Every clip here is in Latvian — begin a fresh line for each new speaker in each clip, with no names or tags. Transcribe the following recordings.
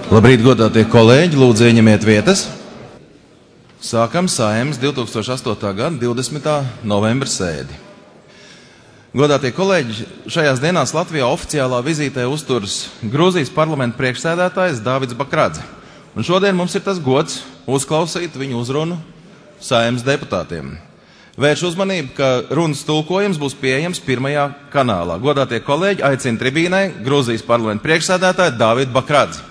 Labrīt, godātie kolēģi, lūdzu ieņemiet vietas. Sākam Saeimas 2008. gada 20. novembra sēdi. Godātie kolēģi, šajās dienās Latvijā oficiālā vizītē uzturas Grūzijas parlamenta priekšsēdētājs Dāvids Bakradze. Un šodien mums ir tas gods uzklausīt viņu uzrunu Saeimas deputātiem. Vērš uzmanību, ka runas tulkojums būs pieejams pirmajā kanālā. Godātie kolēģi, aicinu tribīnai Grūzijas parlamenta priekšsēdētāju Dāvidu Bakradzi.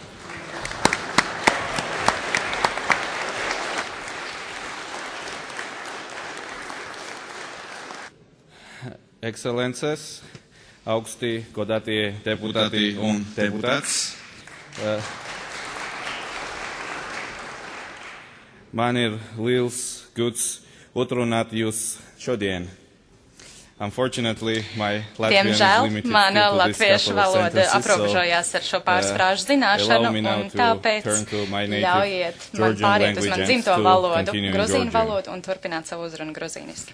Ekscelences, augsti godātie deputāti un deputāts. Man ir liels gods uzrunāt jūs šodien. Unfortunately, my Latvian is limited to
mana
this
latviešu
couple of
valoda
sentences,
aprobežojās ar šo pāris frāžu zināšanu, un tāpēc ļaujiet man pāriet uz man dzimto valodu, gruzīnu valodu, un turpināt savu uzrunu gruzīniski.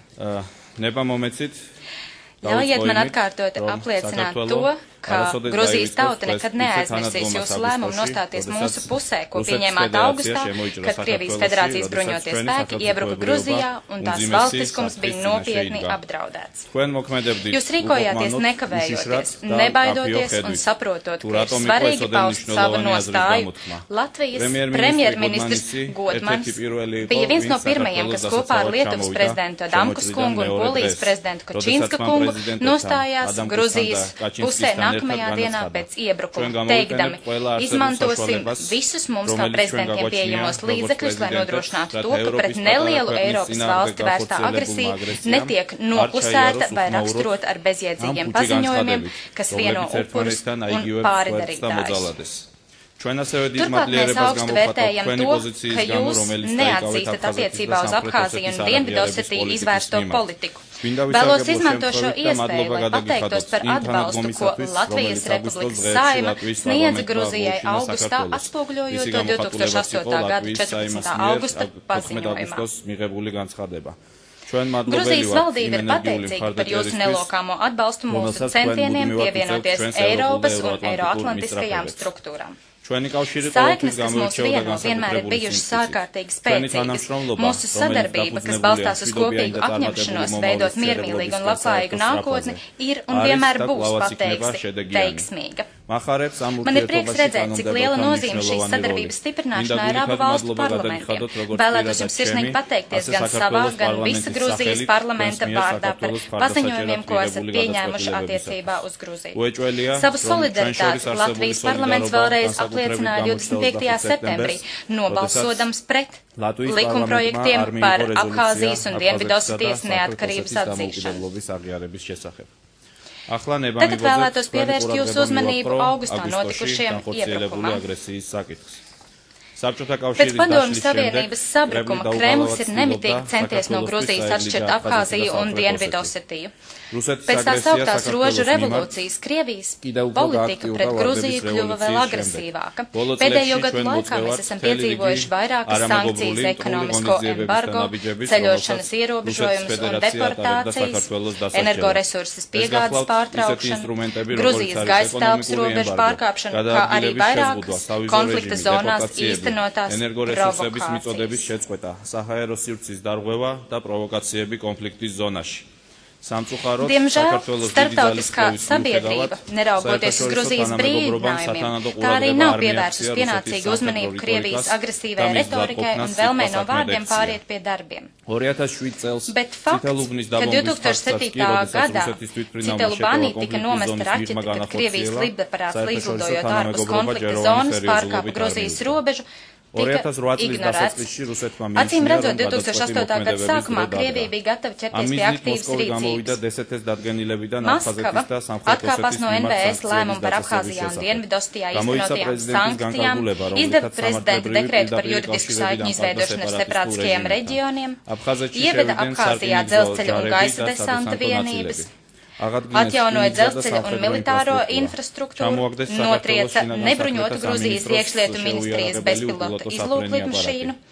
Ļaujiet man atkārtot apliecināt to, ka Gruzijas tauta nekad neaizmirsīs jūsu lēmumu nostāties mūsu pusē, ko pieņēmāt augustā, kad Krievijas Federācijas bruņotie spēki iebruka Gruzijā un tās valstiskums bija nopietni apdraudēts. Jūs rīkojāties nekavējoties, nebaidoties un saprotot, ka ir svarīgi paust savu nostāju. Latvijas premjerministrs Godmans bija viens no pirmajiem, kas kopā ar Lietuvas prezidentu Adamkus kungu un Polijas prezidentu Kačinska kungu nostājās Gruzijas pusē nākamajā dienā pēc iebrukuma, teikdami, izmantosim visus mums kā prezidentiem pieejamos līdzekļus, lai nodrošinātu to, ka pret nelielu Eiropas valsti vērstā agresija netiek noklusēta vai raksturota ar bezjēdzīgiem paziņojumiem, kas vieno upurus un pārdarītājus. Turklāt mēs augstu vērtējam to, ka jūs neatzīstat attiecībā uz Abhāziju un Dienvidosetiju izvērsto politiku. Vēlos izmantot šo iespēju, lai pateiktos par atbalstu, ko Latvijas Republikas Saeima sniedza Gruzijai augustā, atspoguļojot to 2008. gada 14. augusta paziņojumā. Gruzijas valdība ir pateicīga par jūsu nelokāmo atbalstu mūsu centieniem pievienoties Eiropas un Eiroatlantiskajām struktūrām. Saiknes, kas mūs vieno, vienmēr ir bijušas ārkārtīgi spēcīgas. Mūsu sadarbība, kas balstās uz kopīgu apņemšanos veidot miermīlīgu un labklājīgu nākotni, ir un vienmēr būs teiksmīga. Man ir prieks redzēt, cik liela nozīme šīs sadarbības stiprināšanā ir abu valstu parlamentiem. Vēlētos jums sirsnīgi pateikties gan savā, gan visa Gruzijas parlamenta vārdā par paziņojumiem, ko esat pieņēmuši attiecībā uz Gruziju. Savu solidaritāti Latvijas parlaments vēlreiz apliecināja 25. septembrī, nobalsodams pret likumprojektiem par Abhāzijas un Dienvidosetijas neatkarības atzīšanu. Tagad vēlētos pievērst jūsu uzmanību augustā notikušiem iebrukumam. Pēc Padomju Savienības sabrukuma Kremlis ir nemitīgi centies no Gruzijas atšķirt Abhāziju un Dienvidosetiju. Pēc tās sauktās rožu revolūcijas Krievijas politika pret Gruziju kļuva vēl agresīvāka. Pēdējo gadu laikā mēs esam piedzīvojuši vairākas sankcijas, ekonomisko embargo, ceļošanas ierobežojumus un deportācijas, energoresurses piegādes pārtraukšanu, Gruzijas gaisa telpas robežu pārkāpšanu, kā arī vairākas konflikta zonās īstenotās provokācijas. Diemžēl starptautiskā sabiedrība, neraugoties uz Gruzijas brīdinājumiem, tā arī nav pievērsus pienācīgu uzmanību Krievijas agresīvai retorikai un vēlmei no vārdiem pāriet pie darbiem. Bet fakts, ka 2007. gadā Citelubānī tika nomesta raķete, kad Krievijas lidaparāts līdzlidojot ārpus konflikta zonas pārkāpa Gruzijas robežu, tika ignorēts. Acīm redzot, 2008. gada sākumā Krievija bija gatava ķerties pie aktīvas rīcības. Maskava atkāpās no NBS lēmumu par Abhāzijā un Dienvidosetijā īstenotajām sankcijām, izdeva prezidenta dekrētu par juridisku saikņu izveidošanu ar separātiskajiem reģioniem, ieveda Abhāzijā dzelzceļa un gaisa desanta vienības, atjaunoja dzelzceļa un militāro infrastruktūru, notrieca nebruņotu Gruzijas iekšlietu ministrijas bezpilota izlūklidmašīnu,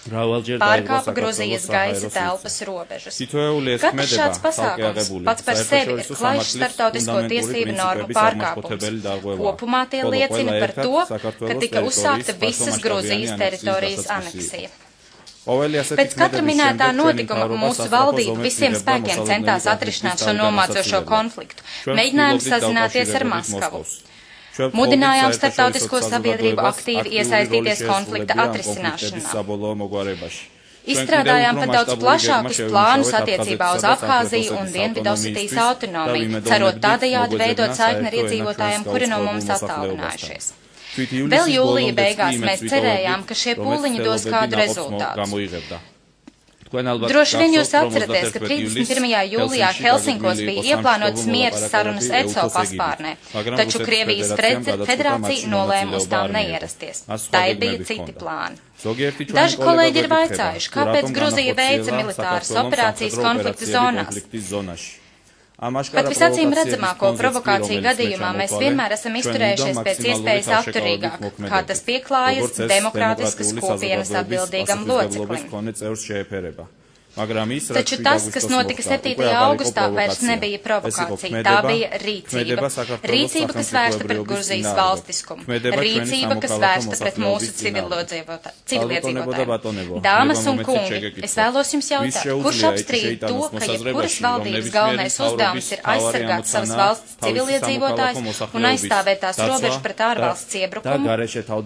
pārkāpa Gruzijas gaisa telpas robežas. Katrs šāds pasākums pats par sevi ir klajš starptautisko tiesību normu pārkāpums. Kopumā tie liecina par to, ka tika uzsākta visas Gruzijas teritorijas aneksija. Pēc katra minētā notikuma mūsu valdība visiem spēkiem centās atrisināt šo nomācošo konfliktu, mēģinājām sazināties ar Maskavu. Mudinājām starptautisko sabiedrību aktīvi iesaistīties konflikta atrisināšanā. Izstrādājām pat daudz plašākus plānus attiecībā uz Abhāziju un Dienvidosetijas autonomiju, cerot tādējādi veidot saikni ar iedzīvotājiem, kuri no mums attālinājušies. Vēl jūlija beigās mēs cerējām, ka šie pūliņi dos kādu rezultātu. Droši vien jūs atceraties, ka 31. jūlijā Helsinkos bija ieplānotas miera sarunas ECO paspārnē, taču Krievijas federācija nolēma uz tām neierasties. Tai bija citi plāni. Daži kolēģi ir vaicājuši, kāpēc Gruzija veica militāras operācijas konflikta zonās. Pat visacīm redzamāko provokāciju gadījumā mēs vienmēr esam izturējušies pēc iespējas atturīgāk, kā tas pieklājas demokrātiskas kopienas atbildīgam loceklim. Taču tas, kas notika 7. augustā, vairs nebija provokācija, tā bija rīcība. Rīcība, kas vērsta pret Gruzijas valstiskumu. Rīcība, kas vērsta pret mūsu civiliedzīvotājiem. Dāmas un kungi, es vēlos jums jautāt, kurš apstrīd to, ka jebkuras valdības galvenais uzdevums ir aizsargāt savas valsts civiliedzīvotājus un aizstāvēt tās robežas pret ārvalsts iebrukumu?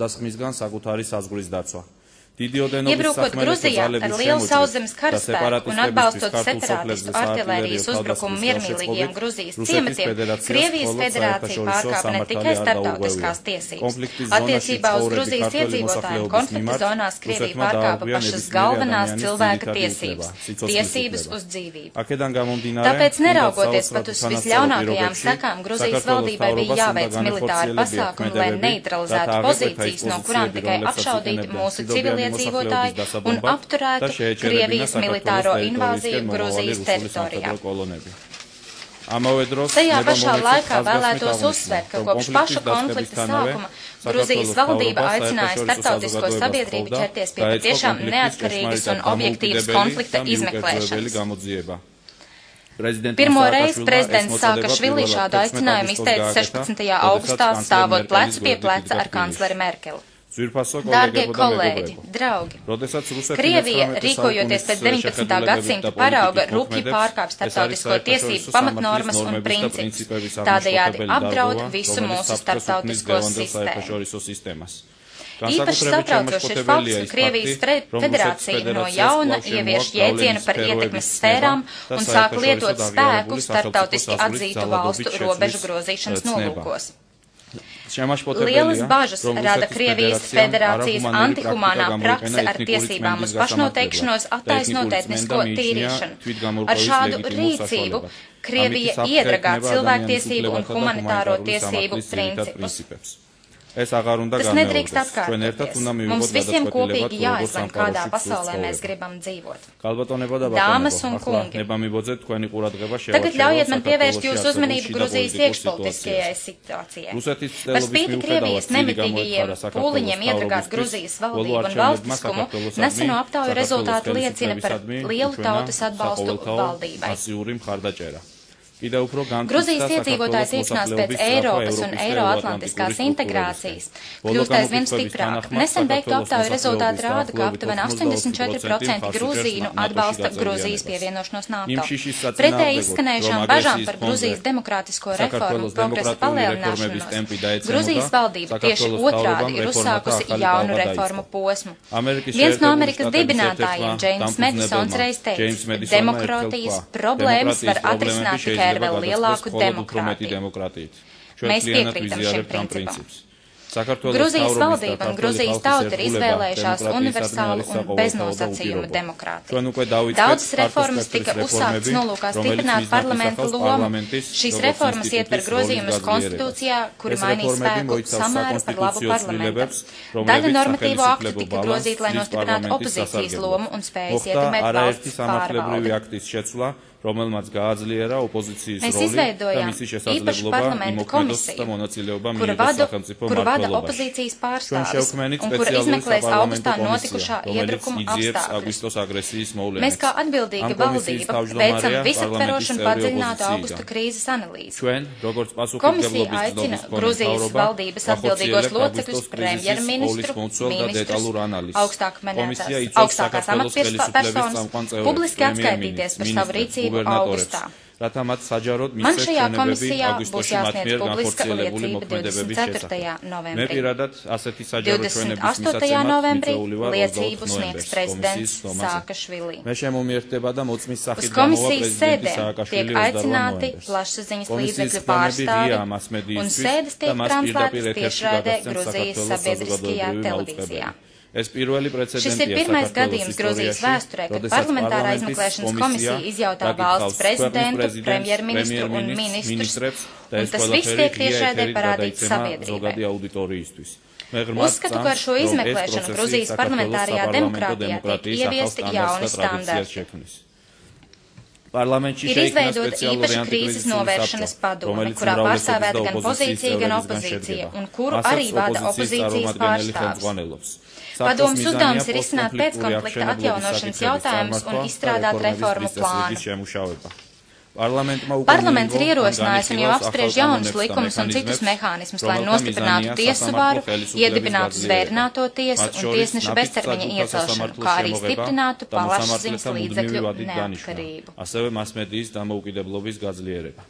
Iebrukot Gruzijā ar lielu sauszemes karaspēku un atbalstot separātistu artilērijas uzbrukumu miermīlīgiem Gruzijas ciematiem, Krievijas federācija pārkāpa ne tikai starptautiskās tiesības. Attiecībā uz Gruzijas iedzīvotājiem konflikta zonās Krievija pārkāpa pašas galvenās cilvēka tiesības - tiesības uz dzīvību. Tāpēc, neraugoties pat uz visļaunākajām sekām, Gruzijas valdībai bija jāveic militāri pasākumi, lai neutralizētu pozīcijas, no kurām tikai apšaudīti mūsu civiliedzīvotāji un apturētu Krievijas militāro invāziju Gruzijas teritorijā. Tajā pašā laikā vēlētos uzsvērt, ka kopš paša konflikta sākuma Gruzijas valdība aicināja starptautisko sabiedrību ķerties pie patiešām neatkarīgas un objektīvas konflikta izmeklēšanas. Pirmo reizi prezidents Saakašvili šādu aicinājumu izteica 16. augustā, stāvot plecu pie pleca ar kancleri Merkeli. Dārgie kolēģi, draugi, Krievija, rīkojoties pēc 19. gadsimta parauga, rupji pārkāp starptautisko tiesību pamatnormas un principus, tādējādi apdraud visu mūsu starptautisko sistēmu. Īpaši satraucoši ir fakts, ka Krievijas federācija no jauna ievieš jēdzienu par ietekmes sfērām un sāk lietot spēku starptautiski atzītu valstu robežu grozīšanas nolūkos. Lielas bažas rada Krievijas federācijas antihumānā prakse ar tiesībām uz pašnoteikšanos attaisnot etnisko tīrīšanu. Ar šādu rīcību Krievija iedragā cilvēktiesību un humanitāro tiesību principus. Tas nedrīkst atkārtoties. Mums visiem kopīgi jāizlem, kādā pasaulē mēs gribam dzīvot. Dāmas un kungi, tagad ļaujiet man pievērst jūsu uzmanību Gruzijas iekšpolitiskajai situācijai. Par spīti Krievijas nemitīgajiem pūliņiem iedragāt Gruzijas valdību un valstiskumu, neseno aptauju rezultāti liecina par lielu tautas atbalstu valdībai. Gruzijas iedzīvotāju cīkšanās pēc Eiropas un Eiroatlantiskās integrācijas kļūst aizvien stiprāk. Nesen veiktu aptauju rezultāti rāda, ka aptuveni 84% grūzīnu atbalsta Gruzijas pievienošanos NATO. Pretēji izskanējušām bažām par Gruzijas demokrātisko reformu progresa palielināšanos, Gruzijas valdība tieši otrādi ir uzsākusi jaunu reformu posmu. Viens no Amerikas dibinātājiem, Džeims Madisons, reiz teica, demokrātijas problēmas var atrisināt tikai ar vēl lielāku demokrātiju. Mēs piekrītam šim principam. Gruzijas valdība un Gruzijas tauta ir izvēlējušās universālu un beznosacījumu demokrātiju. Daudzas reformas tika uzsāktas nolūkā stiprināt parlamenta lomu. Šīs reformas ietver grozījumus konstitūcijā, kuri mainīs spēku samēru par labu parlamentam. Daļa normatīvo aktu tika grozīta, lai nostiprinātu opozīcijas lomu un spējas ietekmēt valsts pārvaldi.
რომელმაც გააძლიერა ოპოზიციის
Mēs
როლი და
izveidojām
მისი
īpašu
შესაძლებლობა
parlamentu
იმოქმედოს და
komisiju,
მონაწილეობა
kura
მიიღოს სახელმწიფო
vada
მმართველობაში.
opozīcijas
ჩვენ
pārstāvis
შევქმნით
un kura
სპეციალური
izmeklēs
საპარლამენტო
augustā
კომისია,
notikušā
რომელიც
iebrukuma
იძიებს
apstākļus.
აგვისტოს აგრესიის
Mēs
მოვლენებს.
kā atbildīga
Am komisijas
valdība
თავმჯდომარეა
veicam visaptverošu un
parlamentis
padziļinātu
opozīcija.
augusta krīzes analīzi.
ჩვენ, როგორც
Komisija
პასუხისმგებლობის
aicina
ცნობის
Gruzijas
მთავრობა,
valdības atbildīgos
ახორციელებს
locekļus,
აგვისტოს
premjerministru,
მოწვეულ და
ministrus,
დეტალურ ანალიზს.
augstākās amatpersonas, publiski atskaitīties par savu rīcību augustā.
რათა მათ საჯაროდ
Man
მისცეს
šajā
ჩვენებები
komisijā būs
აგვისტოში მათ
jāsniedz
მიერ
publiska
განხორციელებული
liecība
მოქმედებების
24.
შესახებ. მე
novembrī.
პირადად ასეთი საჯარო ჩვენების
28.
მისაცემად
novembrī
მიწვეული ვარ
liecību
28
sniegs
ნოემბერს
prezidents
komisijas domāzē.
Saakašvili.
მე შემომიერთება და მოწმის
Uz
სახით გამოვა
komisijas
პრეზიდენტი
sēdēm
სააკაშვილი
tiek
28
aicināti
ნოემბერს.
plašsaziņas
Komisijas
līdzekļu
plānები
pārstāvi
ღია
un
მასმედიისთვის
sēdes
და
tiek
მას
translētas
პირდაპირ ეთერში
tiešraidē
გადასცემს
Gruzijas
საქართველოს
sabiedriskajā
საზოგადოებრივი
televīzijā.
მაუწყებელი. Es პირველი
Šis ir
precedentija
pirmais
Sakartvelos
gadījums Gruzijas
istorieši,
vēsturē, kad
rodesas
parlamentārā
parlamentis
izmeklēšanas
komisija
komisija izjautā
tagad
valsts
savs
prezidentu,
prezidents,
premjerministru un
premjerministrs,
ministrus,
და
un
ეს
tas viss
ყველაფერი
tiek
ღია
tiešraidē
ეთერით
parādīts
გადაიცემა
sabiedrībai.
ზოგადი აუდიტორიისთვის. მე ღრმად
Uzskatu, ka ar šo
წამს, რომ ეს
izmeklēšanu
პროცესი
Gruzijas
საქართველოს
parlamentārajā
საპარლამენტო
demokrātijā tiek
დემოკრატიის
ieviesti
ახალ
jauni
სტანდარტს და ტრადიციას
standarti.
შექმნის. Parlamentში
Ir
შეიქმნა
izveidota
სპეციალური
īpaša krīzes novēršanas padome,
რომელიც
kurā
უმრავლესობის
pārstāvēta
და
gan
ოპოზიციის
pozīcija, gan
წევრებისგან
opozīcija,
შედგება.
un kuru
მასაც
arī vada
ოპოზიციის
opozīcijas
წარმომადგენელი
pārstāvis.
ხელმძღვანელობს.
Padomes
Sapņos
uzdevums
mizānijā
ir izsnāt pēckonflikta
postkonflikturi
atjaunošanas
apšķirības
jautājumus un
pārmakla
izstrādāt
tā
reformu
reformas
plānu.
vidas šemūšauba. Parlaments
ir ierosinājis un jau apspriež jaunus likumus un citus mehānismus, lai nostiprinātu tiesu varu, iedibinātu zvērināto tiesu un tiesnešu beztermiņa iecelšanu, kā arī stiprinātu plašsaziņas līdzekļu neatkarību.
ასევე მასმედიის დამოუკიდებლობის გაძლიერება.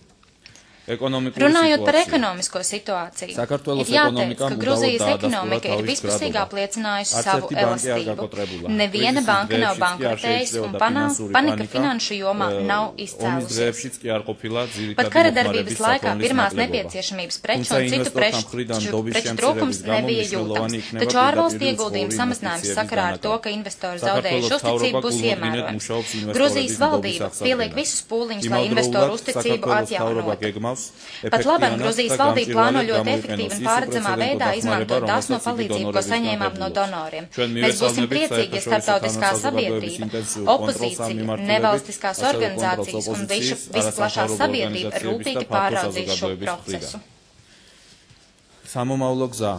Runājot par ekonomisko situāciju, ir jāteic, ka Gruzijas ekonomika ir vispusīgi apliecinājusi savu elastību. Neviena banka nav bankrotējusi un panika finanšu jomā nav izcēlusies. Pat kara darbības laikā pirmās nepieciešamības preču un citu preču trūkums nebija jūtams, taču ārvalstu ieguldījumu samazinājums sakarā ar to, ka investori zaudējuši uzticību, būs ievērojams. Gruzijas valdība pieliek visus pūliņus, lai investoru uzticību atjaunotu. Pat labam Gruzijas valdība plāno ļoti efektīvi un pārredzamā veidā izmantot tās no palīdzību, ko saņēmām no donoriem. Mēs būsim priecīgi, ja starptautiskā sabiedrība, opozīcija, nevalstiskās organizācijas un visa plašā sabiedrība rūpīgi pāraudzīs šo procesu.
Samomavlo gzā.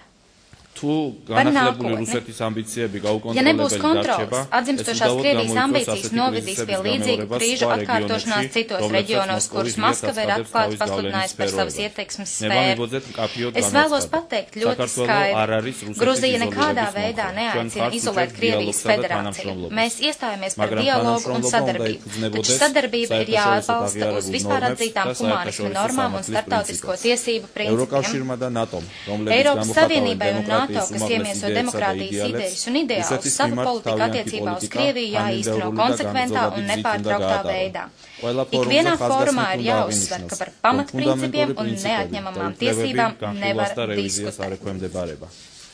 Par nākotni. Ja nebūs kontrols, atzimstošās Krievijas ambīcijas novedīs pie līdzīgu krīžu atkārtošanās citos reģionos, kurus Maskava ir atklāti pasludinājusi par savas ieteiksmes sfēru. Es vēlos pateikt ļoti skaidri. Gruzija nekādā veidā neaicina izolēt Krievijas federāciju. Mēs iestājāmies par dialogu un sadarbību, taču sadarbība ir jāatbalsta uz vispār atzītām humānismu normām un starptautisko tiesību principiem. Eiropas Savienībai un NATO, kas iemieso demokrātijas idejas un ideālus, savu politiku attiecībā uz Krieviju jāīsteno konsekventā un nepārtrauktā veidā. Ikvienā fórumā ir jāuzsver, ka par pamatprincipiem un neatņemamām tiesībām nevar diskutēt.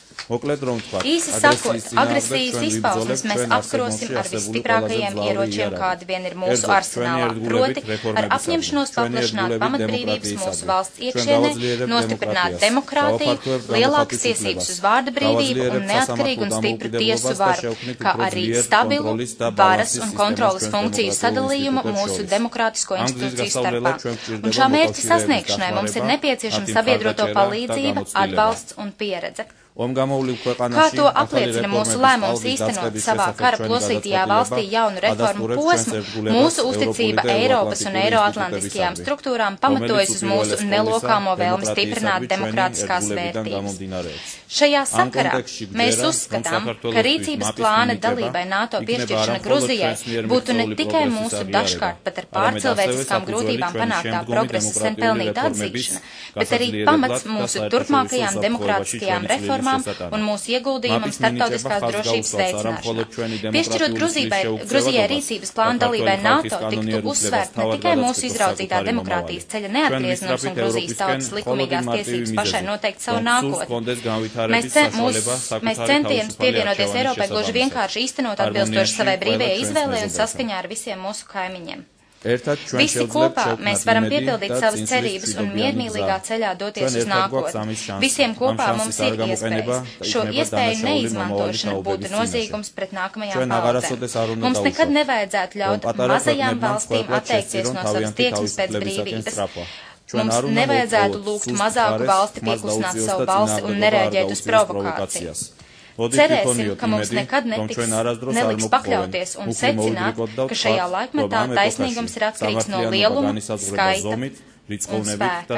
Īsi sakot, agresijas izpausmes mēs apkarosim ar visstiprākajiem ieročiem, kādi vien ir mūsu arsenālā, proti ar apņemšanos paplašināt pamatbrīvības mūsu valsts iekšienē, nostiprināt demokrātiju, lielākas tiesības uz vārda brīvību un neatkarīgu un stipru tiesu varu, kā arī stabilu varas un kontrolas funkciju sadalījumu mūsu demokrātisko institūciju starpā. Un šā mērķa sasniegšanai mums ir nepieciešama sabiedroto palīdzība, atbalsts un pieredze. Kā to apliecina mūsu lēmums īstenot savā kara plosītajā valstī jaunu reformu posmu, mūsu uzticība Eiropas un Eiroatlantiskajām struktūrām pamatojas uz mūsu nelokāmo vēlmi stiprināt demokrātiskās vērtības. Šajā sakarā mēs uzskatām, ka rīcības plāna dalībai NATO piešķiršana Gruzijai būtu ne tikai mūsu dažkārt pat ar pārcilvēciskām grūtībām panāktā progresa sen pelnīta atzīšana, bet arī pamats mūsu turpmākajām demokrātiskajām reformām un mūsu ieguldījumam starptautiskās drošības veicināšanā. Piešķirot Gruzijai rīcības plānu dalībai NATO, tiktu uzsvērt ne tikai mūsu izraudzītā demokrātijas ceļa neatgriezenums un Gruzijas tautas likumīgās tiesības pašai noteikt savu nākotni. Mēs centienus pievienoties Eiropai gluži vienkārši īstenot atbilstoši savai brīvajai izvēlei un saskaņā ar visiem mūsu kaimiņiem. Visi kopā mēs varam piepildīt savas cerības un miermīlīgā ceļā doties uz nākotni. Visiem kopā mums ir iespējas. Šo iespēju neizmantošana būtu noziegums pret nākamajām paudzēm. Mums nekad nevajadzētu ļaut mazajām valstīm atteikties no savas tieksmes pēc brīvības. Mums nevajadzētu lūgt mazāku valsti pieklusināt savu balsi un nereaģēt uz provokāciju. Cerēsim, ka mums nekad neliks pakļauties un secināt, ka šajā laikmetā taisnīgums ir atkarīgs no lieluma, skaita un spēka.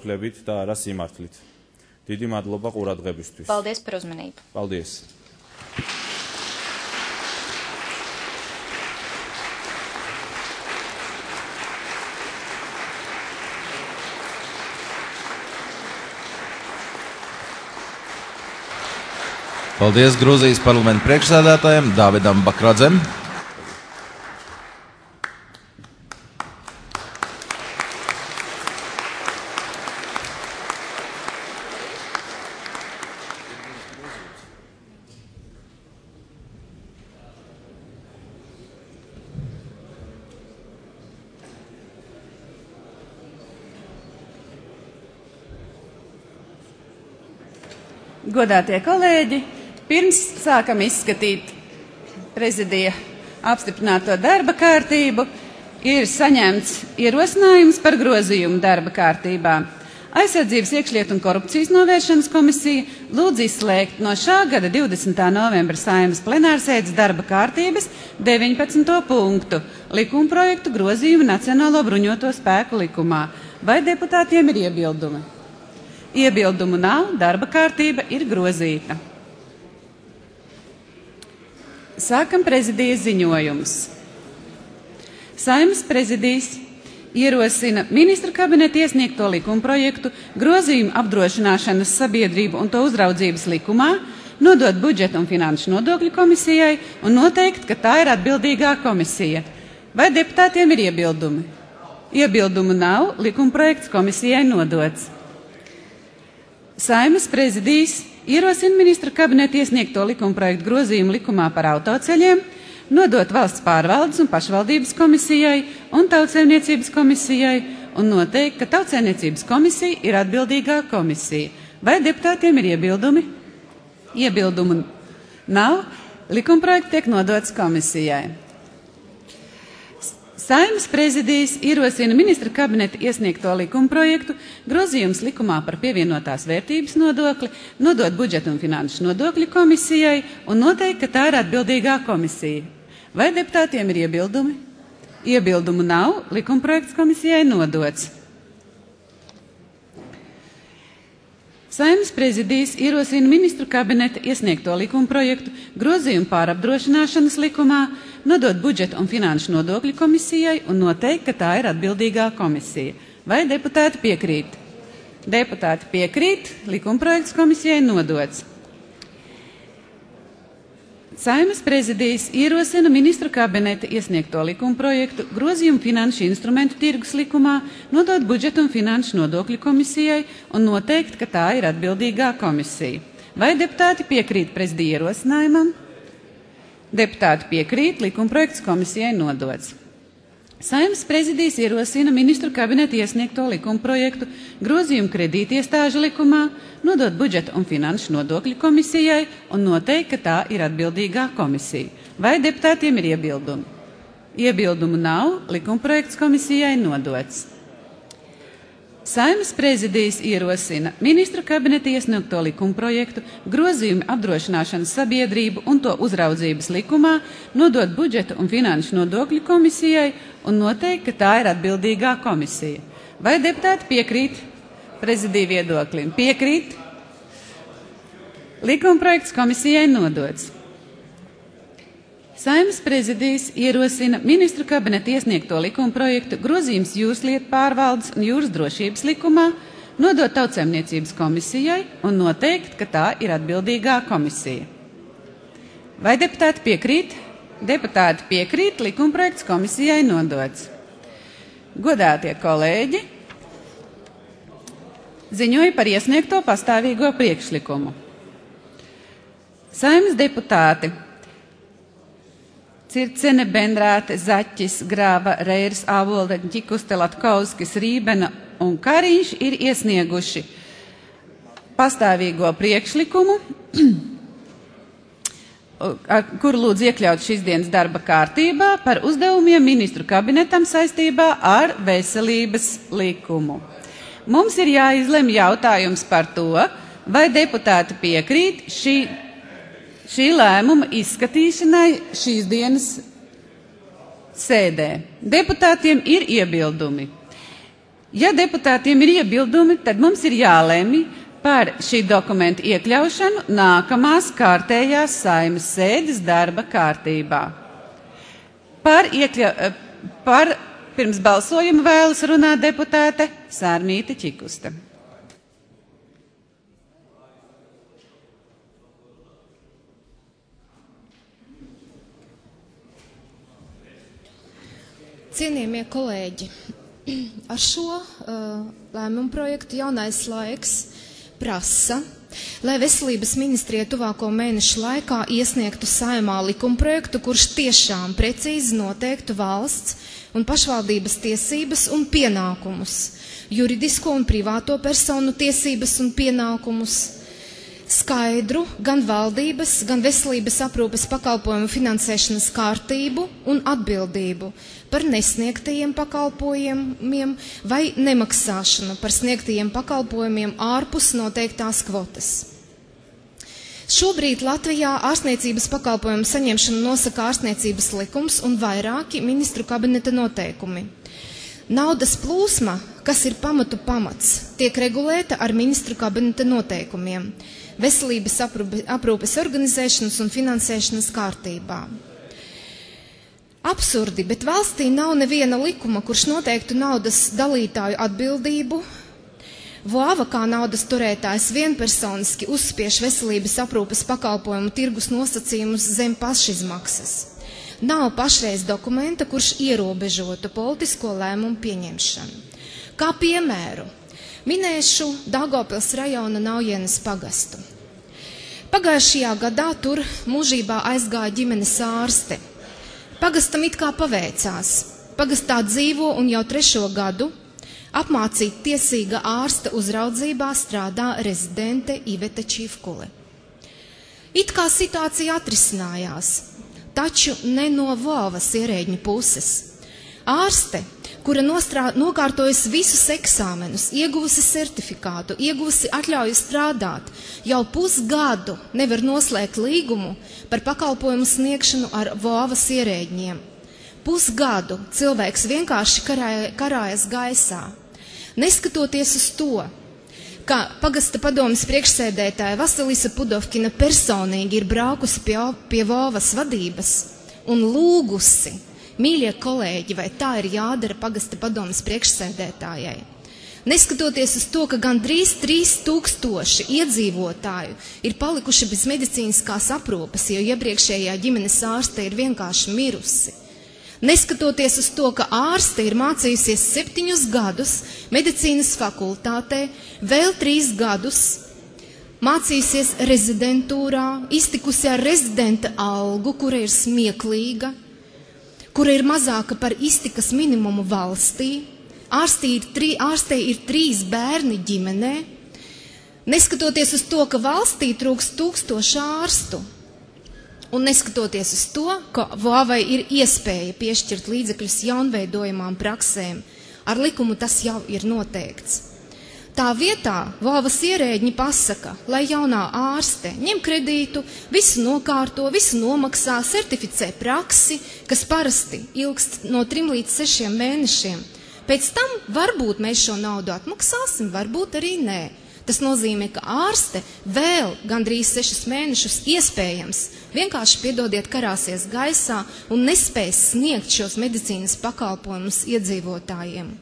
Paldies par uzmanību.
Paldies.
Paldies Grūzijas parlamenta priekšsēdētājiem Dāvidam Bakradzem.
Godātie kolēģi, pirms sākam izskatīt prezidija apstiprināto darba kārtību, ir saņemts ierosinājums par grozījumu darba kārtībā. Aizsardzības, iekšlietu un korupcijas novēršanas komisija lūdz izslēgt no šā gada 20. novembra Saeimas plenārsēdes darba kārtības 19. punktu likumprojektu grozījumu Nacionālo bruņoto spēku likumā. Vai deputātiem ir iebildumi? Iebildumu nav, darba kārtība ir grozīta. Sākam prezidijas ziņojumus. Saeimas prezidijs ierosina ministra kabineta iesniegto likumprojektu grozījumu apdrošināšanas sabiedrību un to uzraudzības likumā, nodot budžeta un finanšu nodokļu komisijai un noteikt, ka tā ir atbildīgā komisija. Vai deputātiem ir iebildumi? Iebildumu nav, likumprojekts komisijai nodots. Saeimas prezidijs ierosina ministra kabineta iesniegto likumprojektu grozījumu likumā par autoceļiem, nodot valsts pārvaldes un pašvaldības komisijai un tautsaimniecības komisijai un noteikt, ka tautsaimniecības komisija ir atbildīgā komisija. Vai deputātiem ir iebildumi? Iebildumu nav, likumprojekts tiek nodots komisijai. Saeimas prezidijs ierosina ministra kabineta iesniegto likumprojektu grozījums likumā par pievienotās vērtības nodokli, nodot budžeta un finanšu nodokļu komisijai un noteikt, ka tā ir atbildīgā komisija. Vai deputātiem ir iebildumi? Iebildumu nav, likumprojekts komisijai nodots. Saeimas prezidijs ierosina ministru kabineta iesniegto likumprojektu grozījumu pārapdrošināšanas likumā, nodot budžeta un finanšu nodokļu komisijai un noteikt, ka tā ir atbildīgā komisija. Vai deputāti piekrīt? Deputāti piekrīt, likumprojekts komisijai nodots. Saeimas prezidijs ierosina ministru kabineta iesniegto likumprojektu grozījumu finanšu instrumentu tirgus likumā, nodot budžeta un finanšu nodokļu komisijai un noteikt, ka tā ir atbildīgā komisija. Vai deputāti piekrīt prezidija ierosinājumam? Deputāti piekrīt, likumprojekts komisijai nodots. Saeimas prezidijs ierosina ministru kabineta iesniegto likumprojektu grozījumu kredītiestāžu likumā, nodot budžeta un finanšu nodokļu komisijai un noteikt, ka tā ir atbildīgā komisija. Vai deputātiem ir iebildumi? Iebildumu nav, likumprojekts komisijai nodots. Saeimas prezidijs ierosina ministru kabineta iesniegto likumprojektu grozījumu apdrošināšanas sabiedrību un to uzraudzības likumā, nodot budžeta un finanšu nodokļu komisijai un noteikt, ka tā ir atbildīgā komisija. Vai deputāti piekrīt prezidija viedoklim? Piekrīt. Likumprojekts komisijai nodots. Saeimas prezidijs ierosina ministru kabineta iesniegto likumprojektu grozījums jūraslietu pārvaldes un jūras drošības likumā, nodot tautsaimniecības komisijai un noteikt, ka tā ir atbildīgā komisija. Vai deputāti piekrīt? Deputāti piekrīt, likumprojekts komisijai nodots. Godātie kolēģi, ziņoju par iesniegto pastāvīgo priekšlikumu. Saeimas deputāti Circene, Benrāte, Zaķis, Grāva, Reirs, Ābolde, Ķikuste, Latkauskis, Rībena un Kariņš ir iesnieguši pastāvīgo priekšlikumu, kuru lūdzu iekļaut šīs dienas darba kārtībā par uzdevumiem ministru kabinetam saistībā ar veselības likumu. Mums ir jāizlemj jautājums par to, vai deputāti piekrīt šī lēmuma izskatīšanai šīs dienas sēdē. Deputātiem ir iebildumi. Ja deputātiem ir iebildumi, tad mums ir jālemj par šī dokumenta iekļaušanu nākamās kārtējās Saeimas sēdes darba kārtībā. Pirms balsojuma vēlas runāt deputāte Sārmīte Ķikuste.
Cienījamie kolēģi, ar šo lēmumu projektu Jaunais laiks prasa, lai Veselības ministrija tuvāko mēnešu laikā iesniegtu Saeimā likumprojektu, kurš tiešām precīzi noteiktu valsts un pašvaldības tiesības un pienākumus, juridisko un privāto personu tiesības un pienākumus, skaidru gan valdības, gan veselības aprūpes pakalpojumu finansēšanas kārtību un atbildību par nesniegtajiem pakalpojumiem vai nemaksāšanu par sniegtajiem pakalpojumiem ārpus noteiktās kvotas. Šobrīd Latvijā ārstniecības pakalpojumu saņemšanu nosaka ārstniecības likums un vairāki ministru kabineta noteikumi. Naudas plūsma, kas ir pamatu pamats, tiek regulēta ar ministru kabineta noteikumiem, veselības aprūpes organizēšanas un finansēšanas kārtībā. Absurdi, bet valstī nav neviena likuma, kurš noteiktu naudas dalītāju atbildību. VOAVA kā naudas turētājs vienpersoniski uzspiež veselības aprūpes pakalpojumu tirgus nosacījumus zem pašizmaksas. Nav pašreiz dokumenta, kurš ierobežotu politisko lēmumu pieņemšanu. Kā piemēru, minēšu Daugavpils rajona Naujienes pagastu. Pagājušajā gadā tur mūžībā aizgāja ģimenes ārste. Pagastam it kā paveicās. Pagastā dzīvo un jau 3. gadu apmācīt tiesīga ārsta uzraudzībā strādā rezidente Iveta Čivkule. It kā situācija atrisinājās, taču ne no VOAVAS ierēģņu puses. Ārste, kura nokārtojas visus eksāmenus, ieguvusi certifikātu, ieguvusi atļauju strādāt, jau pusgadu nevar noslēgt līgumu par pakalpojumu sniegšanu ar VOAVAS ierēģņiem. Pusgadu cilvēks vienkārši karājas gaisā. Neskatoties uz to, ka pagasta padomes priekšsēdētāja Vasilisa Pudovkina personīgi ir braukusi pie VOAVAS vadības un lūgusi: mīļie kolēģi, vai tā ir jādara pagasta padomes priekšsēdētājai? Neskatoties uz to, ka gandrīz 3000 iedzīvotāju ir palikuši bez medicīniskās aprūpes, jo iepriekšējā ģimenes ārste ir vienkārši mirusi. Neskatoties uz to, ka ārste ir mācījusies 7 gadus medicīnas fakultātē, vēl 3 gadus mācījusies rezidentūrā, iztikusi ar rezidenta algu, kura ir smieklīga, kura ir mazāka par iztikas minimumu valstī. Ārstei ir 3 bērni ģimenē. Neskatoties uz to, ka valstī trūkst 1000 ārstu, un neskatoties uz to, ka VOAVai ir iespēja piešķirt līdzekļus jaunveidojamām praksēm, ar likumu tas jau ir noteikts. Tā vietā VOAVAS ierēģņi pasaka, lai jaunā ārste ņem kredītu, visu nokārto, visu nomaksā, certificē praksi, kas parasti ilgst no 3 līdz 6 mēnešiem. Pēc tam varbūt mēs šo naudu atmaksāsim, varbūt arī nē. Tas nozīmē, ka ārste vēl gandrīz 6 mēnešus iespējams vienkārši, piedodiet, karāsies gaisā un nespēs sniegt šos medicīnas pakalpojumus iedzīvotājiem.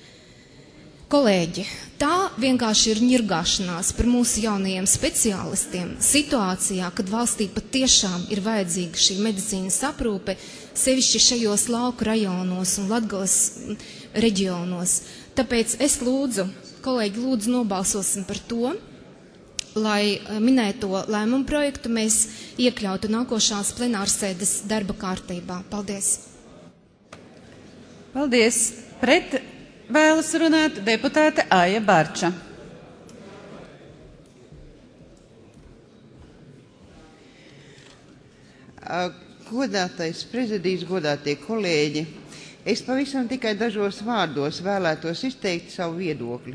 Kolēģi, tā vienkārši ir ņirgāšanās par mūsu jaunajiem speciālistiem situācijā, kad valstī patiešām ir vajadzīga šī medicīnas aprūpe, sevišķi šajos lauku rajonos un Latgales reģionos. Tāpēc es lūdzu, kolēģi, lūdzu nobalsosim par to, lai minēto lēmumu projektu mēs iekļautu nākošās plenārsēdes darba kārtībā. Paldies!
Paldies! Pret vēlas runāt deputāte Aija Barča.
Godātais prezidijs, godātie kolēģi, es pavisam tikai dažos vārdos vēlētos izteikt savu viedokli.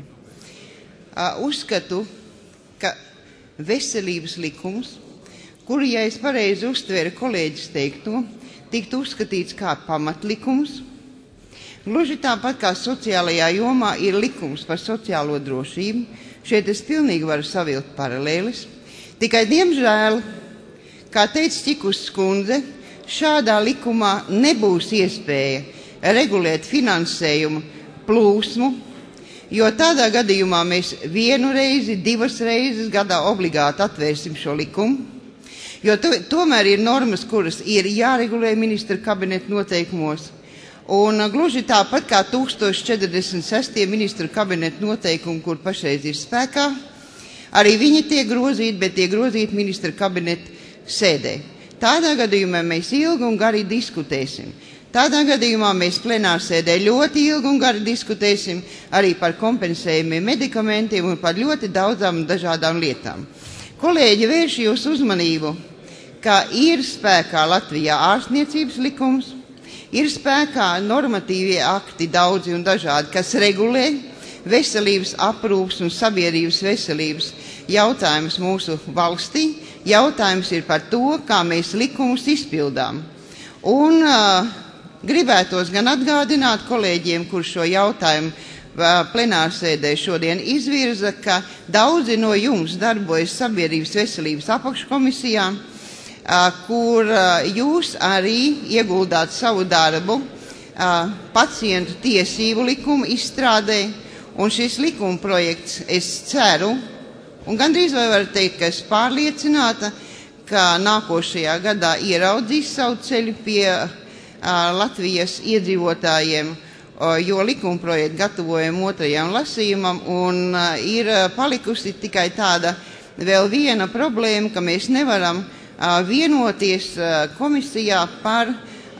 Uzskatu, ka veselības likums, kuru, ja es pareizi uztveru kolēģis teikto, tiktu uzskatīts kā pamatlikums, gluži tāpat kā sociālajā jomā ir likums par sociālo drošību, šeit es pilnīgi varu savilkt paralēlis, tikai diemžēl, kā teica Čikus skundze, šādā likumā nebūs iespēja regulēt finansējumu plūsmu, jo tādā gadījumā mēs vienu reizi, divas reizes gadā obligāti atvērsim šo likumu, jo tomēr ir normas, kuras ir jāregulē ministra kabineta noteikumos, un gluži tāpat kā 1046. ministra kabineta noteikumi, kur pašreiz ir spēkā, arī viņi tiek grozīti, bet tiek grozīti ministra kabineta sēdē. Tādā gadījumā mēs ilgi un gari diskutēsim. Tādā gadījumā mēs plenārsēdē ļoti ilgi un gari diskutēsim arī par kompensējumiem medikamentiem un par ļoti daudzām dažādām lietām. Kolēģi, vērš jūs uzmanību, ka ir spēkā Latvijā ārstniecības likums, ir spēkā normatīvie akti daudzi un dažādi, kas regulē veselības aprūpas un sabiedrības veselības jautājumus mūsu valstī. Jautājums ir par to, kā mēs likumus izpildām. Un gribētos gan atgādināt kolēģiem, kur šo jautājumu plenārsēdē šodien izvirza, ka daudzi no jums darbojas Sabiedrības veselības apakškomisijā, kur jūs arī ieguldāt savu darbu pacientu tiesību likumu izstrādē, un šis likuma projekts, es ceru, un gandrīz vai varu teikt, ka es pārliecināta, ka nākošajā gadā ieraudzīs savu ceļu pie Latvijas iedzīvotājiem, jo likuma projektu gatavojam otrajam lasījumam, un ir palikusi tikai tāda vēl viena problēma, ka mēs nevaram vienoties komisijā par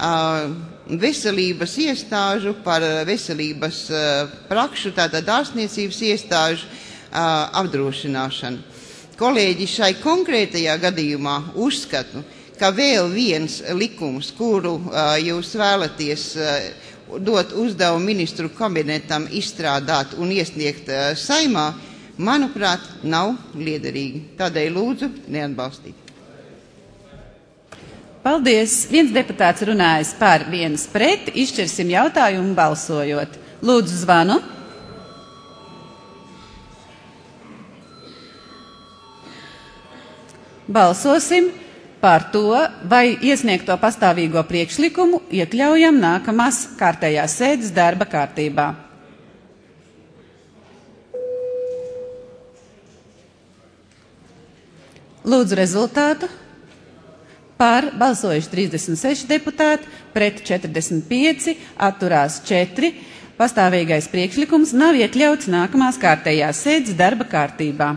veselības iestāžu, par veselības prakšu, tātad ārstniecības iestāžu apdrošināšanu. Kolēģi, šai konkrētajā gadījumā uzskatu, ka vēl viens likums, kuru jūs vēlaties dot uzdevumu ministru kabinetam izstrādāt un iesniegt Saimā, manuprāt, nav liederīgi. Tādēļ lūdzu neatbalstīt.
Paldies. Viens deputāts runājas par, viens pret. Izšķirsim jautājumu balsojot. Lūdzu zvanu. Balsosim par to, vai iesniegto pastāvīgo priekšlikumu iekļaujam nākamās kārtējās sēdes darba kārtībā. Lūdzu rezultātu. Par balsojuši 36 deputāti, pret 45, atturās 4. Pastāvīgais priekšlikums nav iekļauts nākamās kārtējās sēdes darba kārtībā.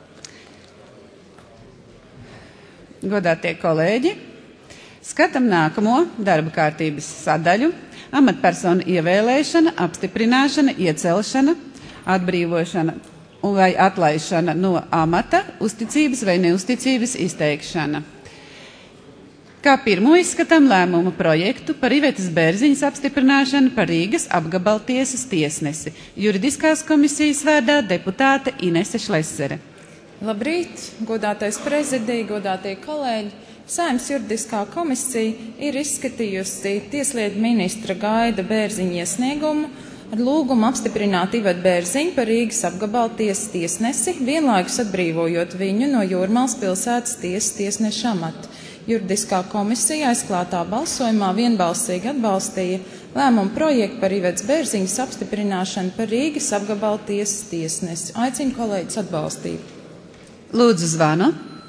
Godātie kolēģi, skatam nākamo darba kārtības sadaļu – amatpersonu ievēlēšana, apstiprināšana, iecelšana, atbrīvošana vai atlaišana no amata, uzticības vai neuzticības izteikšana. Kā pirmo izskatām lēmumu projektu par Ivetas Bērziņas apstiprināšanu par Rīgas apgabaltiesas tiesnesi. Juridiskās komisijas vārdā deputāte Inese Šlesere.
Labrīt, godātais prezidija, godātie kolēģi. Saeimas juridiskā komisija ir izskatījusi tieslietu ministra Gaida Bērziņa iesniegumu ar lūgumu apstiprināt Ivetu Bērziņu par Rīgas apgabaltiesas tiesnesi, vienlaikus atbrīvojot viņu no Jūrmalas pilsētas tiesas tiesneša amata. Juridiskā komisija aizklātā balsojumā vienbalsīgi atbalstīja lēmumu projektu par Ivetas Bērziņas apstiprināšanu par Rīgas apgabaltiesas tiesnesi. Aicinu kolēģis atbalstīt.
Lūdzu zvanu.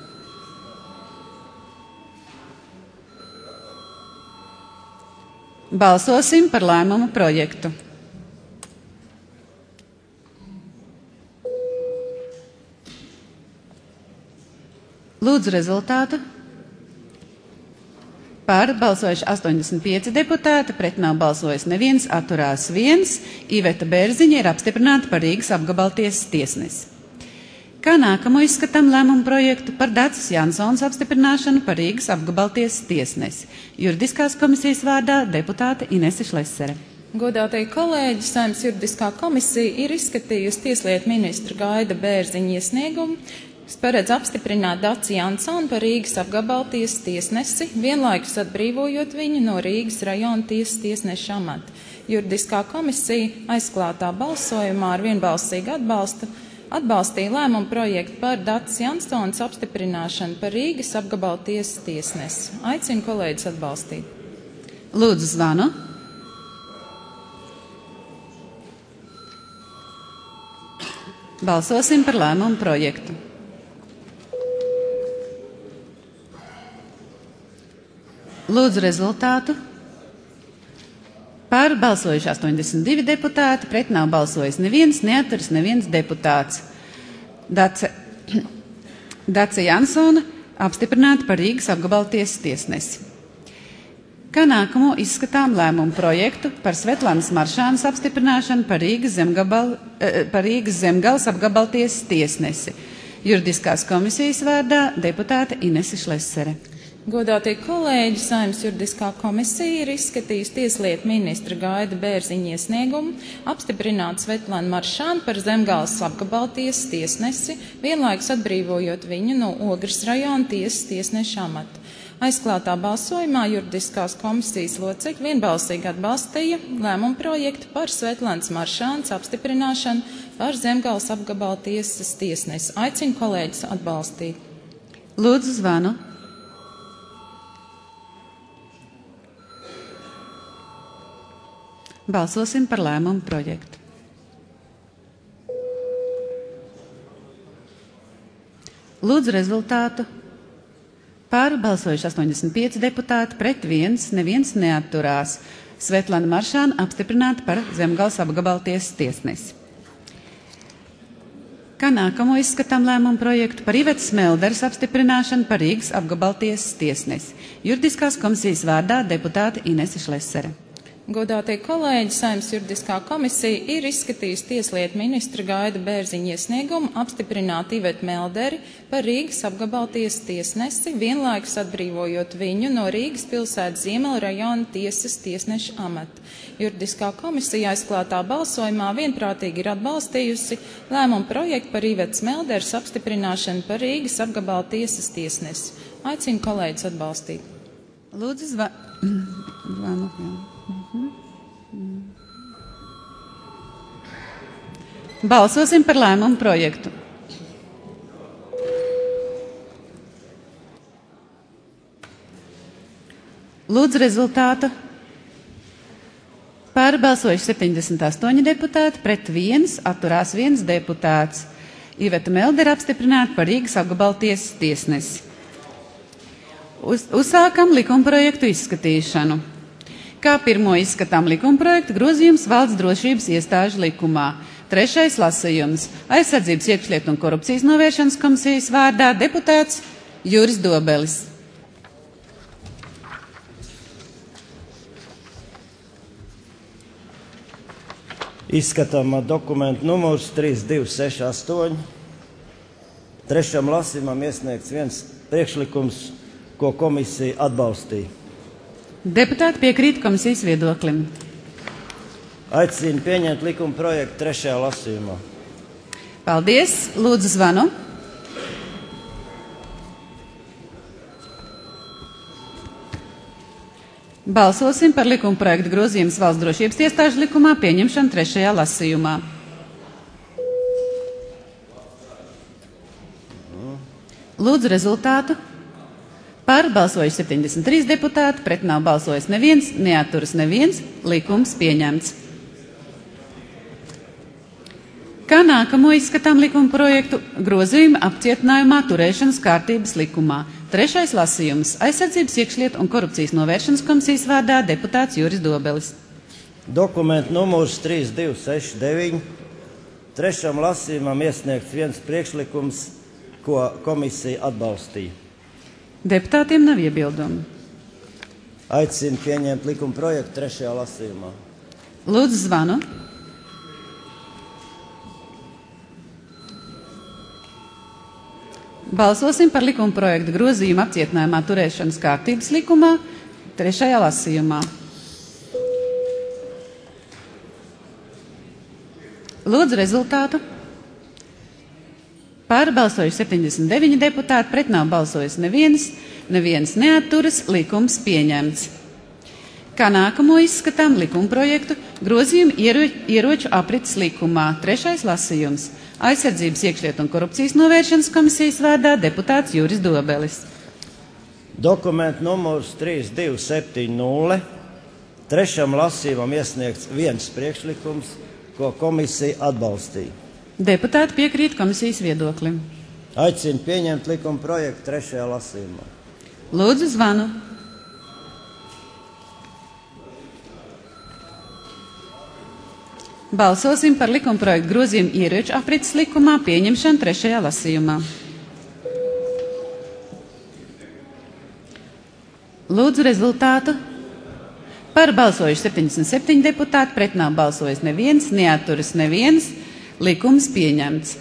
Balsosim par lēmumu projektu. Lūdzu rezultātu. Par balsojuši 85 deputāti, pret nav balsojis neviens, atturās 1. Iveta Bērziņa ir apstiprināta par Rīgas apgabaltiesas tiesnesi. Kā nākamo izskatām lēmumu projektu par Dacas Jansons apstiprināšanu par Rīgas apgabaltiesas tiesnesi. Juridiskās komisijas vārdā deputāte Inese Šlesere.
Godātie kolēģi, Saeimas juridiskā komisija ir izskatījusi tieslietu ministra Gaida Bērziņa iesniegumu, kas paredz apstiprināt Daci Jansonu par Rīgas apgabaltiesas tiesnesi, vienlaikus atbrīvojot viņu no Rīgas rajona tiesas tiesneša amata. Juridiskā komisija aizklātā balsojumā ar vienbalsīgu atbalstīja lēmumu projektu par Daci Jansonas apstiprināšanu par Rīgas apgabaltiesas tiesnesi. Aicinu kolēģis atbalstīt.
Lūdzu zvanu. Balsosim par lēmumu projektu. Lūdzu rezultātu. Par balsojuši 82 deputāti, pret nav balsojis neviens, neatturas neviens deputāts. Dace Jansona apstiprināta par Rīgas apgabaltiesas tiesnesi. Kā nākamo izskatām lēmumu projektu par Svetlanas Maršānas apstiprināšanu par Rīgas Zemgales apgabaltiesas tiesnesi. Juridiskās komisijas vārdā deputāte Inese Šlesere.
Godātie kolēģi, Saeimas juridiskā komisija ir izskatījusi tieslietu ministra Gaida Bērziņa iesniegumu apstiprināt Svetlanu Maršānu par Zemgales apgabaltiesas tiesnesi, vienlaikus atbrīvojot viņu no Ogres rajona tiesas tiesneša amata. Aizklātā balsojumā juridiskās komisijas locekļi vienbalsīgi atbalstīja lēmumu projektu par Svetlanas Maršānas apstiprināšanu par Zemgales apgabaltiesas tiesnesi. Aicinu kolēģis atbalstīt.
Lūdzu zvanu. Balsosim par lēmumu projektu. Lūdzu rezultātu. Par balsojuši 85 deputāti, pret 1, neviens neatturās. Svetlana Maršāna apstiprināta par Zemgales apgabaltiesas tiesnesi. Kā nākamo izskatām lēmumu projektu par Ivetas Melderes apstiprināšanu par Rīgas apgabaltiesas tiesnesi. Juridiskās komisijas vārdā deputāte Inese Šlesere.
Godātie kolēģi, Saeimas juridiskā komisija ir izskatījusi tieslietu ministra Gaida Bērziņa iesniegumu apstiprināt Ivetu Melderi par Rīgas apgabaltiesas tiesnesi, vienlaikus atbrīvojot viņu no Rīgas pilsētas Ziemeļu rajona tiesas tiesneša amata. Juridiskā komisija aizklātā balsojumā vienprātīgi ir atbalstījusi lēmumu projektu par Ivetas Melderes apstiprināšanu par Rīgas apgabaltiesas tiesnesi. Aicinu kolēģis atbalstīt.
Lūdzu zvanu. Balsosim par lēmumu projektu. Lūdzu rezultātu. Par balsojuši 78 deputāti, pret 1, atturās 1 deputāts. Iveta Meldere apstiprināta par Rīgas apgabaltiesas tiesnesi. Uzsākam likumprojektu izskatīšanu. Kā pirmo izskatām likumprojektu grozījums Valsts drošības iestāžu likumā. 3. lasījums. Aizsardzības iekšlietu un korupcijas novēršanas komisijas vārdā deputāts Juris Dobelis.
Izskatām dokumentu numurs 3268. Trešam lasījumam iesniegts viens priekšlikums, ko komisija atbalstīja.
Deputāti piekrīt komisijas viedoklim.
Aicinu pieņemt likuma projektu 3. lasījumā.
Paldies. Lūdzu zvanu. Balsosim par likuma projektu grozījumus Valsts drošības iestāžu likumā pieņemšanu 3. lasījumā. Lūdzu rezultātu. Par balsojuši 73 deputāti, pret nav balsojis neviens, neatturas neviens, likums pieņemts. Kā nākamo izskatām likuma projektu grozījumu apcietinājumā turēšanas kārtības likumā. 3. lasījums. Aizsardzības iekšlietu un korupcijas novēršanas komisijas vārdā deputāts Juris Dobelis.
Dokumentu numurs 3269. Trešam lasījumam iesniegts viens priekšlikums, ko komisija atbalstīja.
Deputātiem nav iebildumu.
Aicinu pieņemt likuma projektu 3. lasījumā.
Lūdzu, Zvanu. Balsosim par likuma projektu grozījumu apcietinājumā turēšanas kārtības likumā 3. lasījumā. Lūdzu rezultātu. Par balsojuši 79 deputāti, pret nav balsojis neviens neatturas, likums pieņemts. Kā nākamo izskatām likuma projektu grozījumu ieroču aprits likumā 3. lasījums. Aizsardzības iekšlietu un korupcijas novēršanas komisijas vārdā deputāts Juris Dobelis.
Dokumentu numurs 3270. 3. lasījumam iesniegts viens priekšlikums, ko komisija atbalstīja.
Deputāti piekrīt komisijas viedoklim.
Aicinu pieņemt likuma projektu 3. lasījumā.
Lūdzu, Zvanu. Balsosim par likuma projektu grozījumu ieroču aprits likumā pieņemšanu 3. lasījumā. Lūdzu rezultātu. Par balsojuši 77 deputāti, pret nav balsojis neviens, neatturas neviens, likums pieņemts.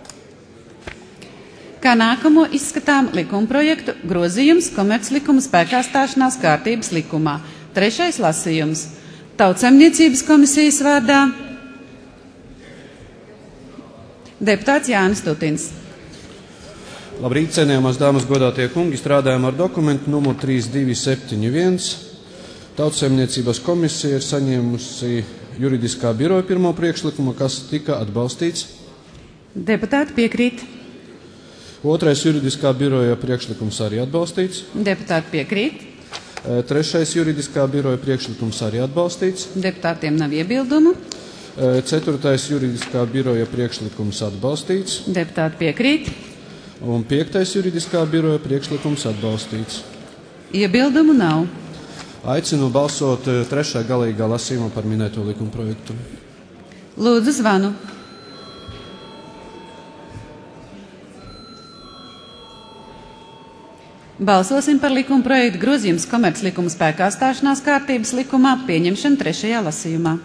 Kā nākamo izskatām likuma projektu grozījums komerclikuma spēkā stāšanās kārtības likumā. 3. lasījums. Tautsaimniecības komisijas vārdā deputāts Jānis Tutins.
Labrīt, cienījamās dāmas, godātie kungi, strādājam ar dokumentu numuru 3271. Tautsaimniecības komisija ir saņēmusi juridiskā biroja pirmo priekšlikumu, kas tika atbalstīts.
Deputāti piekrīt.
2. juridiskā biroja priekšlikums arī atbalstīts.
Deputāti piekrīt.
3. juridiskā biroja priekšlikums arī atbalstīts.
Deputātiem nav iebildumu.
4. juridiskā biroja priekšlikums atbalstīts.
Deputāti piekrīt.
Un 5. juridiskā biroja priekšlikums atbalstīts.
Iebildumu nav.
Aicinu balsot 3. galīgā lasījumā par minēto likuma projektu.
Lūdzu, Zvanu. Balsosim par likuma projektu grozījums komerclikuma spēkā stāšanās kārtības likumā pieņemšanu 3. lasījumā.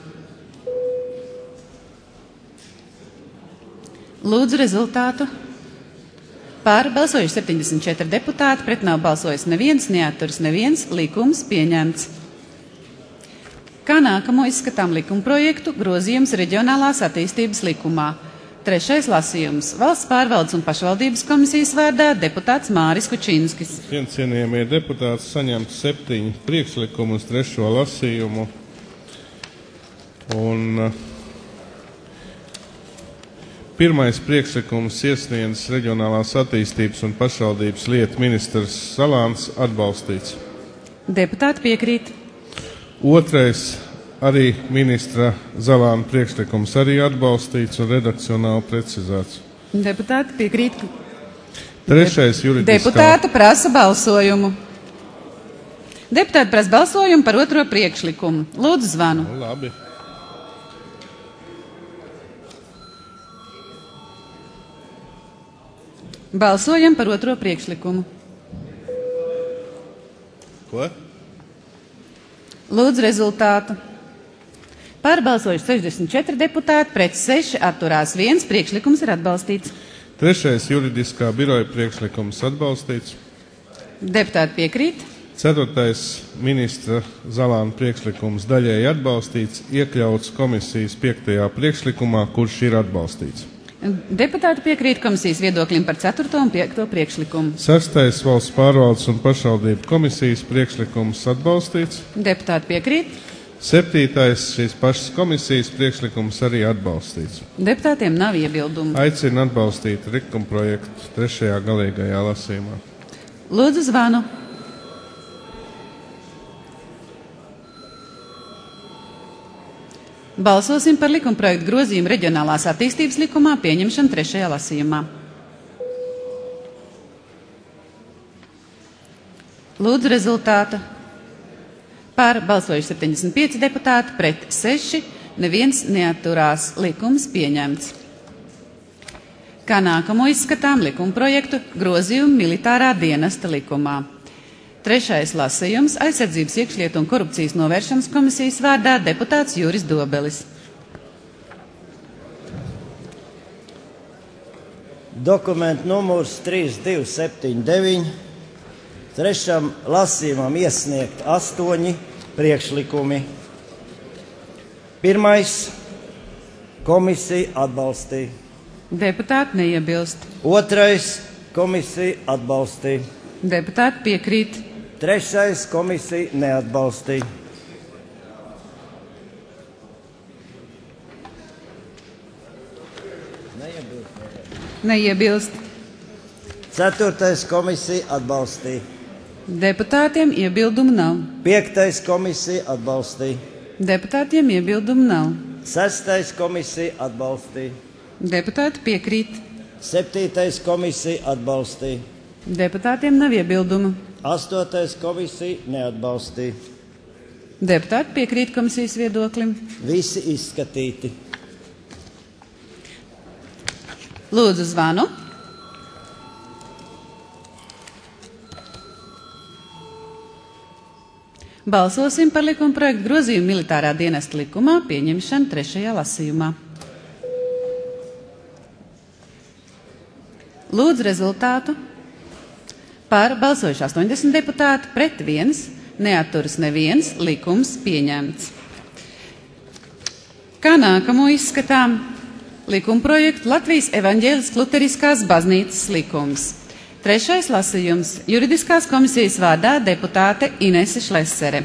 Lūdzu rezultātu. Par balsojuši 74 deputāti, pret nav balsojis neviens, neatturas neviens, likums pieņemts. Kā nākamo izskatām likuma projektu grozījums reģionālās attīstības likumā. 3. lasījums. Valsts pārvaldes un pašvaldības komisijas vārdā deputāts Māris Kučinskis.
Cienījamie deputāti, saņemt 7 priekšlikumus 3. lasījumu. Un pirmais priekšlikums iesniedz reģionālās attīstības un pašvaldības lietu ministrs Zalāns, atbalstīts.
Deputāti piekrīt.
2. arī ministra Zalāna priekšlikums arī atbalstīts un redakcionāli precizēts.
Deputāti piekrīt.
3. juridiskā.
Deputāti prasa balsojumu. Deputāti prasa balsojumu par 2. priekšlikumu. Lūdzu, Zvanu.
Labi.
Balsojam par 2. priekšlikumu.
Ko?
Lūdzu rezultātu. Pārbalsojuši 64 deputāti, pret 6 atturās 1, priekšlikums ir atbalstīts.
3. juridiskā biroja priekšlikums atbalstīts.
Deputāti piekrīt.
4. ministra Zalāna priekšlikums daļēji atbalstīts, iekļauts komisijas 5. priekšlikumā, kurš ir atbalstīts.
Deputāti piekrīt komisijas viedoklim par 4. un 5. priekšlikumu.
6. valsts pārvaldes un pašvaldību komisijas priekšlikums atbalstīts.
Deputāti piekrīt.
7. šīs pašas komisijas priekšlikums arī atbalstīts.
Deputātiem nav iebildumu.
Aicinu atbalstīt likuma projektu 3. galīgajā lasījumā.
Lūdzu, Zvanu. Balsosim par likuma projektu grozījumu reģionālās attīstības likumā pieņemšanu 3. lasījumā. Lūdzu rezultātu. Par balsojuši 75 deputāti, pret 6, neviens neatturās, likums pieņemts. kā nākamo izskatām likumprojektu grozījumu militārā dienesta likumā. 3. lasījums Aizsardzības, iekšlietu un korupcijas novēršanas komisijas vārdā deputāts Juris Dobelis.
Dokumentu numurs 3279. Trešam lasījumam iesniegt 8 priekšlikumi. Pirmais - komisija atbalstīja.
Deputāti neiebilst.
Otrais - komisija atbalstīja.
Deputāti piekrīt.
Trešais - komisija neatbalstīja.
Neiebilst.
Ceturtais - komisija atbalstīja.
Deputātiem iebildumu nav.
Piektais - komisija atbalstīja.
Deputātiem iebildumu nav.
Sestais - komisija atbalstīja.
Deputāti piekrīt.
Septītais - komisija atbalstīja.
Deputātiem nav iebildumu.
Astotais - komisija neatbalstīja.
Deputāti piekrīt komisijas viedoklim.
Visi izskatīti.
Lūdzu zvanu. Balsosim par likumprojektu grozījumu militārā dienesta likumā pieņemšanu 3. lasījumā. Lūdzu rezultātu. Par balsojuši 80 deputāti, pret 1, neatturas neviens, likums pieņemts. Kā nākamo izskatām likumprojektu Latvijas evaņģēliskās luteriskās baznīcas likums. 3. lasījums Juridiskās komisijas vārdā deputāte Inese Šlesere.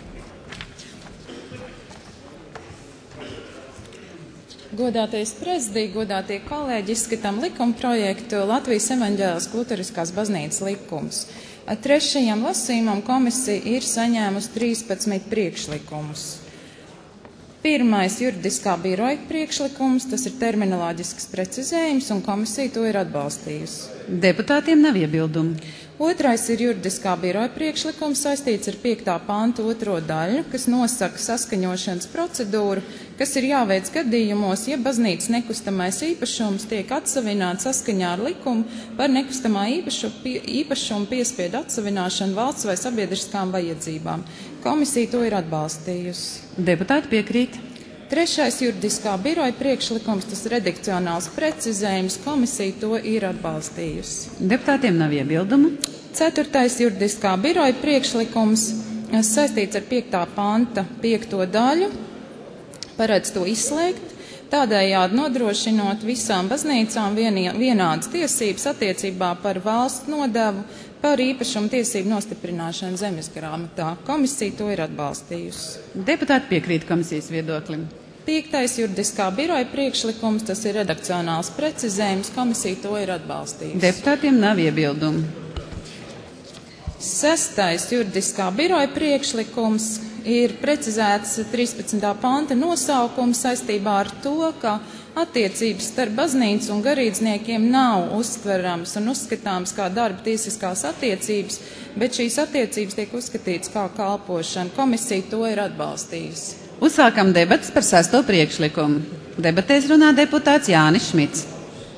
Godātais prezidija, godātie kolēģi, izskatām likumprojektu Latvijas evaņģēliskās luteriskās baznīcas likums. 3. lasījumam komisija ir saņēmusi 13 priekšlikumus. Pirmais - juridiskā biroja priekšlikums, tas ir terminoloģisks precizējums, un komisija to ir atbalstījusi.
Deputātiem nav iebildumu.
Otrais ir juridiskā biroja priekšlikums saistīts ar 5. panta 2. daļu, kas nosaka saskaņošanas procedūru, kas ir jāveic gadījumos, ja baznīcas nekustamais īpašums tiek atsavināts saskaņā ar likumu par nekustamā īpašumu piespiedu atsavināšanu valsts vai sabiedriskām vajadzībām. Komisija to ir atbalstījusi.
Deputāti piekrīt.
Trešais juridiskā biroja priekšlikums, tas redakcionāls precizējums, komisija to ir atbalstījusi.
Deputātiem nav iebildumu.
Ceturtais juridiskā biroja priekšlikums saistīts ar 5. panta 5. daļu, paredz to izslēgt, tādējādi nodrošinot visām baznīcām vienādas tiesības attiecībā par valsts nodevu par īpašumu tiesību nostiprināšanu zemes grāmatā. Komisija to ir atbalstījusi.
Deputāti piekrīt komisijas viedoklim.
5. juridiskā biroja priekšlikums, tas ir redakcionāls precizējums, komisija to ir atbalstījusi.
Deputātiem nav iebildumu.
6. juridiskā biroja priekšlikums ir precizēts 13. panta nosaukums saistībā ar to, ka attiecības starp baznīcu un garīdzniekiem nav uztveramas un uzskatāmas kā darba tiesiskās attiecības, bet šīs attiecības tiek uzskatītas kā kalpošana. Komisija to ir atbalstījusi.
Uzsākam debatas par 6. priekšlikumu. Debatēs runā deputāts Jānis Šmits.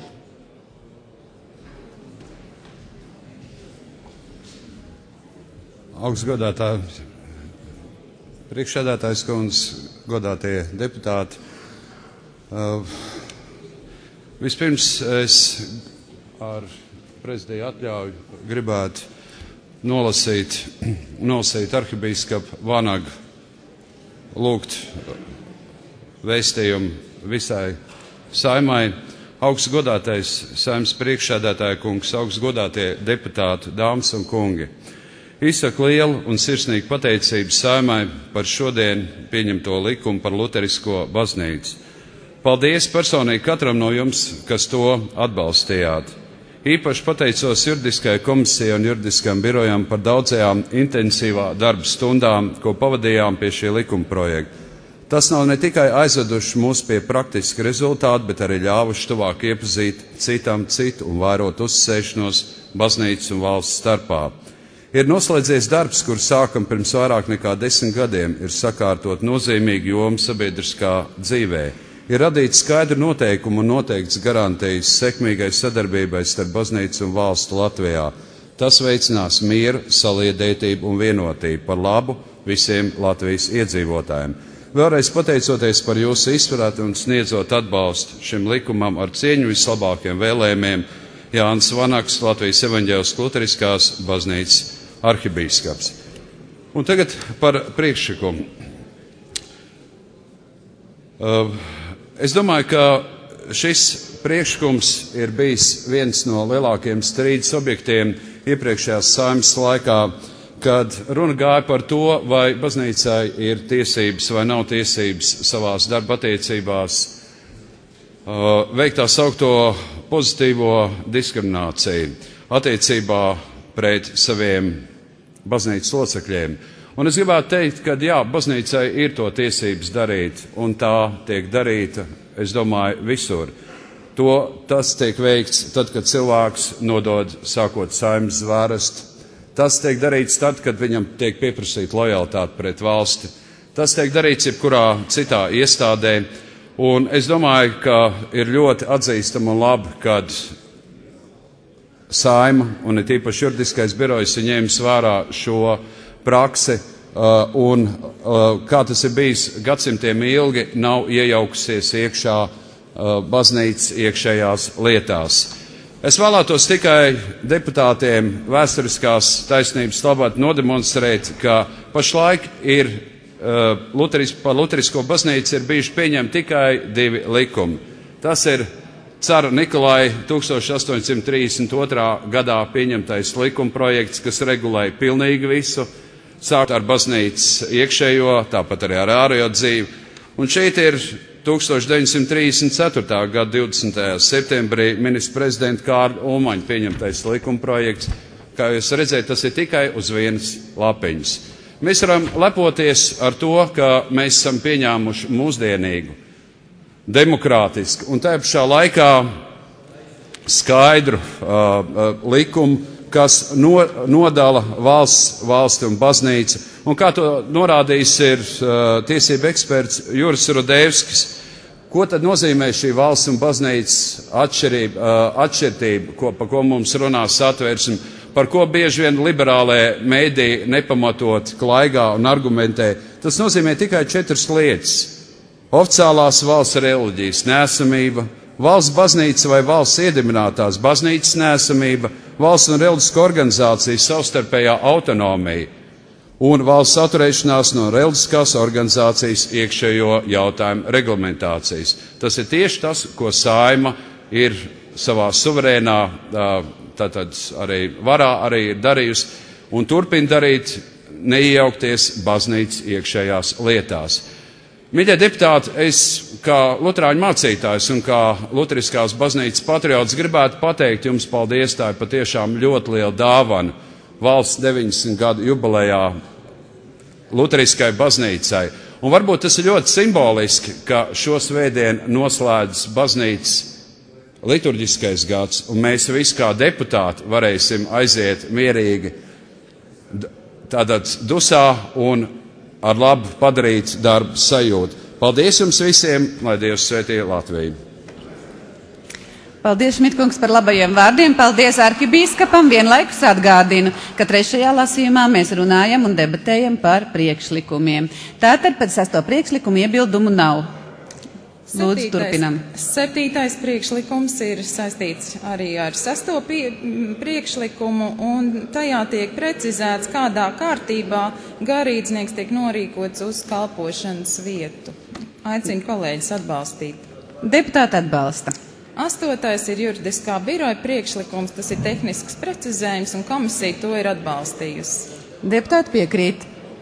Augstgodātā priekšsēdētājs kundze, godātie deputāti. Vispirms es ar prezidiju atļauju gribētu nolasīt arhibīskapu Vanagu lūgt vēstījumu visai saimai. Augstgodātais saimnes priekšsēdētāja kungs, augstgodātie deputāti, dāmas un kungi. Izsaku lielu un sirsnīgu pateicību saimai par šodien pieņemto likumu par luterisko baznīcu. Paldies personīgi katram no jums, kas to atbalstījāt. Īpaši pateicos juridiskajai komisijai un juridiskajam birojam par daudzajām intensīvā darba stundām, ko pavadījām pie šī likuma projekta. Tas nav ne tikai aizveduši mūs pie praktiska rezultāta, bet arī ļāvuši tuvāk iepazīt citam citu un vairot uzsēšanos baznīcas un valsts starpā. Ir noslēdzies darbs, kur sākam pirms vairāk nekā 10 gadiem, ir sakārtot nozīmīgi jomu sabiedriskā dzīvē. ir radīts skaidru noteikumu un noteikts garantijas sekmīgai sadarbībai starp baznīcu un valstu Latvijā. Tas veicinās mieru, saliedētību un vienotību par labu visiem Latvijas iedzīvotājiem. Vēlreiz pateicoties par jūsu izpratni un sniedzot atbalstu šim likumam ar cieņu vislabākiem vēlējumiem, Jānis Vanaks, Latvijas evaņģēliskās luteriskās baznīcas arhibīskaps. Un tagad par priekšlikumu. Es domāju, ka šis priekšlikums ir bijis viens no lielākiem strīdus objektiem iepriekšējās Saeimas laikā, kad runa gāja par to, vai baznīcai ir tiesības vai nav tiesības savās darba attiecībās veikt tā saukto pozitīvo diskrimināciju attiecībā pret saviem baznīcas locekļiem. Un es gribētu teikt, ka jā, baznīcai ir to tiesības darīt, un tā tiek darīta, es domāju, visur. Tas tiek veikts tad, kad cilvēks nodod sākot Saeimas zvērestu. Tas tiek darīts tad, kad viņam tiek pieprasīta lojalitāte pret valsti. Tas tiek darīts jebkurā citā iestādē. Un es domāju, ka ir ļoti atzīstama un labi, kad Saeima un it īpaši juridiskais birojs ir ņēmis vērā šo praksi un, kā tas ir bijis gadsimtiem ilgi, nav iejaukusies iekšā baznīcas iekšējās lietās. Es vēlētos tikai deputātiem vēsturiskās taisnības labāk nodemonstrēt, ka pašlaik ir par luterisko baznīcu ir bijuši pieņemti tikai 2 likumi. Tas ir cara Nikolai 1832. gadā pieņemtais likumprojekts, kas regulēja pilnīgi visu, sākt ar baznīcas iekšējo, tāpat arī ar ārējo dzīvi. Un šeit ir 1934. gada 20. septembrī ministra prezidenta Kārļa Ulmaņa pieņemtais likumprojekts. Kā jūs redzēt, tas ir tikai uz vienas lapiņas. Mēs varam lepoties ar to, ka mēs esam pieņēmuši mūsdienīgu, demokrātisku un tajā pašā laikā skaidru likumu, kas nodala valsti un baznīcu. Un kā to norādījis ir tiesība eksperts Juris Rudēvskis, ko tad nozīmē šī valsts un baznīcas atšķirtība, par ko mums runā Satversme, par ko bieži vien liberālajie mēdī nepamatot klaigā un argumentē. Tas nozīmē tikai 4 lietas. Oficiālās valsts reliģijas neesamība, valsts baznīca vai valsts iedibinātās baznīcas neesamība, valsts un reliģisko organizāciju savstarpējā autonomija un valsts atturēšanās no reliģiskās organizācijas iekšējo jautājumu reglamentācijas. Tas ir tieši tas, ko Saeima ir savā suverēnā tātad arī varā arī ir darījusi un turpina darīt, neiejaukties baznīcas iekšējās lietās. Mīļie deputāti, es kā luterāņu mācītājs un kā luteriskās baznīcas patriots gribētu pateikt jums paldies, tā ir patiešām ļoti liela dāvana valsts 90 gadu jubilejā luteriskai baznīcai. Un varbūt tas ir ļoti simboliski, ka šo svētdienu noslēdz baznīcas liturģiskais gads, un mēs visi kā deputāti varēsim aiziet mierīgi tādā dusā un ar labu padarīt darbu sajūtu. Paldies jums visiem, lai Dievs svētī Latviju!
Paldies, Šmitkungs, par labajiem vārdiem. Paldies arhibīskapam. Vienlaikus atgādinu, ka 3. lasījumā mēs runājam un debatējam par priekšlikumiem. Tātad pēc 6. priekšlikumu iebildumu nav. Lūdzu, turpinam.
7. priekšlikums ir saistīts arī ar 6. priekšlikumu, un tajā tiek precizēts, kādā kārtībā garīdznieks tiek norīkots uz kalpošanas vietu. Aicinu kolēģis atbalstīt.
Deputāti atbalsta.
8. ir juridiskā biroja priekšlikums, tas ir tehnisks precizējums, un komisija to ir atbalstījusi.
Deputāti piekrīt.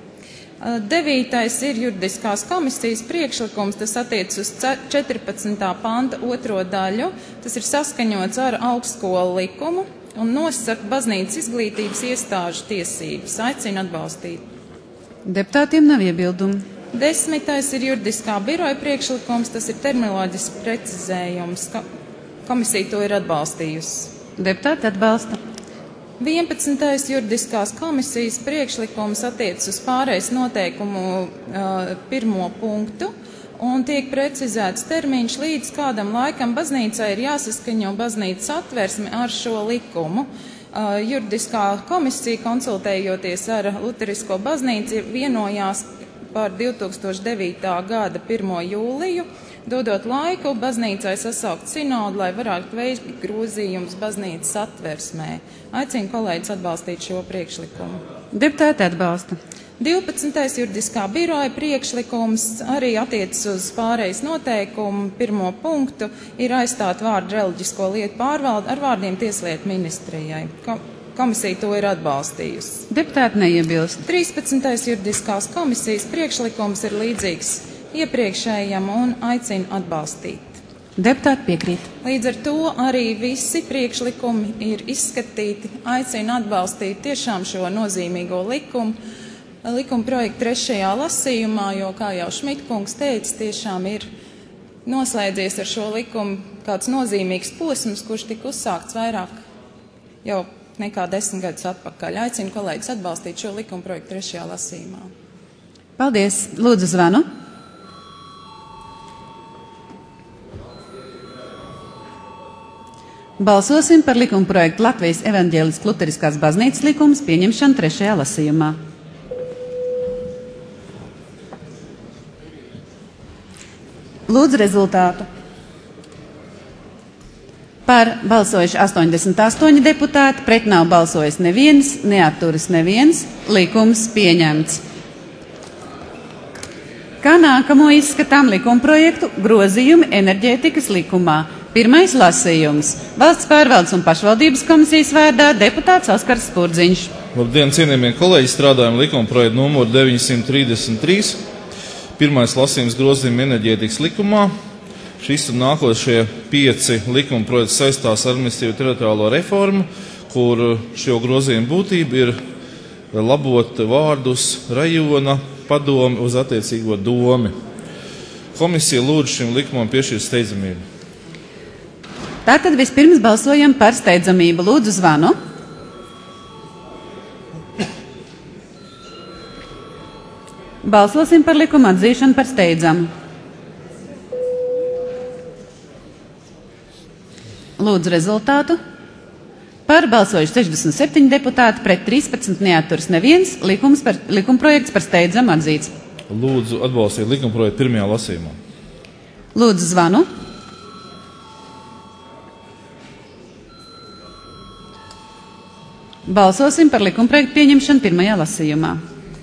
9. ir juridiskās komisijas priekšlikums, tas attiec uz 14. panta 2. daļu, tas ir saskaņots ar augstskolu likumu un nosaka baznīcas izglītības iestāžu tiesības. Aicinu atbalstīt.
Deputātiem nav iebildumu.
10. ir juridiskā biroja priekšlikums, tas ir terminoloģisks precizējums. Komisija to ir atbalstījusi.
Deputāti atbalsta.
11. juridiskās komisijas priekšlikums attiec uz pārejas noteikumu 1. punktu, un tiek precizēts termiņš, līdz kādam laikam baznīcai ir jāsaskaņo baznīcas atversme ar šo likumu. Juridiskā komisija, konsultējoties ar Luterisko baznīcu, vienojās par 2009. gada 1. jūliju, dodot laiku baznīcai sasaukt sinodu, lai varētu veikt grozījumus baznīcas atversmē. Aicinu kolēģis atbalstīt šo priekšlikumu.
Deputāti atbalsta.
12. juridiskā biroja priekšlikums arī attiecas uz pārejas noteikumu. 1. punktu ir aizstāt vārdu reliģisko lietu pārvalde ar vārdiem tieslietu ministrijai. Komisija to ir atbalstījusi.
Deputāti neiebilst.
13. juridiskās komisijas priekšlikums ir līdzīgs iepriekšējam un aicinu atbalstīt.
Deputāti piekrīt.
Līdz ar to arī visi priekšlikumi ir izskatīti. Aicinu atbalstīt tiešām šo nozīmīgo likuma projektu 3. lasījumā, jo, kā jau Šmitkungs teica, tiešām ir noslēdzies ar šo likumu kāds nozīmīgs posms, kurš tika uzsākts vairāk jau nekā 10 gadus atpakaļ. Aicinu kolēģis atbalstīt šo likuma projektu 3. lasījumā.
Paldies. Lūdzu zvanu. Balsosim par likuma projektu Latvijas evaņģēliskās luteriskās baznīcas likums pieņemšanu 3. lasījumā. Lūdzu rezultātu. Par balsojuši 88 deputāti, pret nav balsojis neviens, neatturas neviens, likums pieņemts. Kā nākamo izskatām likumprojektu grozījumi enerģētikas likumā. Pirmais lasījums. Valsts pārvaldes un pašvaldības komisijas vārdā deputāts Oskars Spurdziņš.
Labdien, cienījamie kolēģi, strādājam likumprojektu numuru 933. Pirmais lasījums grozījumi enerģētikas likumā. Šis un nākošie 5 likumprojekti saistās ar administratīvo teritoriālo reformu, kur šo grozījumu būtība ir labot vārdus rajona padomi uz attiecīgo domi. Komisija lūdz šim likumam piešķirt steidzamību.
Tātad vispirms balsojam par steidzamību. Lūdzu zvanu. Balsosim par likumu atzīšanu par steidzamu. Lūdzu rezultātu. Par balsojuši 67 deputāti, pret 13 neatturas neviens, likumprojekts par steidzamu atzīts.
Lūdzu atbalstīt likumprojektu pirmajā lasījumā.
Lūdzu zvanu. Balsosim par likumprojektu pieņemšanu pirmajā lasījumā.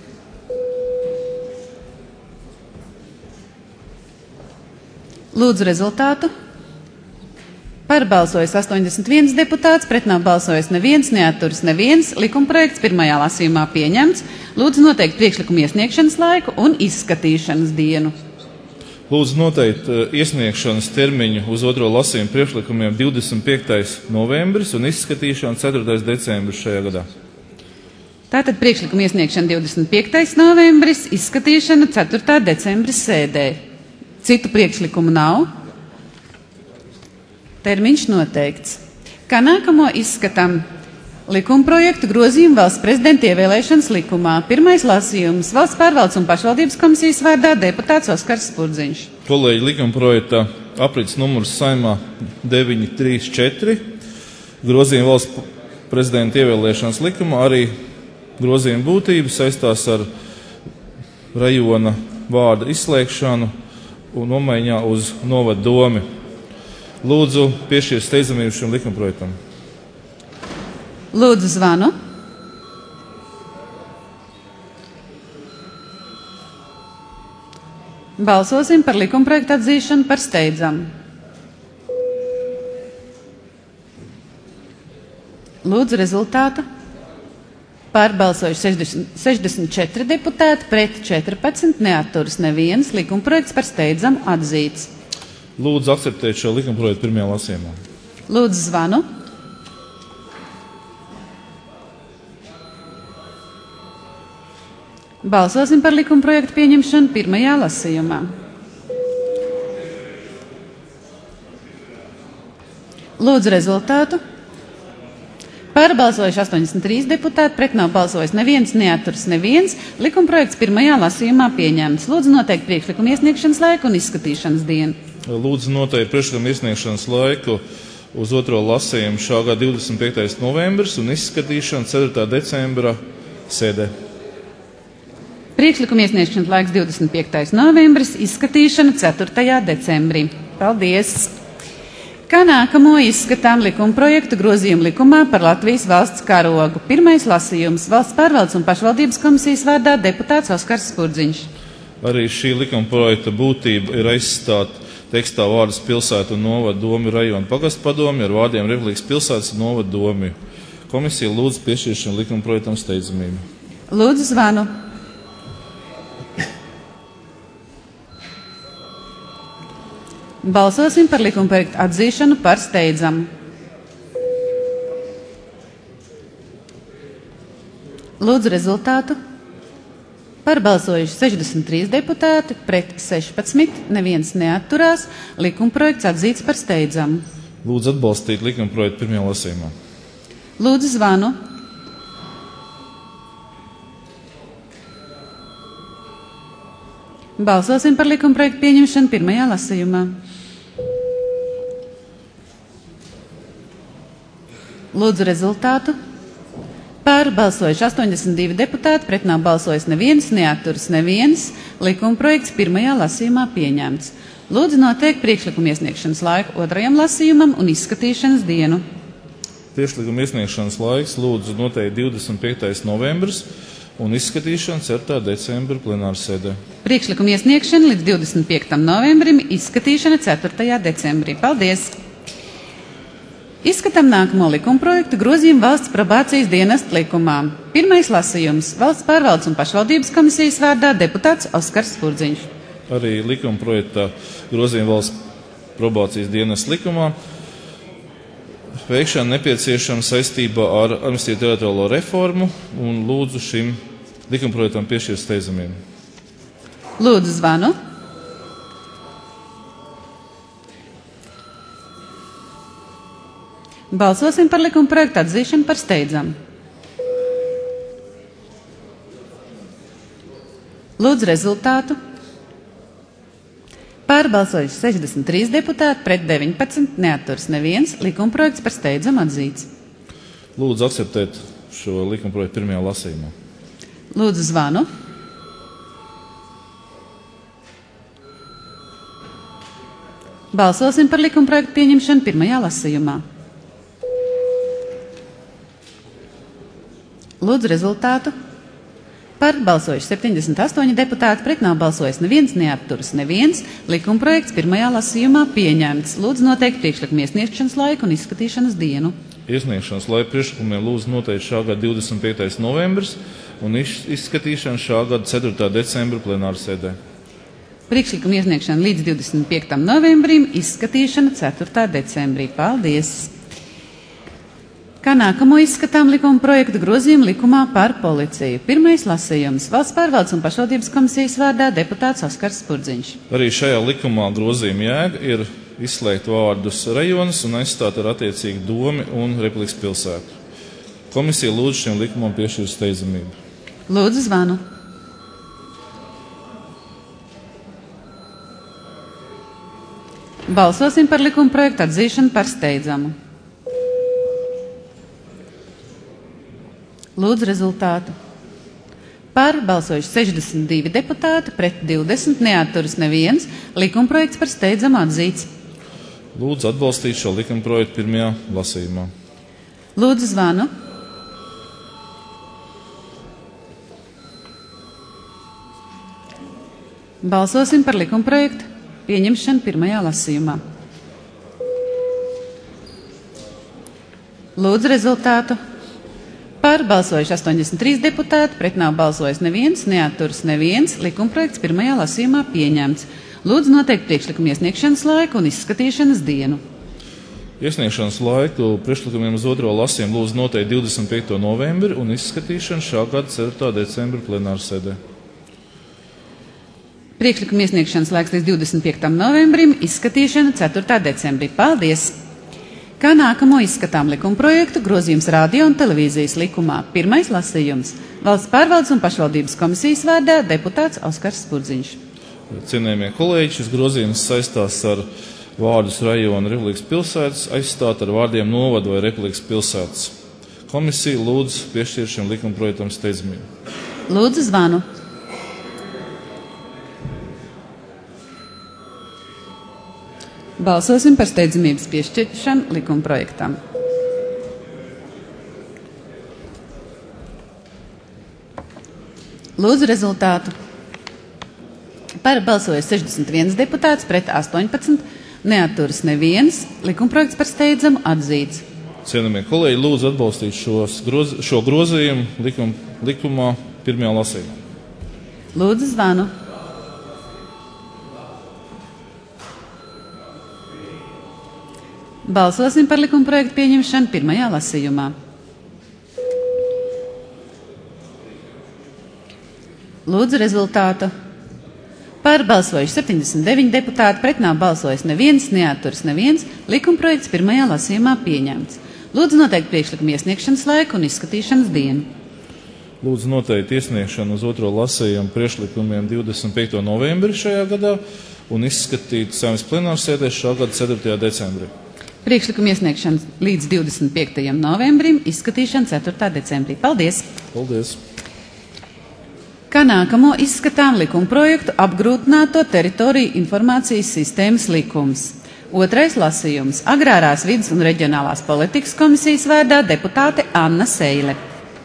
Lūdzu rezultātu. Par balsojis 81 deputāts, pret nav balsojis neviens, neatturas neviens, likumprojekts pirmajā lasījumā pieņemts. Lūdzu noteikt priekšlikumu iesniegšanas laiku un izskatīšanas dienu.
Lūdzu noteikt iesniegšanas termiņu uz otro lasījumu priekšlikumiem 25. novembris un izskatīšanu 4. decembris šajā gadā.
Tātad priekšlikuma iesniegšana 25. novembris, izskatīšana 4. decembris sēdē. Citu priekšlikumu nav. Termiņš noteikts. Kā nākamo izskatām likumprojektu grozījumu valsts prezidenta ievēlēšanas likumā. Pirmais lasījums. Valsts pārvaldes un pašvaldības komisijas vārdā deputāts Oskars Spurdziņš.
Kolēģi, likumprojekta aprits numurs Saeimā 934. Grozījumu valsts prezidenta ievēlēšanas likumā. Arī grozījuma būtība saistās ar rajona vārda izslēgšanu un nomaiņā uz novada domi. Lūdzu piešķirt steidzamību šim likumprojektam.
Lūdzu zvanu. Balsosim par likumprojektu atzīšanu par steidzamu. Lūdzu rezultātu. Par balsojuši 64 deputāti, pret 14, neatturas neviens, likumprojekts par steidzamu atzīts.
Lūdzu akceptēt šo likumprojektu pirmajā lasījumā.
Lūdzu zvanu. Balsosim par likumprojektu pieņemšanu pirmajā lasījumā. Lūdzu rezultātu. Par balsojuši 83 deputāti, pret nav balsojis neviens, neatturas neviens. Likumprojekts pirmajā lasījumā pieņemts. Lūdzu noteikt priekšlikumu iesniegšanas laiku un izskatīšanas dienu.
Lūdzu noteikt priekšlikumu iesniegšanas laiku uz otro lasījumu šā gada 25. novembris un izskatīšanu 4. decembra sēdē.
Priekšlikuma iesniegšanas laiks 25. novembris, izskatīšana 4. decembrī. Paldies! Kā nākamo izskatām likumprojektu grozījumu likumā par Latvijas valsts karogu. Pirmais lasījums Valsts pārvaldes un pašvaldības komisijas vārdā deputāts Oskars Spurdziņš.
Arī šī likumprojekta būtība ir aizstāt tekstā vārdus pilsētu un novadu domu rajonu pagastu padomi ar vārdiem Republikas pilsētas un novadu domi. Komisija lūdz piešķiršanu likumprojektam steidzamību.
Lūdzu zvanu. Balsosim par likumprojektu atzīšanu par steidzamu. Lūdzu rezultātu. Par balsojuši 63 deputāti, pret 16, neviens neatturās. Likumprojekts atzīts par steidzamu.
Lūdzu atbalstīt likumprojektu pirmajā lasījumā.
Lūdzu zvanu. Balsosim par likumprojektu pieņemšanu pirmajā lasījumā. Lūdzu rezultātu. Par balsojuši 82 deputāti, pret nav balsojis neviens, neatturas neviens. Likumprojekts pirmajā lasījumā pieņemts. Lūdzu noteikt priekšlikumu iesniegšanas laiku otrajam lasījumam un izskatīšanas dienu.
Priekšlikuma iesniegšanas laiks lūdzu noteikt 25. novembris un izskatīšana 4. decembra plenārsēdē.
Priekšlikuma iesniegšana līdz 25. novembrim, izskatīšana 4. decembrī. Paldies! Izskatām nākamo likumprojektu grozījumu valsts probācijas dienesta likumā. Pirmais lasījums Valsts pārvaldes un pašvaldības komisijas vārdā deputāts Oskars Spurdziņš.
Arī likumprojekta grozījumu valsts probācijas dienesta likumā veikšana nepieciešama saistībā ar administratīvo teritoriālo reformu un lūdzu šim likumprojektam piešķirt steidzamību.
Lūdzu zvanu. Balsosim par likumprojektu atzīšanu par steidzamu. Lūdzu rezultātu. Par balsojuši 63 deputāti, pret 19, neatturas neviens. Likumprojekts par steidzamu atzīts.
Lūdzu akceptēt šo likumprojektu pirmajā lasījumā.
Lūdzu zvanu. Balsosim par likumprojektu pieņemšanu pirmajā lasījumā. Lūdzu rezultātu. Par balsojuši 78 deputāti, pret nav balsojis neviens, neatturas neviens. Likumprojekts pirmajā lasījumā pieņemts. Lūdzu noteikt priekšlikumu iesniegšanas laiku un izskatīšanas dienu.
Iesniegšanas laika priekšlikumiem lūdzu noteikt šā gada 25. novembris un izskatīšana šā gada 4. decembra plenārsēdē.
Priekšlikuma iesniegšana līdz 25. novembrim, izskatīšana 4. decembrī. Paldies! Kā nākamo izskatām likuma projektu grozījumu likumā par policiju. Pirmais lasījums Valsts pārvaldes un pašvaldības komisijas vārdā deputāts Oskars Spurdziņš.
Arī šajā likumā grozījuma jēga ir izslēgt vārdus rajonus un aizstāt ar attiecīgi domi un Republikas pilsētu. Komisija lūdz šim likumam piešķirt steidzamību.
Lūdzu zvanu. Balsosim par likuma projektu atzīšanu par steidzamu. Lūdzu rezultātu. Par balsojuši 62 deputāti, pret 20, neatturas neviens. Likumprojekts par steidzamu atzīts.
Lūdzu atbalstīt šo likumprojektu pirmajā lasījumā.
Lūdzu zvanu. Balsosim par likumprojektu pieņemšanu pirmajā lasījumā. Lūdzu rezultātu. Par balsojuši 83 deputāti, pret nav balsojis neviens, neatturas neviens. Likumprojekts pirmajā lasījumā pieņemts. Lūdzu noteikt priekšlikumu iesniegšanas laiku un izskatīšanas dienu.
Iesniegšanas laiku priekšlikumiem uz otro lasījumu lūdzu noteikt 25. novembri un izskatīšanu šā gada 4. decembra plenārsēdē.
Priekšlikuma iesniegšanas laiks līdz 25. novembrim, izskatīšana 4. decembrī. Paldies! Kā nākamo izskatām likumprojektu grozījums radio un televīzijas likumā. Pirmais lasījums. Valsts pārvaldes un pašvaldības komisijas vārdā deputāts Oskars Spurdziņš.
Cienējamie kolēģi, šis grozījums saistās ar vārdus rajona Republikas pilsētas aizstāt ar vārdiem novada vai Republikas pilsētas. Komisija lūdz piešķirt šim likumprojektam steidzamību.
Lūdzu zvanu. Balsosim par steidzamības piešķiršanu likumprojektam. Lūdzu rezultātu. Par balsoja 61 deputāts, pret 18, neatturas neviens. Likumprojekts par steidzamu atzīts.
Cienījamie kolēģi, lūdzu atbalstīt šo grozījumu likumā pirmajā lasījumā.
Lūdzu zvanu. Balsosim par likumprojektu pieņemšanu pirmajā lasījumā. Lūdzu rezultātu. Par balsojuši 79 deputāti, pret nav balsojis neviens, neatturas neviens. Likumprojekts pirmajā lasījumā pieņemts. Lūdzu noteikt priekšlikumu iesniegšanas laiku un izskatīšanas dienu.
Lūdzu noteikt iesniegšanu uz otro lasījumu priekšlikumiem 25. novembri šajā gadā un izskatīt Saeimas plenārsēdē šā gada 4. decembrī.
Priekšlikuma iesniegšana līdz 25. novembrim, izskatīšana 4. decembrī. Paldies!
Paldies!
Kā nākamo izskatām likumprojektu apgrūtināto teritoriju informācijas sistēmas likums. Otrais lasījums. Agrārās vides un reģionālās politikas komisijas vārdā deputāte Anna Seile.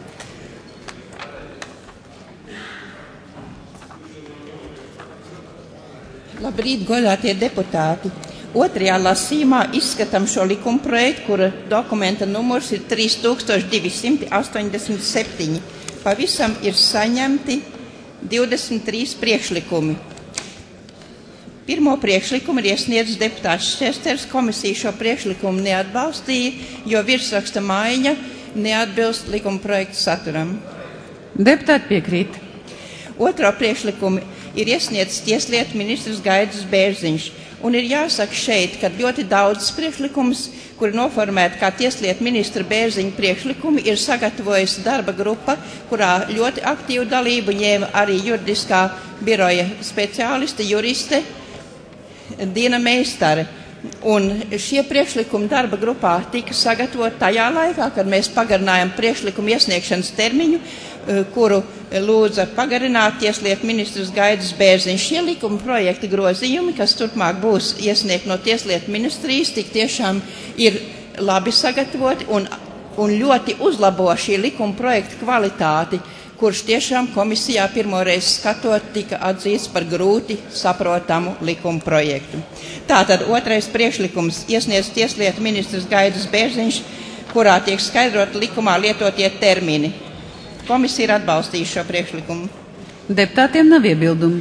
Labrīt, godātie deputāti! Otrajā lasījumā izskatām šo likumprojektu, kura dokumenta numurs ir 3287. Pavisam ir saņemti 23 priekšlikumi. Pirmo priekšlikumu ir iesniedzis deputāts Česters. Komisija šo priekšlikumu neatbalstīja, jo virsraksta maiņa neatbilst likumprojekta saturam.
Deputāti piekrīt.
Otro priekšlikumu ir iesniedzis tieslietu ministrs Gaidis Bērziņš. Un ir jāsaka šeit, ka ļoti daudz priekšlikumus, kuri noformēti kā tieslietu ministra Bērziņa priekšlikumi, ir sagatavojusi darba grupa, kurā ļoti aktīvu dalību ņēma arī juridiskā biroja speciāliste, juriste Dina Meistare. Un šie priekšlikumi darba grupā tika sagatavoti tajā laikā, kad mēs pagarinājām priekšlikumu iesniegšanas termiņu, kuru lūdza pagarināt tieslietu ministrs Gaidis Bērziņš. Šie likuma projekta grozījumi, kas turpmāk būs iesniegt no tieslietu ministrijas, tik tiešām ir labi sagatavoti un ļoti uzlabo šī likuma projekta kvalitāti, kurš tiešām komisijā pirmoreiz skatot tika atzīts par grūti saprotamu likuma projektu. Tātad otrais priekšlikums iesniedz tieslietu ministrs Gaidis Bērziņš, kurā tiek skaidrot likumā lietotie termini. Komisija ir atbalstījusi šo priekšlikumu.
Deputātiem nav iebildumu.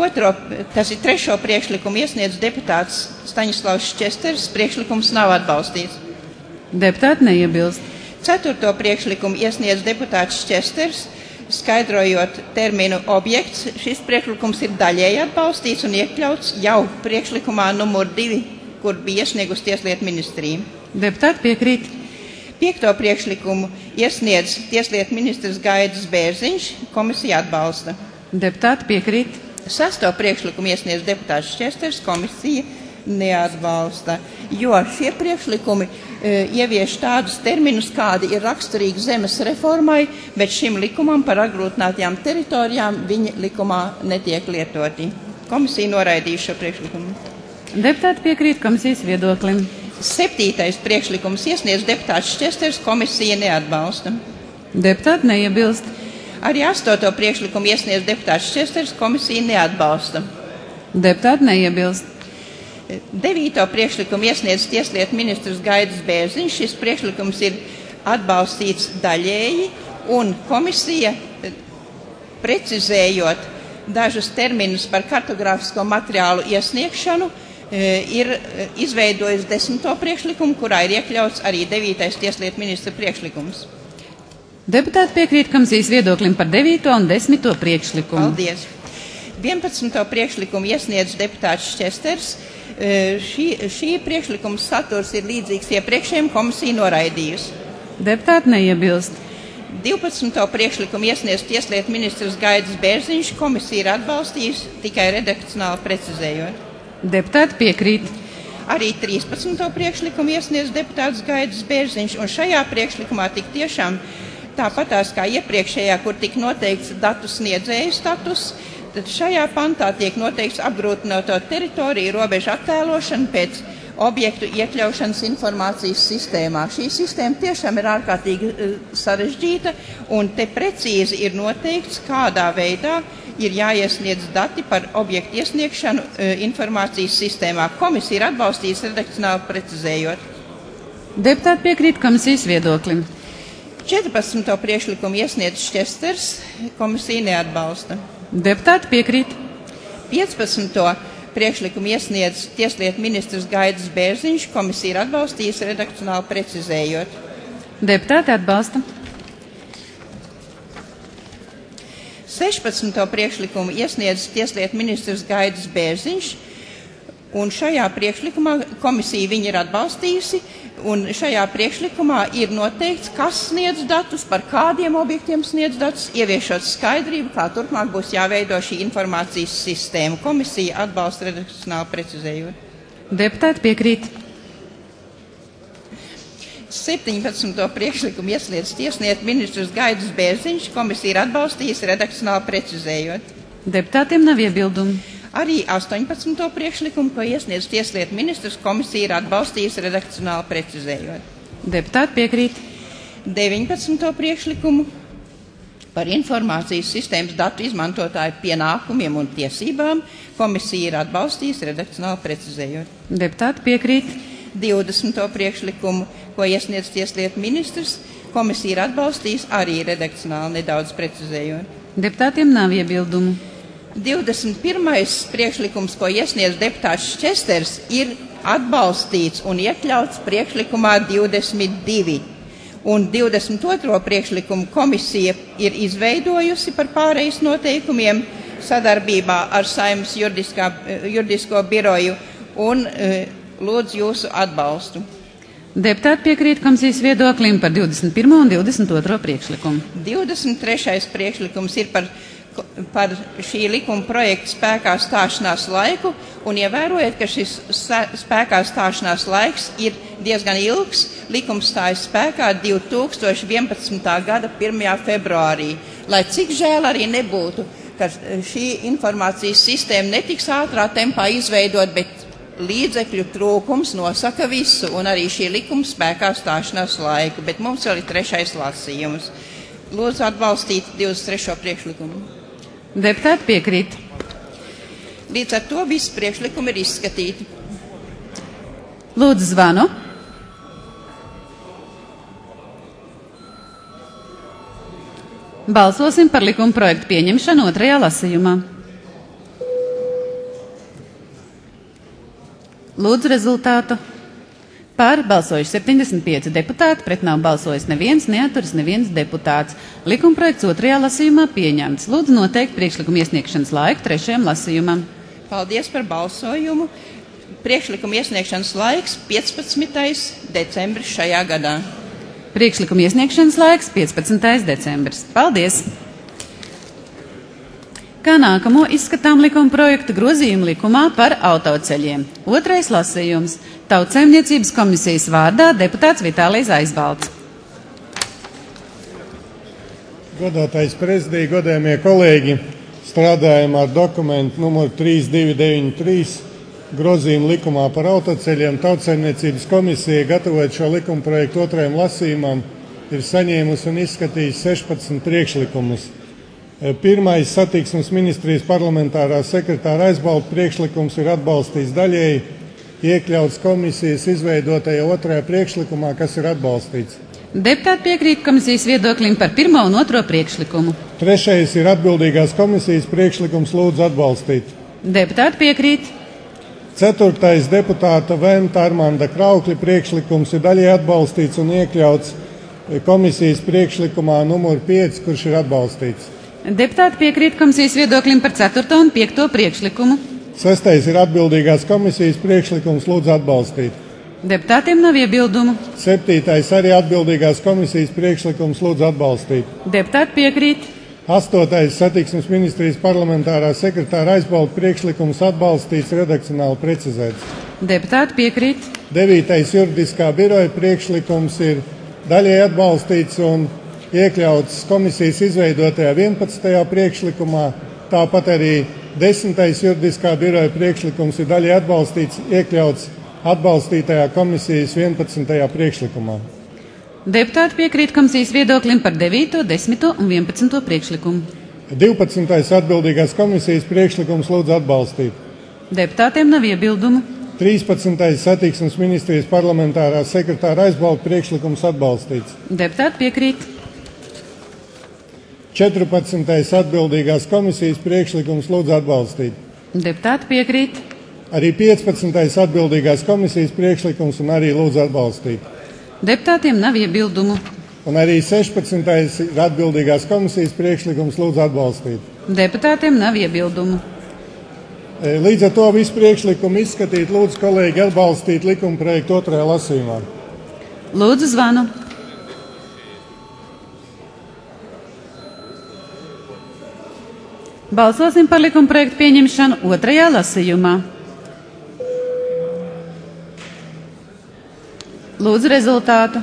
Trešo priekšlikumu iesniedz deputāts Staņislavs Česters. Priekšlikums nav atbalstīts.
Deputāti neiebilst.
Ceturto priekšlikumu iesniedz deputāts Česters, skaidrojot terminu objekts. Šis priekšlikums ir daļēji atbalstīts un iekļauts jau priekšlikumā numur 2, kur bija iesniegus tieslietu ministrija.
Deputāti piekrīt.
Piekto priekšlikumu iesniedz tieslietu ministrs Gaidis Bērziņš, komisija atbalsta.
Deputāti piekrīt.
Sesto priekšlikumu iesniedz deputāts Česters, komisija neatbalsta, jo šie priekšlikumi ievieš tādus terminus, kādi ir raksturīgi zemes reformai, bet šim likumam par apgrūtinātajām teritorijām viņa likumā netiek lietoti. Komisija noraidīja šo priekšlikumu.
Deputāti piekrīt komisijas viedoklim.
7. priekšlikums iesniedz deputāts Česters, komisija neatbalsta.
Deputāti neiebilst.
Arī 8. priekšlikumu iesniedz deputāts Česters, komisija neatbalsta.
Deputāti neiebilst.
9. priekšlikumu iesniedz tieslietu ministrs Gaidis Bērziņš. Šis priekšlikums ir atbalstīts daļēji, un komisija, precizējot dažus terminus par kartogrāfisko materiālu iesniegšanu, ir izveidojis 10. priekšlikumu, kurā ir iekļauts arī 9. tieslietu ministra priekšlikums.
Deputāti piekrīt komisijas viedoklim par 9. un 10. priekšlikumu.
Paldies. 11. priekšlikumu iesniedz deputāts Česters. Šī priekšlikuma saturs ir līdzīgs iepriekšējiem, komisija noraidījusi.
Deputāti neiebilst.
12. priekšlikumu iesniedz tieslietu ministrs Gaidis Bērziņš, komisija ir atbalstījusi, tikai redakcionāli precizējot.
Deputāti piekrīt.
Arī 13. priekšlikumu iesniedz deputāts Gaidis Bērziņš, un šajā priekšlikumā tik tiešām tāpatās kā iepriekšējā, kur tika noteikts datu sniedzēju status, tad šajā pantā tiek noteikts apgrūtināto teritoriju robežu attēlošana pēc objektu iekļaušanas informācijas sistēmā. Šī sistēma tiešām ir ārkārtīgi sarežģīta, un te precīzi ir noteikts, kādā veidā ir jāiesniedz dati par objektu iesniegšanu informācijas sistēmā. Komisija ir atbalstījusi redakcionāli precizējot.
Deputāti piekrīt komisijas viedoklim.
14. priekšlikumu iesniedz Šķesters, komisija neatbalsta.
Deputāti piekrīt.
15. priekšlikumu iesniedz tieslietu ministrs Gaidis Bērziņš, komisija ir atbalstījusi redakcionāli precizējot.
Deputāti atbalsta.
16. priekšlikumu iesniedz tieslietu ministrs Gaidis Bērziņš, un šajā priekšlikumā komisija viņu ir atbalstījusi, un šajā priekšlikumā ir noteikts, kas sniedz datus, par kādiem objektiem sniedz datus, ieviešot skaidrību, kā turpmāk būs jāveido šī informācijas sistēma. Komisija atbalsta redakcionāli precizējot.
Deputāti piekrīt.
17. priekšlikumu iesniedz tieslietu ministrs Gaidis Bērziņš, komisija ir atbalstījusi redakcionāli precizējot.
Deputātiem nav iebildumu.
Arī 18. priekšlikumu, ko iesniedz tieslietu ministrs, komisija ir atbalstījusi redakcionāli precizējot.
Deputāti piekrīt.
19. priekšlikumu par informācijas sistēmas datu izmantotāju pienākumiem un tiesībām komisija ir atbalstījusi redakcionāli precizējot.
Deputāti piekrīt.
20. priekšlikumu, ko iesniedz tieslietu ministrs, komisija ir atbalstījusi arī redakcionāli nedaudz precizējot.
Deputātiem nav iebildumu.
21. priekšlikums, ko iesniedz deputāts Šķesters, ir atbalstīts un iekļauts priekšlikumā 22. Un 22. priekšlikumu komisija ir izveidojusi par pārejas noteikumiem sadarbībā ar Saeimas juridisko biroju un lūdzu jūsu atbalstu.
Deputāti piekrīt komisijas viedoklim par 21. un 22. priekšlikumu.
23. priekšlikums ir par šī likuma projekta spēkā stāšanās laiku, un ievērojiet, ka šis spēkā stāšanās laiks ir diezgan ilgs. Likums stājas spēkā 2011. gada 1. februārī. Lai cik žēl arī nebūtu, ka šī informācijas sistēma netiks ātrā tempā izveidot, bet līdzekļu trūkums nosaka visu, un arī šī likuma spēkā stāšanās laiku, bet mums vēl ir 3. lasījums. Lūdzu atbalstīt 23. priekšlikumu.
Deputāti piekrīt.
Līdz ar to visi priekšlikumi ir izskatīti.
Lūdzu zvanu. Balsosim par likuma projektu pieņemšanu 2. lasījumā. Lūdzu rezultātu. Par balsojuši 75 deputāti, pret nav balsojis neviens, neaturas neviens deputāts. Likumprojekts 2. lasījumā pieņemts. Lūdzu noteikt priekšlikumu iesniegšanas laiku 3. lasījumam.
Paldies par balsojumu. Priekšlikumu iesniegšanas laiks 15. decembris šajā gadā.
Priekšlikumu iesniegšanas laiks 15. decembris. Paldies! Kā nākamo izskatām likuma projektu grozījumu likumā par autoceļiem. 2. lasījums. Tautsaimniecības komisijas vārdā deputāts Vitālijs Aizbalts.
Godātais prezidija, godējamie kolēģi, strādājam ar dokumentu numuru 3293 grozījumu likumā par autoceļiem. Tautsaimniecības komisija, gatavojot šo likuma projektu 2. lasījumam, ir saņēmusi un izskatījusi 16 priekšlikumus. Pirmais satiksmes ministrijas parlamentārā sekretāra Aizbalta priekšlikums ir atbalstīts daļēji, iekļauts komisijas izveidotajā 2. priekšlikumā, kas ir atbalstīts.
Deputāti piekrīt komisijas viedoklim par 1. un 2. priekšlikumu.
3. ir atbildīgās komisijas priekšlikums, lūdzu atbalstīt.
Deputāti piekrīt.
4. deputāta Venta Armanda Kraukļa priekšlikums ir daļēji atbalstīts un iekļauts komisijas priekšlikumā numur 5, kurš ir atbalstīts.
Deputāti piekrīt komisijas viedoklim par 4. un 5. priekšlikumu.
6. ir atbildīgās komisijas priekšlikums, lūdzu atbalstīt.
Deputātiem nav iebildumu.
7. arī atbildīgās komisijas priekšlikums, lūdzu atbalstīt.
Deputāti piekrīt.
8. satiksmes ministrijas parlamentārā sekretāra aizbalda priekšlikums atbalstīts, redakcionāli precizēts.
Deputāti piekrīt.
9. juridiskā biroja priekšlikums ir daļai atbalstīts un iekļauts komisijas izveidotajā 11. priekšlikumā. Tāpat arī 10. juridiskā biroja priekšlikums ir daļai atbalstīts, iekļauts atbalstītajā komisijas 11. priekšlikumā.
Deputāti piekrīt komisijas viedoklim par 9., 10. un 11. priekšlikumu.
12. atbildīgās komisijas priekšlikums, lūdzu atbalstīt.
Deputātiem nav iebildumu.
13. satiksmes ministrijas parlamentārā sekretāra aizbalda priekšlikums atbalstīts.
Deputāti piekrīt.
14. atbildīgās komisijas priekšlikums, lūdzu atbalstīt.
Deputāti piekrīt.
Arī 15. atbildīgās komisijas priekšlikums un arī lūdzu atbalstīt.
Deputātiem nav iebildumu.
Un arī 16. ir atbildīgās komisijas priekšlikums, lūdzu atbalstīt.
Deputātiem nav iebildumu.
Līdz ar to visu priekšlikumu izskatīt, lūdzu kolēģi atbalstīt likuma projektu 2. lasījumā.
Lūdzu zvanu. Balsosim par likuma projektu pieņemšanu 2. lasījumā. Lūdzu rezultātu.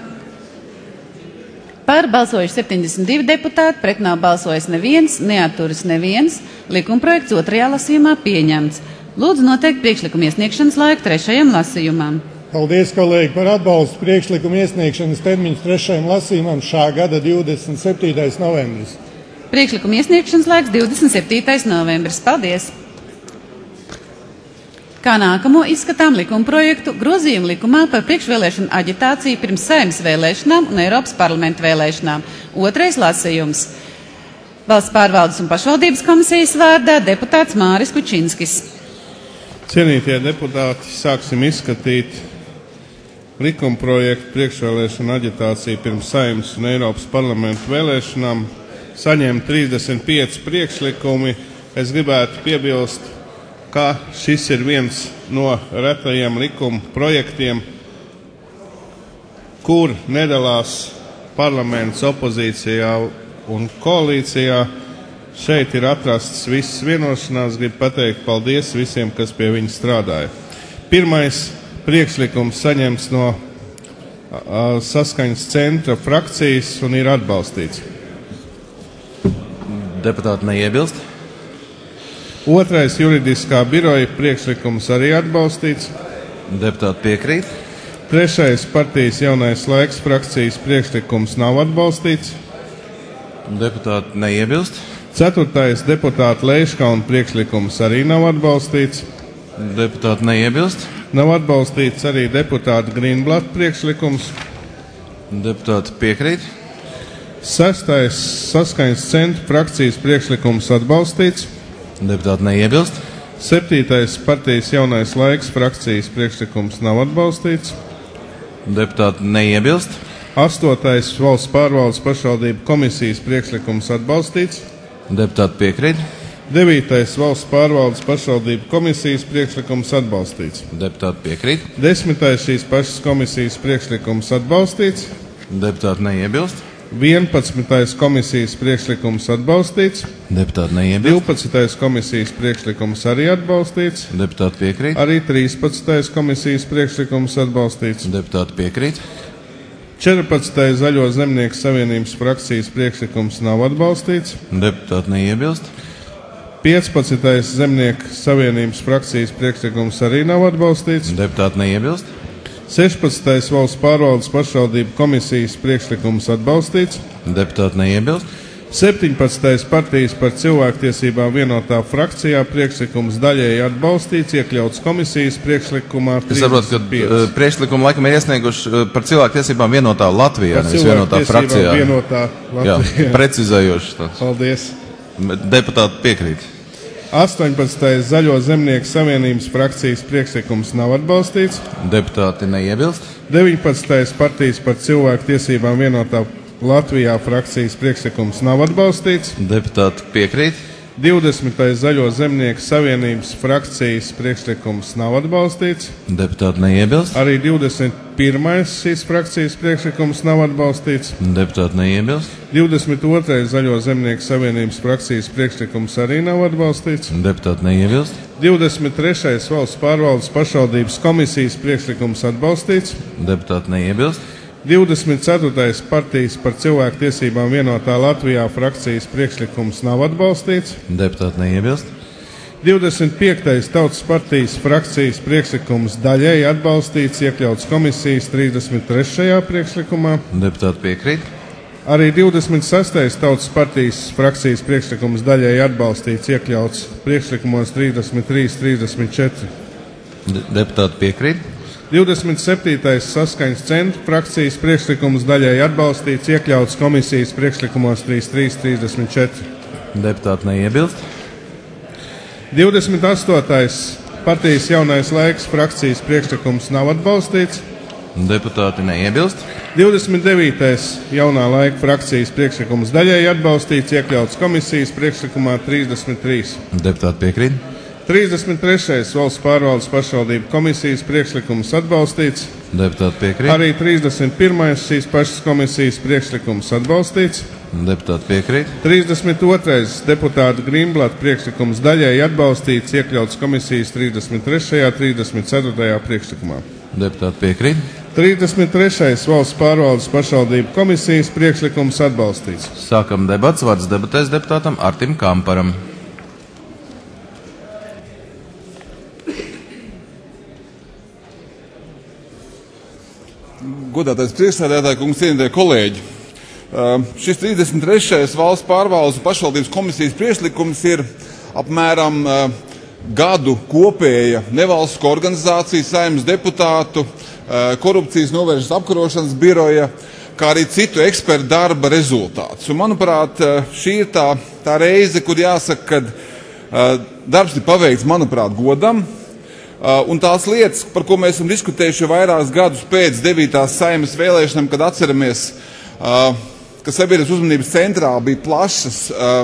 Par balsojuši 72 deputāti, pret nav balsojis neviens, neatturas neviens. Likuma projekts 2. lasījumā pieņemts. Lūdzu noteikt priekšlikumu iesniegšanas laiku 3. lasījumam.
Paldies, kolēģi, par atbalstu. Priekšlikumu iesniegšanas termiņš 3. lasījumam šā gada 27. novembris.
Priekšlikuma iesniegšanas laiks 27. novembris. Paldies! Kā nākamo izskatām likuma projektu grozījumu likumā par priekšvēlēšanu aģitāciju pirms Saeimas vēlēšanām un Eiropas parlamenta vēlēšanām. 2. lasījums. Valsts pārvaldes un pašvaldības komisijas vārdā deputāts Māris Kučinskis.
Cienītie deputāti, sāksim izskatīt likuma projektu priekšvēlēšanu aģitāciju pirms Saeimas un Eiropas parlamenta vēlēšanām. Saņēma 35 priekšlikumi. Es gribētu piebilst, ka šis ir viens no retajiem likuma projektiem, kur nedalās parlaments opozīcijā un koalīcijā. Šeit ir atrasts viss vienošanās. Gribu pateikt paldies visiem, kas pie viņa strādāja. Pirmais priekšlikums saņemts no Saskaņas centra frakcijas un ir atbalstīts.
Deputāti neiebilst.
2. juridiskā biroja priekšlikums arī atbalstīts.
Deputāti piekrīt.
3. partijas Jaunais laiks frakcijas priekšlikums nav atbalstīts.
Deputāti neiebilst.
4. deputāta Leiškauna priekšlikums arī nav atbalstīts.
Deputāti neiebilst.
Nav atbalstīts arī deputāta Grīnblata priekšlikums.
Deputāti piekrīt.
6. Saskaņas centra frakcijas priekšlikums atbalstīts.
Deputāti neiebilst.
7. partijas Jaunais laiks frakcijas priekšlikums nav atbalstīts.
Deputāti neiebilst.
8. valsts pārvaldes pašvaldību komisijas priekšlikums atbalstīts.
Deputāti piekrīt.
9. valsts pārvaldes pašvaldību komisijas priekšlikums atbalstīts.
Deputāti piekrīt.
10. šīs pašas komisijas priekšlikums atbalstīts.
Deputāti neiebilst.
11. komisijas priekšlikums atbalstīts.
Deputāti neiebilst.
12. komisijas priekšlikums arī atbalstīts.
Deputāti piekrīt.
Arī 13. komisijas priekšlikums atbalstīts.
Deputāti piekrīt.
14. Zaļo zemnieku savienības frakcijas priekšlikums nav atbalstīts.
Deputāti neiebilst.
15. zemnieku savienības frakcijas priekšlikums arī nav atbalstīts.
Deputāti neiebilst.
16. valsts pārvaldes pašvaldību komisijas priekšlikums atbalstīts.
Deputāti neiebilst.
17. partijas par cilvēktiesībām vienotā frakcijā priekšlikums daļēji atbalstīts, iekļauts komisijas priekšlikumā.
Es saprotu, ka priekšlikumu laikam ir iesnieguši par cilvēktiesībām vienotā Latvijā, nevis vienotā frakcijā.
Vienotā Latvijā.
Jā, precizējoši tāds.
Paldies.
Deputāti piekrīt.
18. Zaļo zemnieku savienības frakcijas priekšlikums nav atbalstīts.
Deputāti neiebilst.
19. partijas par cilvēktiesībām vienotā Latvijā frakcijas priekšlikums nav atbalstīts.
Deputāti piekrīt.
20. Zaļo zemnieku savienības frakcijas priekšlikums nav atbalstīts.
Deputāti neiebilst.
Arī 21. šīs frakcijas priekšlikums nav atbalstīts.
Deputāti neiebilst.
22. Zaļo zemnieku savienības frakcijas priekšlikums arī nav atbalstīts.
Deputāti neiebilst.
23. Valsts pārvaldes pašvaldības komisijas priekšlikums atbalstīts.
Deputāti neiebilst.
24. partijas par cilvēku tiesībām vienotā Latvijā frakcijas priekšlikums nav atbalstīts.
Deputāti neiebilst.
25. Tautas partijas frakcijas priekšlikums daļēji atbalstīts, iekļauts komisijas 33. priekšlikumā.
Deputāti piekrīt.
Arī 26. Tautas partijas frakcijas priekšlikums daļēji atbalstīts, iekļauts priekšlikumos 33, 34.
Deputāti piekrīt.
27. Saskaņas centra frakcijas priekšlikums daļēji atbalstīts, iekļauts komisijas priekšlikumos 33, 34.
Deputāti neiebilst.
28. Partijas Jaunais laiks frakcijas priekšlikums nav atbalstīts.
Deputāti neiebilst.
29. Jaunā laika frakcijas priekšlikums daļēji atbalstīts, iekļauts komisijas priekšlikumā 33.
Deputāti piekrīt.
33. Valsts pārvaldes pašvaldību komisijas priekšlikums atbalstīts.
Deputāti piekrīt.
Arī 31. šīs pašas komisijas priekšlikums atbalstīts.
Deputāti piekrīt.
32. deputāta Grīmblata priekšlikums daļēji atbalstīts, iekļauts komisijas 33. 34. priekšlikumā.
Deputāti piekrīt.
33. Valsts pārvaldes pašvaldību komisijas priekšlikums atbalstīts.
Sākam debats. Vārds debatēs deputātam Artim Kamparam.
Godātais priekšsēdētāji, kungs, cienītie kolēģi. Šis 33. Valsts pārvaldes pašvaldības komisijas priekšlikums ir apmēram gadu kopēja nevalstisko organizāciju, Saeimas deputātu, korupcijas novēršanas apkarošanas biroja, kā arī citu ekspertu darba rezultāts. Un, manuprāt, šī ir tā reize, kur jāsaka, ka darbs ir paveikts, manuprāt, godam. Un tās lietas, par ko mēs esam diskutējuši vairākus gadus pēc 9. Saeimas vēlēšanām, kad atceramies, ka sabiedrības uzmanības centrā bija plašas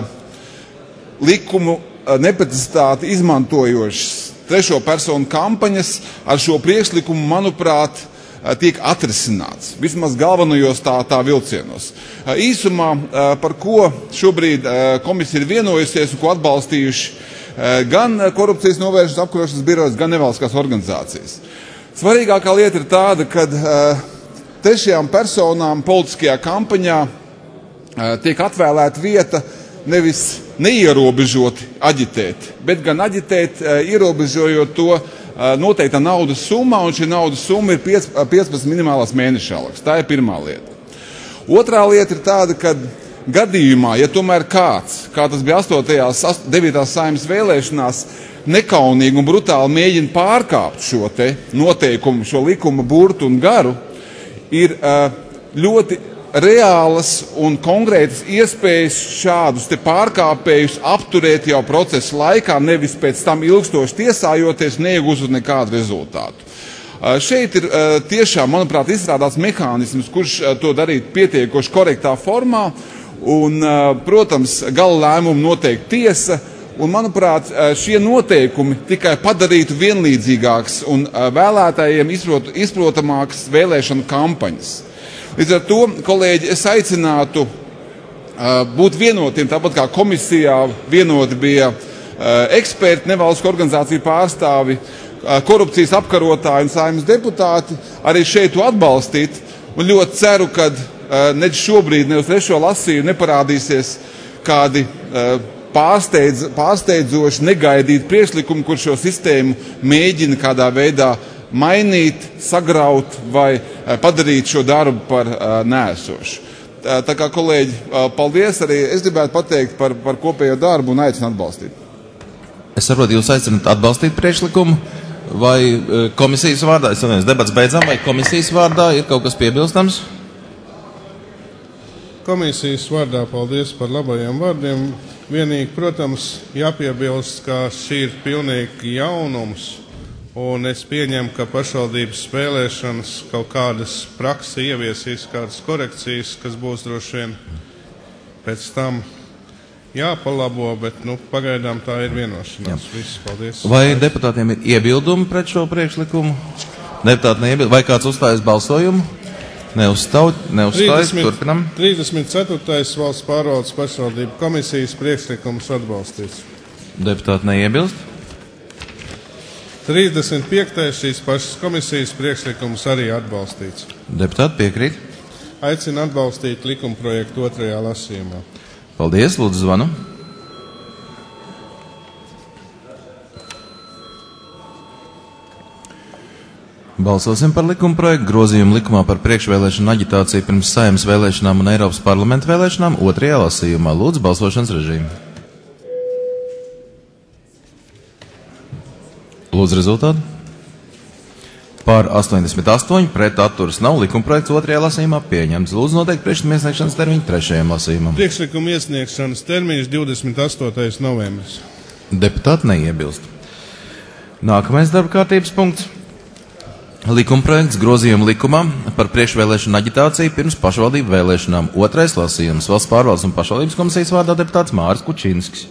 likumu neprecizitāti izmantojošas trešo personu kampaņas, ar šo priekšlikumu, manuprāt, tiek atrisināts. Vismaz galvenajos tā vilcienos. Īsumā, par ko šobrīd komisija ir vienojusies un ko atbalstījuši gan korupcijas novēršanas apkarošanas birojas, gan nevalstiskās organizācijas. Svarīgākā lieta ir tāda, ka trešajām personām politiskajā kampaņā tiek atvēlēta vieta nevis neierobežoti aģitēt, bet gan aģitēt, ierobežojot to noteiktā naudas summā, un šī naudas summa ir 15 minimālās mēneša algas. Tā ir pirmā lieta. Otrā lieta ir tāda, ka gadījumā, ja tomēr kāds, kā tas bija 9. Saeimas vēlēšanās, nekaunīgi un brutāli mēģina pārkāpt šo te noteikumu, šo likuma burtu un garu, ir ļoti reālas un konkrētas iespējas šādus te pārkāpējus apturēt jau procesa laikā, nevis pēc tam ilgstoši tiesājoties, neiegūstot nekādu rezultātu. Šeit ir tiešām, manuprāt, izstrādāts mehānisms, kurš to darīt pietiekoši korektā formā, un, protams, gala lēmumu noteikti tiesa, un, manuprāt, šie noteikumi tikai padarītu vienlīdzīgāks un vēlētājiem izprotamāks vēlēšanu kampaņas. Līdz ar to, kolēģi, es aicinātu būt vienotiem, tāpat kā komisijā vienoti bija eksperti, nevalstisko organizāciju pārstāvi, korupcijas apkarotāji un Saeimas deputāti, arī šeit to atbalstīt, un ļoti ceru, ka ne šobrīd, ne uz trešo lasīju neparādīsies kādi pārsteidzoši negaidīti priekšlikumi, kur šo sistēmu mēģina kādā veidā mainīt, sagraut vai padarīt šo darbu par nēsošu. Tā kā, kolēģi, paldies, arī es gribētu pateikt par kopējo darbu un aicinu atbalstīt.
Es saprotu, jūs aicināt atbalstīt priekšlikumu vai komisijas vārdā? Es domāju, debats beidzam, vai komisijas vārdā ir kaut kas piebilstams?
Komisijas vārdā paldies par labajiem vārdiem. Vienīgi, protams, jāpiebilst, ka šī ir pilnīgi jaunums. Un es pieņemu, ka pašvaldības vēlēšanas kaut kādas praksi ieviesīs kādas korekcijas, kas būs droši vien pēc tam jāpalabo, bet pagaidām tā ir vienošanās. Viss, paldies.
Vai deputātiem ir iebildumi pret šo priekšlikumu? Deputāti neiebilst. Vai kāds uzstājas balsojumu? Neuzstājas. Turpinam.
34. valsts pārvaldes pašvaldību komisijas priekšlikums atbalstīts.
Deputāti neiebilst.
35. šīs pašas komisijas priekšlikums arī atbalstīts.
Deputāti piekrīt.
Aicina atbalstīt likumprojektu 2. lasījumā.
Paldies, lūdzu zvanu. Balsosim par likumprojektu grozījumu likumā par priekšvēlēšanu aģitāciju pirms Saeimas vēlēšanām un Eiropas parlamenta vēlēšanām 2. lasījumā. Lūdzu, balsošanas režīmu. Lūdzu, rezultātu. Par 88 pret atturas nav, likumprojekts 2. lasījumā pieņemts. Lūdzu, noteikti priekšlikuma iesniegšanas termiņu 3. lasījumam.
Priekšlikuma iesniegšanas termiņš 28. novembris.
Deputāti neiebilst. Nākamais darba kārtības punkts. Likumprojekts grozījuma likumā par priekšvēlēšanu aģitāciju pirms pašvaldību vēlēšanām 2. lasījums. Valsts pārvaldes un pašvaldības komisijas vārdā deputāts Māris Kučinskis.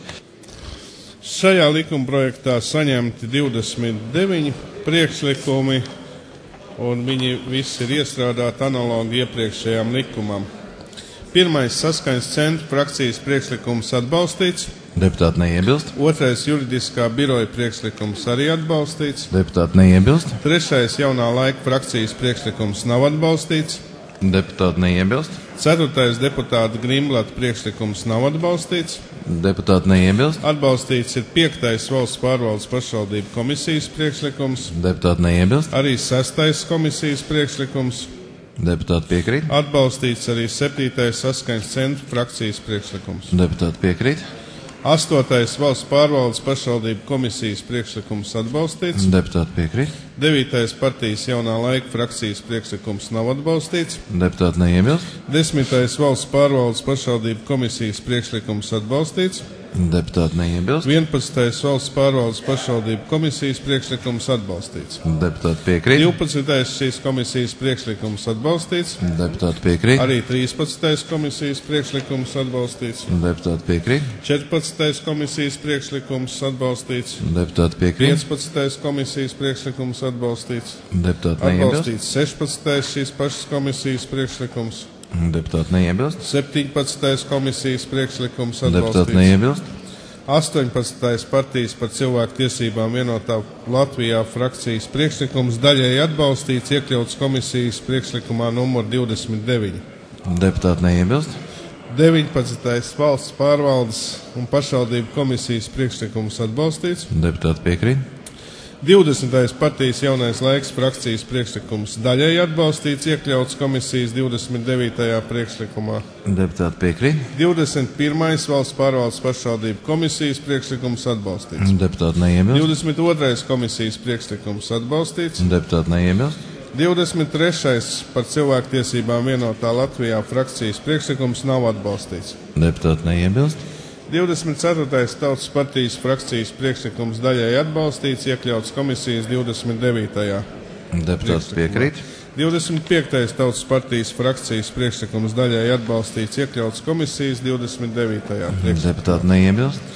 Šajā likumprojektā saņemti 29 priekšlikumi, un viņi visi ir iestrādāti analogi iepriekšējām likumam. Pirmais saskaņas centra frakcijas priekšlikums atbalstīts.
Deputāti neiebilst.
Otrais juridiskā biroja priekšlikums arī atbalstīts.
Deputāti neiebilst.
Trešais jaunā laika frakcijas priekšlikums nav atbalstīts.
Deputāti neiebilst.
Ceturtais deputāta Grimblata priekšlikums nav atbalstīts.
Deputāti neiebilst.
Atbalstīts ir 5. valsts pārvaldes pašvaldību komisijas priekšlikums.
Deputāti neiebilst.
Arī 6. komisijas priekšlikums.
Deputāti piekrīt.
Atbalstīts arī 7. saskaņas centra frakcijas priekšlikums.
Deputāti piekrīt.
8. valsts pārvaldes pašvaldību komisijas priekšlikums atbalstīts.
Deputāti piekrīt.
9. partijas jaunā laika frakcijas priekšlikums nav atbalstīts.
Deputāti neiebilst.
10. valsts pārvaldes pašvaldību komisijas priekšlikums atbalstīts.
Deputāti neiebilst.
11. valsts pārvaldes pašvaldību komisijas priekšlikums atbalstīts.
Deputāti piekrīt.
12. šīs komisijas priekšlikums atbalstīts.
Deputāti piekrīt.
Arī 13. komisijas priekšlikums atbalstīts.
Deputāti piekrīt.
14. komisijas priekšlikums atbalstīts.
Deputāti piekrīt.
15. komisijas priekšlikums atbalstīts.
Deputāti neiebilst.
Atbalstīts 16. šīs pašas komisijas priekšlikums.
Deputāti neiebilst.
17. komisijas priekšlikums atbalstīts.
Deputāti neiebilst.
18. partijas par cilvēku tiesībām vienotā Latvijā frakcijas priekšlikums daļēji atbalstīts, iekļauts komisijas priekšlikumā numur 29.
Deputāti neiebilst.
19. valsts pārvaldes un pašvaldību komisijas priekšlikums atbalstīts.
Deputāti piekrīt.
20. partijas jaunais laiks frakcijas priekšlikums daļēji atbalstīts, iekļauts komisijas 29. priekšlikumā.
Deputāti piekrīt.
21. valsts pārvaldes pašvaldību komisijas priekšlikums atbalstīts.
Deputāti neiebilst.
22. komisijas priekšlikums atbalstīts.
Deputāti neiebilst.
23. par cilvēktiesībām vienotā Latvijā frakcijas priekšlikums nav atbalstīts.
Deputāti neiebilst.
24. tautas partijas frakcijas priekšlikums daļēji atbalstīts, iekļauts komisijas 29.
Deputāts piekrīt.
25. tautas partijas frakcijas priekšlikums daļēji atbalstīts, iekļauts komisijas 29.
Deputāti neiebilst.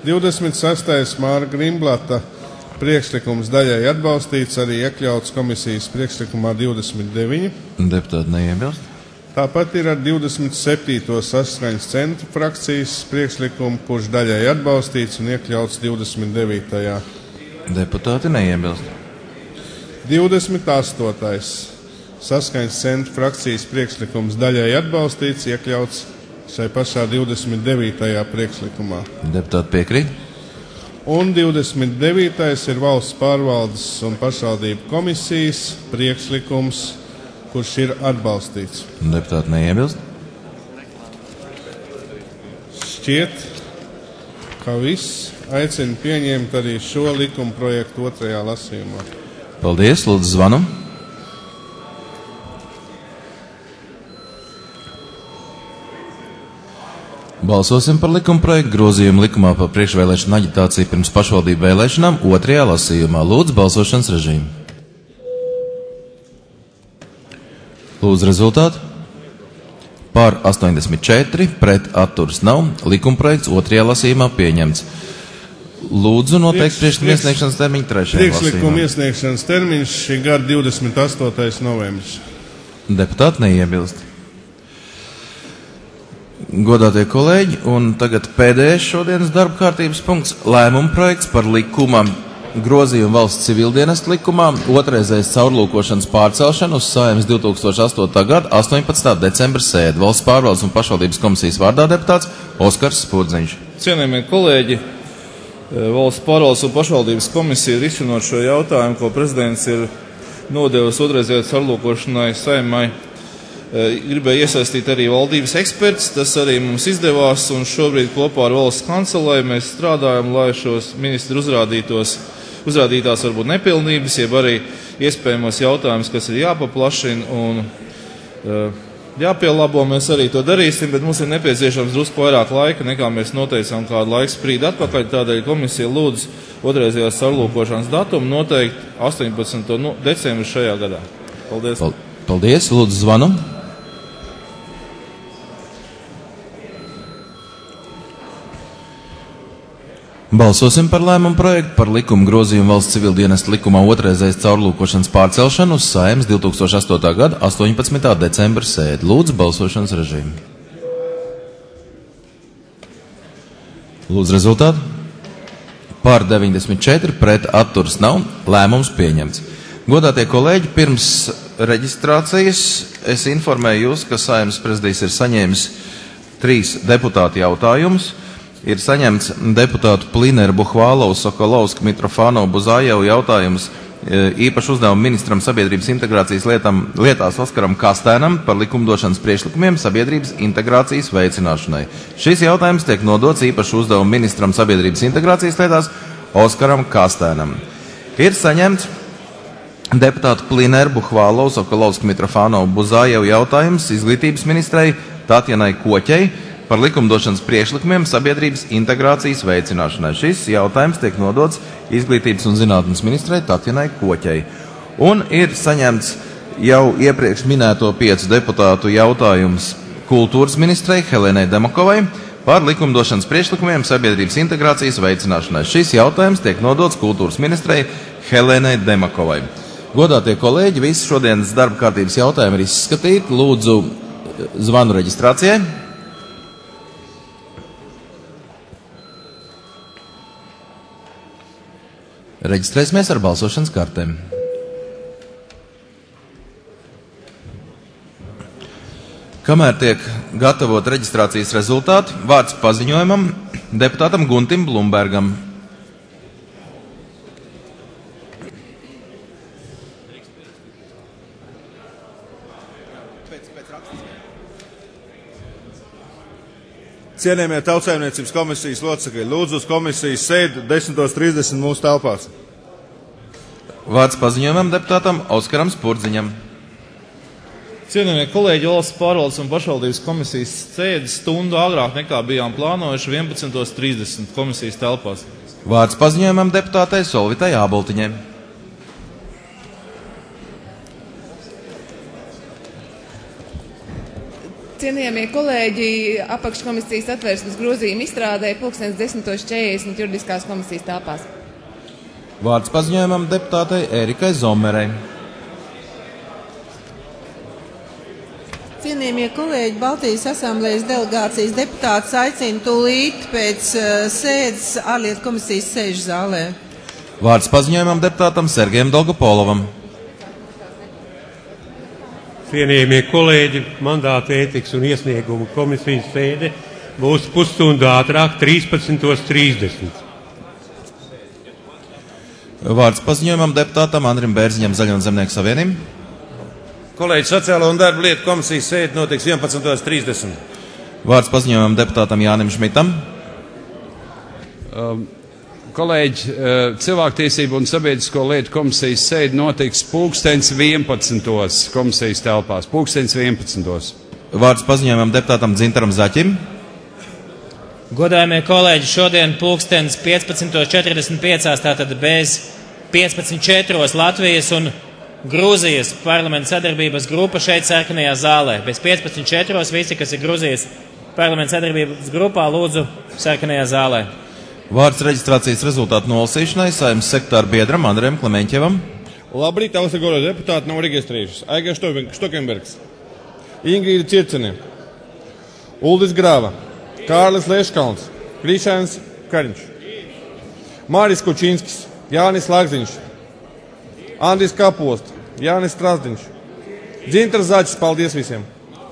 26. Māra Grimblata priekšlikums daļēji atbalstīts, arī iekļauts komisijas priekšlikumā 29.
Deputāti neiebilst.
Tāpat ir ar 27. saskaņas centra frakcijas priekšlikumu, kurš daļēji atbalstīts un iekļauts 29.
Deputāti neiebilst.
28. saskaņas centra frakcijas priekšlikums daļēji atbalstīts, iekļauts šai pašā 29. priekšlikumā.
Deputāti piekrīt.
Un 29. ir valsts pārvaldes un pašvaldību komisijas priekšlikums, kurš ir atbalstīts.
Deputāti neiebilst.
Šķiet, ka viss aicina pieņemt arī šo likuma projektu 2. lasījumā.
Paldies, lūdzu zvanu. Balsosim par likumprojektu grozījumu likumā par priekšvēlēšanu aģitāciju pirms pašvaldību vēlēšanām 2. lasījumā. Lūdzu balsošanas režīmu. Lūdzu rezultātu. Par 84, pret atturas nav. Likumprojekts otrajā lasījumā pieņemts. Lūdzu noteikt priekšlikuma iesniegšanas termiņu trešajā lasījumā.
Priekšlikuma iesniegšanas termiņš šī gada 28. novembris.
Deputāti neiebilst. Godātie kolēģi, un tagad pēdējais šodienas darba kārtības punkts - lēmuma projekts par likuma grozījumu valsts civildienestu likumā, otrreizējas caurlūkošanas pārcelšanu uz Saeimas 2008. gada 18. decembra sēdi. Valsts pārvaldes un pašvaldības komisijas vārdā deputāts Oskars Spurdziņš.
Cienījamie kolēģi, Valsts pārvaldes un pašvaldības komisija risinot šo jautājumu, ko prezidents ir nodevis otrreizējai caurlūkošanai Saeimai, gribēja iesaistīt arī valdības eksperts. Tas arī mums izdevās, un šobrīd kopā ar valsts kancelēju mēs strādājam, lai šos ministru uzrādītās varbūt nepilnības, jeb arī iespējamos jautājumus, kas ir jāpaplašina un jāpielabo, mēs arī to darīsim, bet mums ir nepieciešams drusku vairāk laika, nekā mēs noteicām kādu laiku sprīdi atpakaļ. Tādēļ komisija lūdz otrreizējās caurlūkošanas datumu noteikt 18. decembri šajā gadā. Paldies.
Paldies. Lūdzu zvanu. Balsosim par lēmumu projektu par likumu grozījumu valsts civildienestu likumā otrreizējas caurlūkošanas pārcelšanu uz Saeimas 2008. gada 18. decembra sēdi. Lūdzu balsošanas režīmu. Lūdzu rezultātu. Par 94, pret atturas nav. Lēmums pieņemts. Godātie kolēģi, pirms reģistrācijas es informēju jūs, ka Saeimas prezidijs ir saņēmis 3 deputātu jautājumus. Ir saņemts deputātu Plineru, Buhvālovu, Sokolovsku, Mitrofānovu, Buzājevu jautājums īpašu uzdevumu ministram sabiedrības integrācijas lietās Oskaram Kastēnam par likumdošanas priekšlikumiem sabiedrības integrācijas veicināšanai. Šis jautājums tiek nodots īpašu uzdevumu ministram sabiedrības integrācijas lietās Oskaram Kastēnam. Ir saņemts deputātu Plineru, Buhvālovu, Sokolovsku, Mitrofānovu, Buzājevu jautājums izglītības ministrei Tatjanai Koķei par likumdošanas priekšlikumiem sabiedrības integrācijas veicināšanai. Šis jautājums tiek nodots izglītības un zinātnes ministrei Tatjanai Koķei. Un ir saņemts jau iepriekš minēto 5 deputātu jautājums kultūras ministrei Helenai Demakovai par likumdošanas priekšlikumiem sabiedrības integrācijas veicināšanai. Šis jautājums tiek nodots kultūras ministrei Helenai Demakovai. Godātie kolēģi, visi šodienas darba kārtības jautājumi ir izskatīti. Lūdzu zvanu reģistrācijai. Reģistrēsimies ar balsošanas kartēm. Kamēr tiek gatavot reģistrācijas rezultāti, vārds paziņojumam deputātam Guntim Blumbergam.
Cienījamie Tautsaimniecības komisijas locekļi, lūdzu uz komisijas sēdi 10:30 mūsu telpās.
Vārds paziņojumam deputātam Oskaram Spurdziņam.
Cienījamie kolēģi, valsts pārvaldes un pašvaldības komisijas sēdi stundu agrāk nekā bijām plānojuši 11:30 komisijas telpās.
Vārds paziņojumam deputātei Solvitai Āboltiņai.
Cienījamie kolēģi, apakškomisijas atvērsmes grozījuma izstrādē 10:40 juridiskās komisijas telpās.
Vārds paziņojumam deputātei Ērikai Zomerei.
Cienījamie kolēģi, Baltijas asamblējas delegācijas deputāts aicina tūlīt pēc sēdes ārlietu komisijas sēžu zālē.
Vārds paziņojumam deputātam Sergejam Dolgopolovam.
Cienījamie kolēģi, mandāta ētikas un iesniegumu komisijas sēde būs pusstundu ātrāk 13:30.
Vārds paziņojumam deputātam Andrim Bērziņam, Zaļo un Zemnieku savienību.
Kolēģi, sociālo un darba lietu komisijas sēde notiks 11:30.
Vārds paziņojumam deputātam Jānim Šmitam.
Kolēģi, cilvēktiesību un sabiedrisko lietu komisijas sēde notiks 11:11 komisijas telpās. 11:11.
Vārds paziņojumam deputātam Dzintaram Zaķim.
Godājamie kolēģi, šodien 15:45, tātad bez 15:4 Latvijas un Grūzijas parlamenta sadarbības grupa šeit sarkanajā zālē. Bez 15:4 visi, kas ir Grūzijas parlamenta sadarbības grupā, lūdzu sarkanajā zālē.
Vārds reģistrācijas rezultātu nolasīšanai Saeimas sekretāra biedram Andrejam Klemeņķevam.
Labrīt, Austragoro deputāti nav reģistrējušies. Aiga Štokenbergs, Ingrīda Circene, Uldis Grāva, Kārlis Leškalns, Krišāns Kariņš, Māris Kučinskis, Jānis Lāgziņš, Andris Kapost, Jānis Strasdiņš, Dzintars Zaķis, paldies visiem!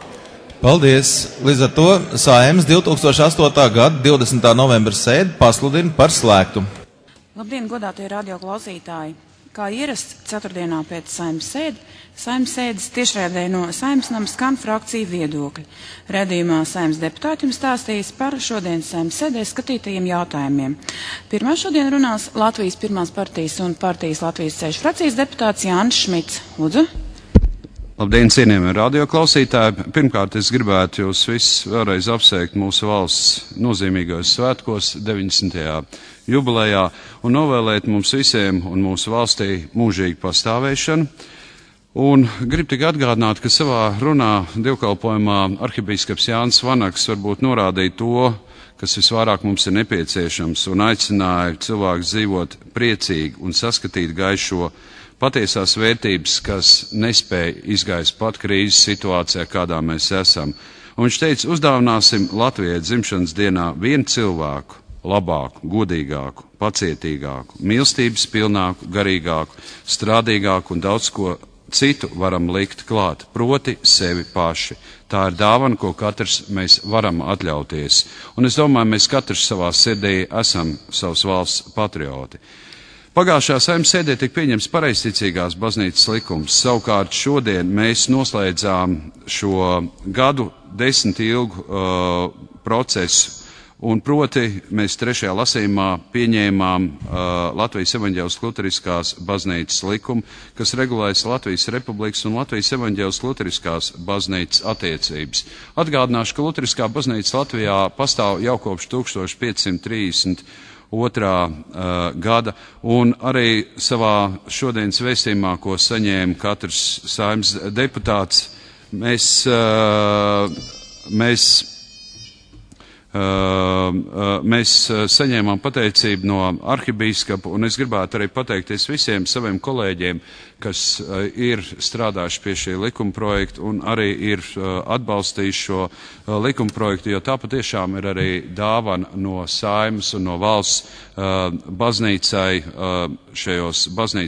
Paldies! Līdz ar to Saeimas 2008. gada 20. novembra sēdi pasludina par slēgtu.
Labdien, godātie radioklausītāji! Kā ierasts ceturtdienā pēc Saeimas sēdes tiešraidē no Saeimas nama skan frakciju viedokļi. Redzījumā Saeimas deputāti jums stāstīs par šodienas Saeimas sēdē skatītajiem jautājumiem. Pirmā šodien runās Latvijas pirmās partijas un partijas Latvijas ceļu frakcijas deputāts Jānis Šmits. Lūdzu.
Labdien, cienījamie radioklausītāji! Pirmkārt, es gribētu jūs visus vēlreiz apsveikt mūsu valsts nozīmīgajos svētkos 90. jubilejā un novēlēt mums visiem un mūsu valstī mūžīgu pastāvēšanu. Un gribu tikai atgādināt, ka savā runā dievkalpojumā arhibīskaps Jānis Vanaks varbūt norādīja to, kas visvairāk mums ir nepieciešams, un aicināja cilvēkus dzīvot priecīgi un saskatīt gaišo patiesās vērtības, kas nespēja izgaist pat krīzes situācijā, kādā mēs esam. Un viņš teica, uzdāvināsim Latvijai dzimšanas dienā vienu cilvēku, labāku, godīgāku, pacietīgāku, mīlestības pilnāku, garīgāku, strādīgāku un daudz ko citu varam likt klāt, proti sevi paši. Tā ir dāvana, ko katrs mēs varam atļauties. Un es domāju, mēs katrs savā sirdī esam savas valsts patrioti. Pagājušā Saeimas sēdē tika pieņemts pareizticīgās baznīcas likums. Savukārt šodien mēs noslēdzām šo gadu 10 ilgu procesu, un proti mēs 3. lasījumā pieņēmām Latvijas evaņģēliskās luteriskās baznīcas likumu, kas regulēs Latvijas Republikas un Latvijas evaņģēliskās luteriskās baznīcas attiecības. Atgādināšu, ka luteriskā baznīca Latvijā pastāv jau kopš 1532. Gada, un arī savā šodienas vēstījumā, ko saņēma katrs Saeimas deputāts, mēs saņēmām pateicību no arhibīskapa, un es gribētu arī pateikties visiem saviem kolēģiem, kas ir strādājuši pie šī likuma projekta un arī ir atbalstījuši šo likuma projektu, jo tā patiešām ir arī dāvana no Saeimas un no valsts baznīcai šajos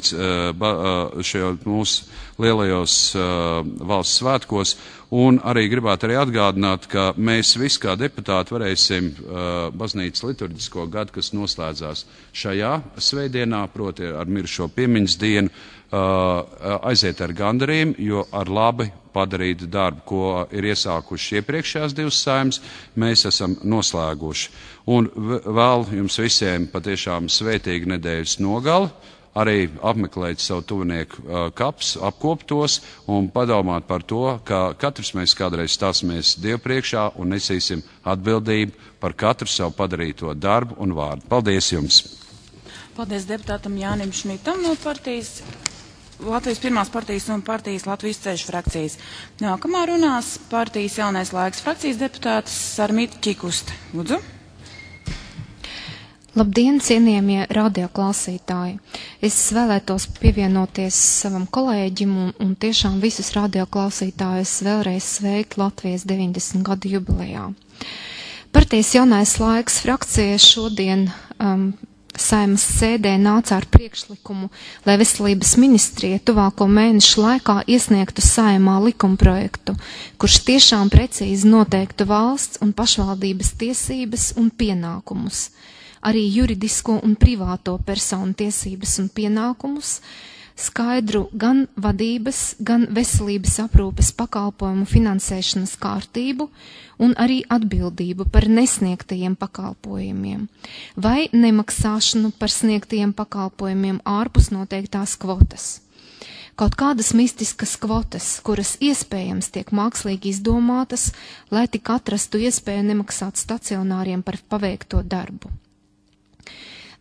mūsu lielajos valsts svētkos. Un arī gribētu arī atgādināt, ka mēs visi kā deputāti varēsim baznīcas liturģisko gadu, kas noslēdzās šajā svētdienā, proti ar mirušo piemiņas dienu, aiziet ar gandarījumu, jo ar labi padarītu darbu, ko ir iesākuši iepriekšējās 2 Saeimas, mēs esam noslēguši. Un vēl jums visiem patiešām svētīgu nedēļas nogali, arī apmeklēt savu tuvinieku kapus, apkoptos un padomāt par to, ka katrs mēs kādreiz stāsimies Dievu priekšā un nesīsim atbildību par katru savu padarīto darbu un vārdu. Paldies jums!
Paldies deputātam Jānim Šmitam no partijas Latvijas pirmās partijas un partijas Latvijas ceļu frakcijas. Nākamā runās partijas Jaunais laiks frakcijas deputāts Sarmīta Čikuste. Lūdzu.
Labdien, cienījamie radioklausītāji! Es vēlētos pievienoties savam kolēģim un tiešām visus radioklausītājus vēlreiz sveikt Latvijas 90 gadu jubilejā. Partijas Jaunais laiks frakcija šodien Saeimas sēdē nāca ar priekšlikumu, lai veselības ministrija tuvāko mēnešu laikā iesniegtu Saeimā likumprojektu, kurš tiešām precīzi noteiktu valsts un pašvaldības tiesības un pienākumus, arī juridisko un privāto personu tiesības un pienākumus, skaidru gan vadības, gan veselības aprūpes pakalpojumu finansēšanas kārtību un arī atbildību par nesniegtajiem pakalpojumiem vai nemaksāšanu par sniegtajiem pakalpojumiem ārpus noteiktās kvotas. Kaut kādas mistiskas kvotas, kuras iespējams tiek mākslīgi izdomātas, lai tik atrastu iespēju nemaksāt stacionāriem par paveikto darbu.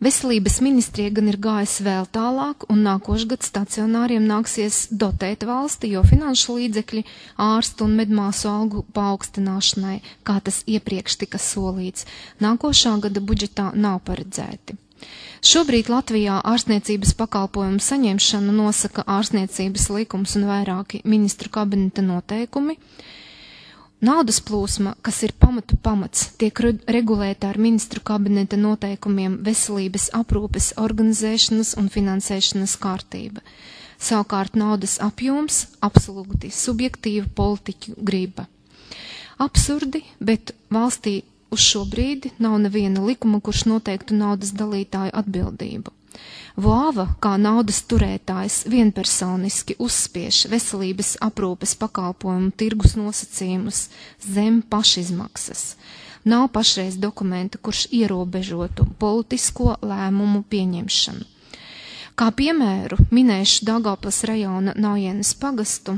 Veselības ministrija gan ir gājis vēl tālāk, un nākošgad stacionāriem nāksies dotēt valsti, jo finanšu līdzekļi ārstu un medmāsu algu paaugstināšanai, kā tas iepriekš tika solīts, nākošā gada budžetā nav paredzēti. Šobrīd Latvijā ārstniecības pakalpojumu saņemšanu nosaka ārstniecības likums un vairāki ministru kabineta noteikumi. Naudas plūsma, kas ir pamats, tiek regulēta ar ministru kabineta noteikumiem veselības aprūpes organizēšanas un finansēšanas kārtība. Savukārt naudas apjoms absolūti subjektīva politiķu griba. Absurdi, bet valstī uz šo brīdi nav neviena likuma, kurš noteiktu naudas dalītāju atbildību. Voava, kā naudas turētājs, vienpersoniski uzspiež veselības aprūpes pakalpojumu tirgus nosacījumus zem pašizmaksas. Nav pašreiz dokumenta, kurš ierobežotu politisko lēmumu pieņemšanu. Kā piemēru minēšu Daugavpils rajona Naujienes pagastu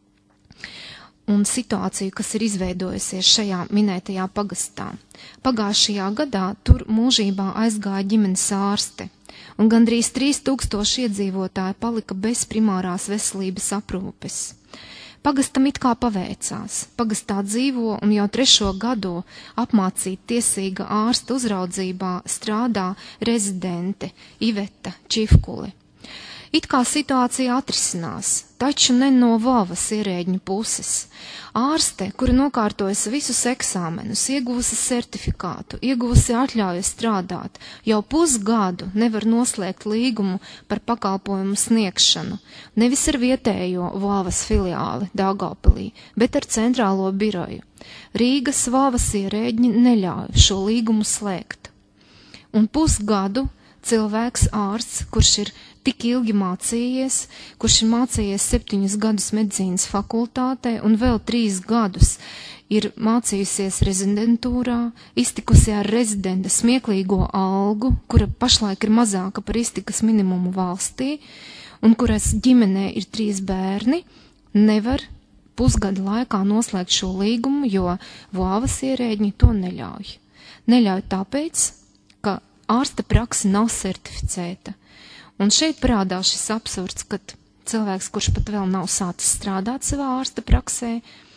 un situāciju, kas ir izveidojusies šajā minētajā pagastā. Pagājušajā gadā tur mūžībā aizgāja ģimenes ārste, un gandrīz 3000 iedzīvotāji palika bez primārās veselības aprūpes. Pagastam it kā paveicās. Pagastā dzīvo un jau 3. gadu apmācīt tiesīga ārsta uzraudzībā strādā rezidente Iveta Čifkuli. It kā situācija atrisinās, taču ne no Voavas ierēģņu puses. Ārste, kura nokārtojas visus eksāmenus, iegūsi certifikātu, iegūsi atļauju strādāt, jau pusgadu nevar noslēgt līgumu par pakalpojumu sniegšanu, nevis ar vietējo Voavas filiāli Daugavpilī, bet ar centrālo biroju. Rīgas Voavas ierēģņi neļauj šo līgumu slēgt. Un pusgadu cilvēks ārsts, kurš ir tik ilgi mācījies, kurš ir mācījies 7 gadus medicīnas fakultātē un vēl 3 gadus ir mācījusies rezidentūrā, iztikusi ar rezidenta smieklīgo algu, kura pašlaik ir mazāka par iztikas minimumu valstī, un kuras ģimenē ir 3 bērni, nevar pusgada laikā noslēgt šo līgumu, jo Voavas ierēģi to neļauj. Neļauj tāpēc, ka ārsta praksa nav certificēta. Un šeit parādās šis absurds, kad cilvēks, kurš pat vēl nav sācis strādāt savā ārsta praksē,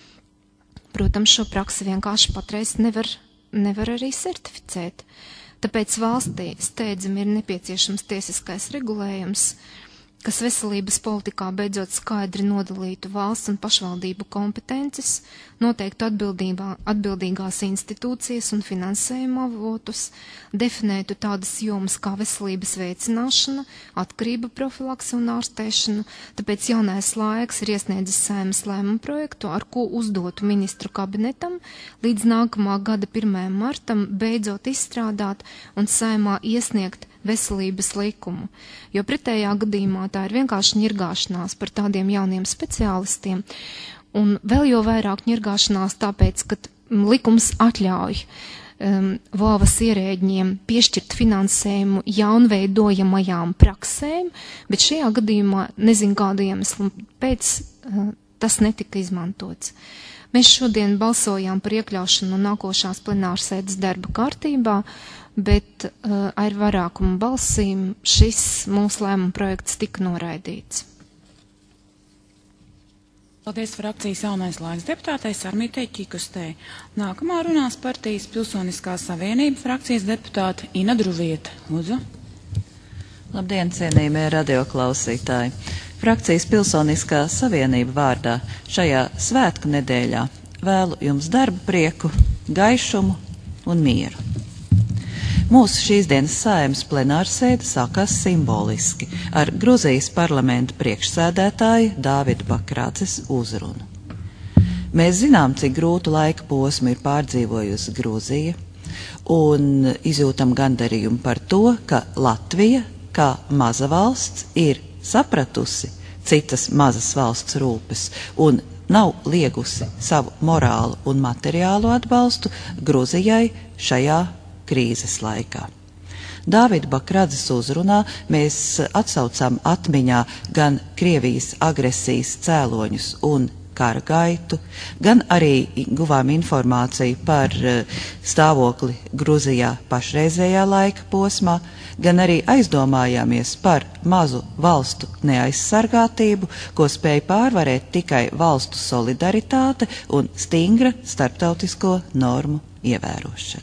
protams, šo praksi vienkārši patreiz nevar arī certificēt. Tāpēc valstī steidzami ir nepieciešams tiesiskais regulējums, kas veselības politikā beidzot skaidri nodalītu valsts un pašvaldību kompetences, noteiktu atbildīgās institūcijas un finansējuma avotus, definētu tādas jomas kā veselības veicināšana, atkarība profilakse un ārstēšana, tāpēc jaunais laiks ir iesniedzis Saeimas lēmumu projektu, ar ko uzdotu ministru kabinetam līdz nākamā gada 1. martam beidzot izstrādāt un Saeimā iesniegt veselības likumu, jo pretējā gadījumā tā ir vienkārši ņirgāšanās par tādiem jauniem speciālistiem, un vēl jau vairāk ņirgāšanās tāpēc, ka likums atļauj Voavas ierēģņiem piešķirt finansējumu jaunveidojamajām praksēm, bet šajā gadījumā nezinu kādu iemeslu pēc tas netika izmantots. Mēs šodien balsojām par iekļaušanu nākošās plenārsēdes darba kārtībā, bet ar vairākumu balsīm šis mūsu lēmuma projekts tika noraidīts.
Paldies frakcijas Jaunais laiks deputātei Sarmītei Čikustei. Nākamā runās partijas Pilsoniskā savienība frakcijas deputāte Ina Druvieta. Lūdzu.
Labdien, cienījamie radioklausītāji. Frakcijas Pilsoniskā savienība vārdā šajā svētku nedēļā vēlu jums darba prieku, gaišumu un mieru. Mūsu šīs dienas Saeimas plenārsēde sākās simboliski ar Gruzijas parlamenta priekšsēdētāja Dāvida Bakrādzes uzrunu. Mēs zinām, cik grūtu laika posmu ir pārdzīvojusi Gruzija, un izjūtam gandarījumu par to, ka Latvija, kā maza valsts, ir sapratusi citas mazas valsts rūpes un nav liegusi savu morālu un materiālu atbalstu Gruzijai šajā krīzes laikā. Dāvida Bakrādzes uzrunā mēs atsaucam atmiņā gan Krievijas agresijas cēloņus un kara gaitu, gan arī guvām informāciju par stāvokli Gruzijā pašreizējā laika posmā, gan arī aizdomājāmies par mazu valstu neaizsargātību, ko spēja pārvarēt tikai valstu solidaritāte un stingra starptautisko normu ievērošana.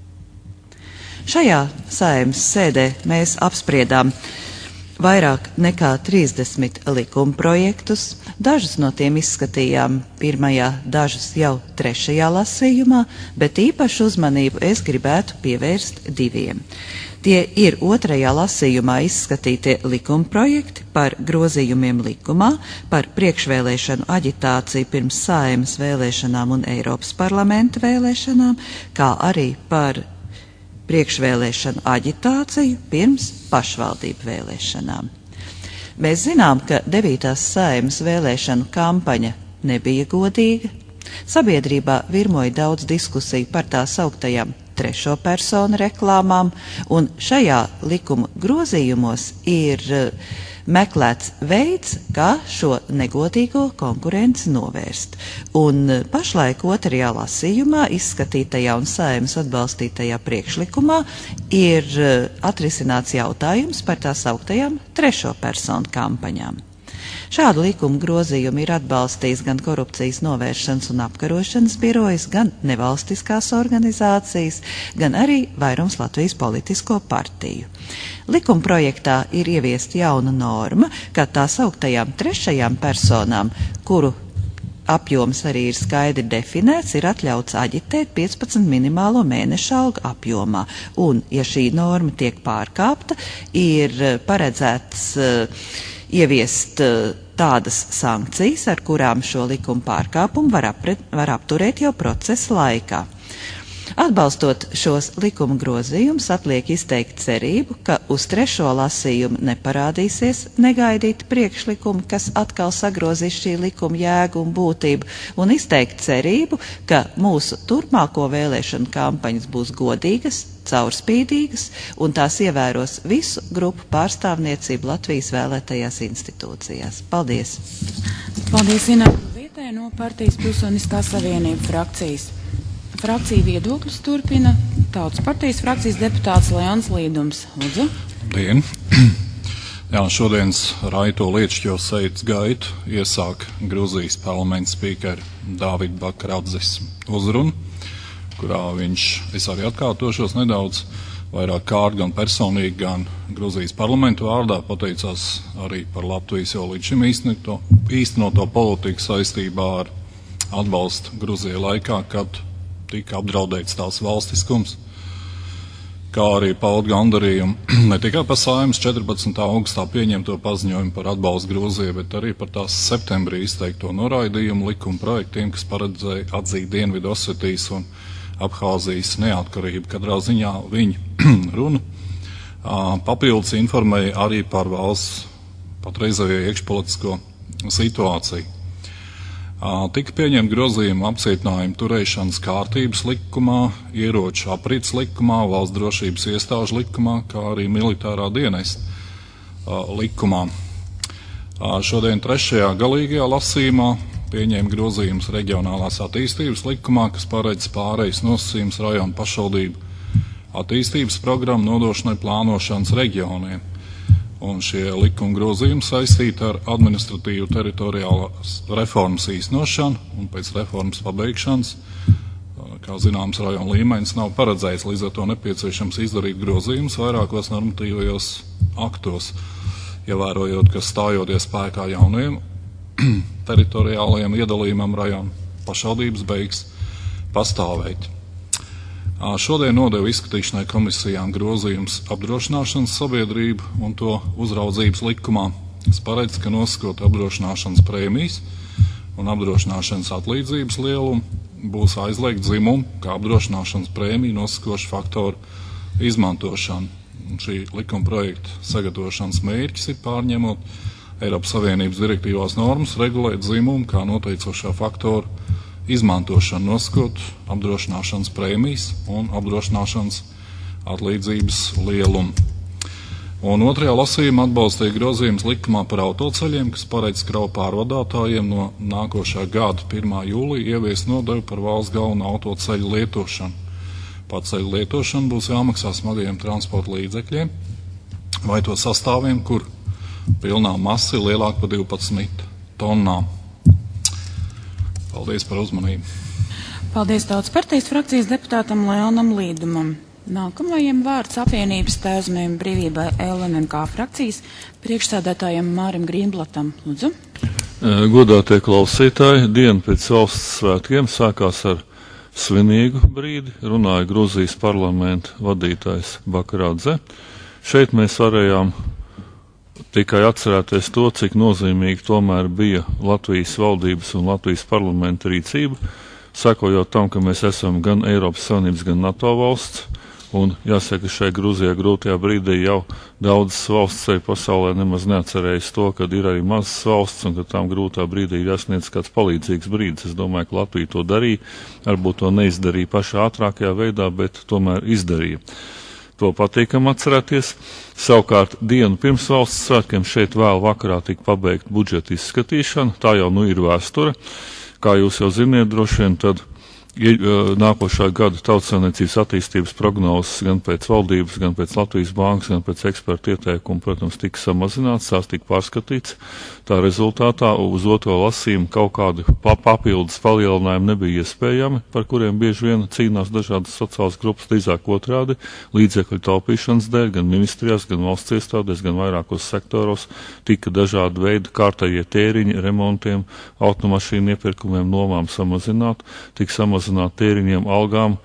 Šajā Saeimas sēdē mēs apspriedām vairāk nekā 30 likumprojektus, dažus no tiem izskatījām pirmajā, dažus jau trešajā lasījumā, bet īpašu uzmanību es gribētu pievērst diviem. Tie ir otrajā lasījumā izskatītie likumprojekti par grozījumiem likumā, par priekšvēlēšanu aģitāciju pirms Saeimas vēlēšanām un Eiropas parlamenta vēlēšanām, kā arī par priekšvēlēšanu aģitāciju pirms pašvaldību vēlēšanām. Mēs zinām, ka 9. Saeimas vēlēšanu kampaņa nebija godīga. Sabiedrībā virmoja daudz diskusiju par tā sauktajām trešo personu reklāmām, un šajā likuma grozījumos ir meklēts veids, kā šo negodīgo konkurenci novērst. Un pašlaik otrajā lasījumā izskatītajā un Saeimas atbalstītajā priekšlikumā ir atrisināts jautājums par tā sauktajām trešo personu kampaņām. Šādu likumu grozījumu ir atbalstījis gan korupcijas novēršanas un apkarošanas birojas, gan nevalstiskās organizācijas, gan arī vairums Latvijas politisko partiju. Likuma projektā ir ieviesta jauna norma, ka tā sauktajām trešajām personām, kuru apjoms arī ir skaidri definēts, ir atļauts aģitēt 15 minimālo mēneša algu apjomā. Un, ja šī norma tiek pārkāpta, ir paredzēts ieviest tādas sankcijas, ar kurām šo likuma pārkāpumu var apturēt jau procesa laikā. Atbalstot šos likuma grozījumus, atliek izteikt cerību, ka uz trešo lasījumu neparādīsies negaidīti priekšlikumi, kas atkal sagrozīs šī likuma jēgu un būtību, un izteikt cerību, ka mūsu turpmāko vēlēšanu kampaņas būs godīgas, caurspīdīgas, un tās ievēros visu grupu pārstāvniecību Latvijas vēlētajās institūcijās. Paldies!
Paldies, Ināra Vietē no partijas Pilsoniskā savienība frakcijas. Frakcija viedokļus turpina Tautas partijas frakcijas deputāts Leons Līdums. Lūdzu.
Labdien! Jā, šodienas raito lietšķo seitas gaitu iesāk Gruzijas parlamenta spīkera Dāvida Bakaradzes uzrunu, kurā viņš, es arī atkārtošos nedaudz, vairāk kārt gan personīgi, gan Gruzijas parlamentu vārdā pateicās arī par Latvijas jau līdz šim īstenoto politiku saistībā ar atbalstu Gruzijai laikā, kad tika apdraudēts tās valstiskums, kā arī paud gandarījumu ne tikai par Saeimas 14. augustā pieņemto paziņojumu par atbalstu Gruzijai, bet arī par tās septembrī izteikto noraidījumu likuma projektiem, kas paredzēja atzīt Dienvidu Osetijas un Abhāzijas neatkarību. Katrā ziņā viņa runa papildus informēja arī par valsts patreizējo iekšpolitisko situāciju. Tika pieņemta grozījuma apcietinājumu turēšanas kārtības likumā, ieroču aprits likumā, valsts drošības iestāžu likumā, kā arī militārā dienesta likumā. Šodien trešajā galīgajā lasījumā pieņēma grozījums reģionālās attīstības likumā, kas paredz pārejas nosacījums rajonu pašvaldību attīstības programmu nodošanai plānošanas reģioniem. Un šie likuma grozījumi saistīti ar administratīvu teritoriālās reformas īstenošanu, un pēc reformas pabeigšanas, kā zināms, rajona līmenis nav paredzēts, līdz ar to nepieciešams izdarīt grozījumus vairākos normatīvajos aktos, ievērojot, ka stājoties spēkā jauniem teritoriālajiem iedalījumam rajona pašvaldības beigs pastāvēt. Šodien nodevu izskatīšanai komisijām grozījums apdrošināšanas sabiedrību un to uzraudzības likumā, kas paredz, ka nosakot apdrošināšanas prēmijas un apdrošināšanas atlīdzības lielumu būs aizliegt dzimumu, kā apdrošināšanas prēmiju nosakošu faktoru izmantošanu. Un šī likuma projekta sagatavošanas mērķis ir pārņemot Eiropas Savienības direktīvās normas regulēt dzimumu kā noteicošā faktoru izmantošanu, nosakot apdrošināšanas prēmijas un apdrošināšanas atlīdzības lielumu. Un otrajā lasījumā atbalstīja grozījums likumā par autoceļiem, kas paredz kravu pārvadātājiem no nākošā gada 1. jūlija ieviest nodevu par valsts galveno autoceļu lietošanu. Paceļu lietošana būs jāmaksā smagajiem transporta līdzekļiem vai to sastāviem, kur pilnā masa ir lielāka par 12 tonnām. Paldies par uzmanību.
Paldies Tautas partijas frakcijas deputātam Leonam Līdumam. Nākamajam vārds apvienības Tēvzemēm brīvībai LNK frakcijas priekšsēdētājam Mārim Grīmblatam. Lūdzu.
Godātie klausītāji, diena pēc valsts svētkiem sākās ar svinīgu brīdi, runāja Gruzijas parlamenta vadītājs Bakaradze. Šeit mēs varējām tikai atcerēties to, cik nozīmīgi tomēr bija Latvijas valdības un Latvijas parlamenta rīcība, sakojot tam, ka mēs esam gan Eiropas Savienības, gan NATO valsts. Un jāsaka, šai Grūzijā grūtajā brīdī jau daudzas valsts pasaulē nemaz neatcerējas to, ka ir arī mazas valsts un ka tām grūtā brīdī ir jāsniedz kāds palīdzīgs brīdis. Es domāju, ka Latvija to darīja, varbūt to neizdarīja pašā ātrākajā veidā, bet tomēr izdarīja. To patīkam atcerēties. Savukārt dienu pirms valsts svētkiem šeit vēl vakarā tika pabeigta budžeta izskatīšana, tā jau ir vēsture. Kā jūs jau ziniet, droši vien tad nākošā gada tautsaimniecības attīstības prognozes gan pēc valdības, gan pēc Latvijas bankas, gan pēc ekspertu ieteikumu, protams, tika samazināts, tās tika pārskatīts. Tā rezultātā uz otro lasījumu kaut kādi papildus palielinājumi nebija iespējami, par kuriem bieži vien cīnās dažādas sociālas grupas, drīzāk otrādi, līdzekļu taupīšanas dēļ, gan ministrijās, gan valsts iestādēs, gan vairākos sektoros tika dažādi veidi kārtējie tēriņi, remontiem, automašīnu iepirkumiem, nomām samazināt, tika samazināt tēriņiem, algām,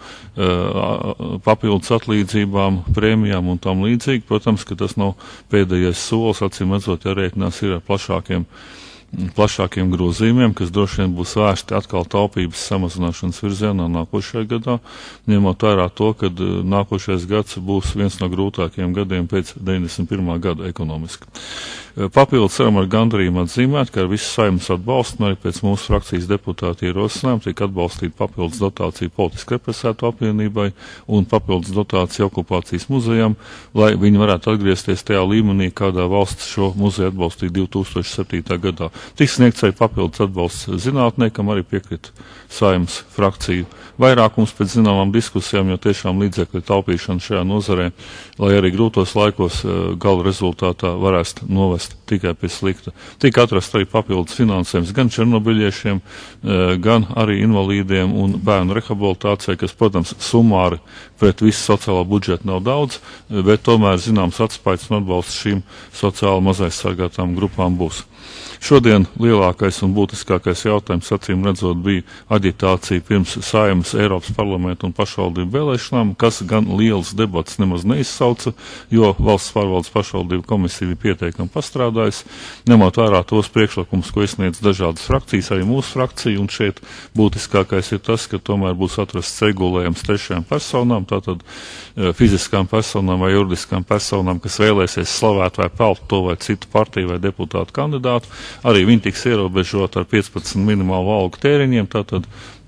papildus atlīdzībām, prēmijām un tam līdzīgi. Protams, ka tas nav pēdējais solis, acīm redzot, jārēķinās ir ar plašākiem grozījumiem, kas droši vien būs vērsti atkal taupības samazināšanas virzienā nākošajā gadā, ņemot vērā to, ka nākošais gads būs viens no grūtākajiem gadiem pēc 91. gada ekonomiski. Papildus varam ar gandarījumu atzīmēt, ka ar visu Saeimas atbalstu un arī pēc mūsu frakcijas deputāti ierosinājumu tika atbalstīta papildus dotācija politiski represētu apvienībai un papildus dotācija okupācijas muzejam, lai viņi varētu atgriezties tajā līmenī, kādā valsts šo muzeju atbalstīja 2007. gadā. Tiks sniegts arī papildus atbalsts zinātniekam, arī piekrita Saeimas frakciju vairākums pēc zināmām diskusijām, jo tiešām līdzekļu taupīšana šajā nozarē, lai arī grūtos laikos gala rezultātā varēs novest tikai pie slikta. Tika atrast arī papildus finansējums gan černobiļiešiem, gan arī invalīdiem un bērnu rehabilitācijai, kas, protams, sumāri pret visu sociālo budžetu nav daudz, bet tomēr zināms atspaids un atbalsts šīm sociāli mazaizsargātām grupām būs. Šodien lielākais un būtiskākais jautājums, acīm redzot, bija aģitācija pirms Saeimas, Eiropas parlamenta un pašvaldību vēlēšanām, kas gan lielas debatas nemaz neizsauca, jo valsts pārvaldes pašvaldību komisija bija pieteikami pastrādājusi, ņemot vērā tos priekšlikumus, ko izsniedz dažādas frakcijas, arī mūsu frakcija, un šeit būtiskākais ir tas, ka tomēr būs atrasts regulējums trešajām personām, tātad fiziskām personām vai juridiskām personām, kas vēlēsies slavēt vai pelt to vai citu partiju vai deputātu kandidātu. Arī viņi tiks ierobežot ar 15 minimālu algu tēriņiem, tātad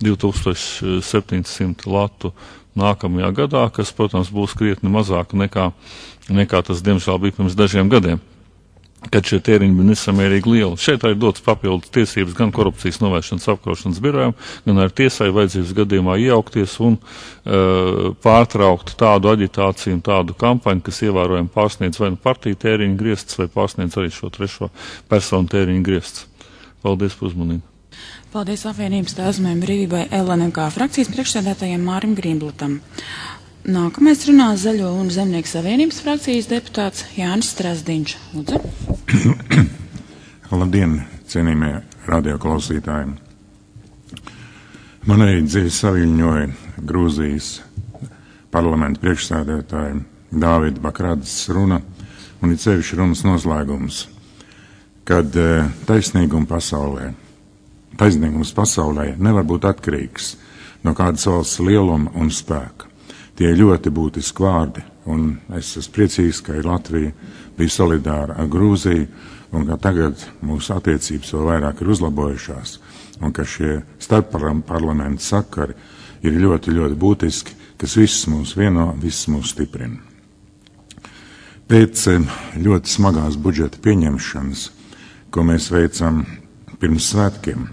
2700 latu nākamajā gadā, kas, protams, būs krietni mazāk nekā tas, diemžēl, bija pirms dažiem gadiem, kad šie tēriņi bija nesamērīgi lieli. Šeit arī dots papildus tiesības gan korupcijas novēršanas apkarošanas birojām, gan arī tiesai vajadzības gadījumā iejaukties un pārtraukt tādu aģitāciju un tādu kampaņu, kas ievērojami pārsniedz vai nu partiju tēriņu griestus, vai pārsniedz arī šo trešo personu tēriņu griestus. Paldies par uzmanību.
Paldies apvienības Tēvzemēm brīvībai LNK frakcijas priekšsēdētājiem Mārim Grīmblatam. Nākamais runās Zaļo un Zemnieku savienības frakcijas deputāts Jānis Strasdiņš. Lūdzu.
Labdien, cienījamie radioklausītāji. Man arī dziļi saviļņoja Grūzijas parlamenta priekšsēdētāja Dāvida Bakaradzes runa un it sevišķi runas noslēgums, kad taisnīgums pasaulē nevar būt atkarīgs no kādas valsts lieluma un spēka. Tie ir ļoti būtiski vārdi, un es esmu priecīgs, ka Latvija bija solidāra ar Grūziju, un ka tagad mūsu attiecības vēl vairāk ir uzlabojušās, un ka šie starpparlamentu sakari ir ļoti, ļoti būtiski, kas visus mūs vieno, visus mūs stiprina. Pēc ļoti smagās budžeta pieņemšanas, ko mēs veicam pirms svētkiem,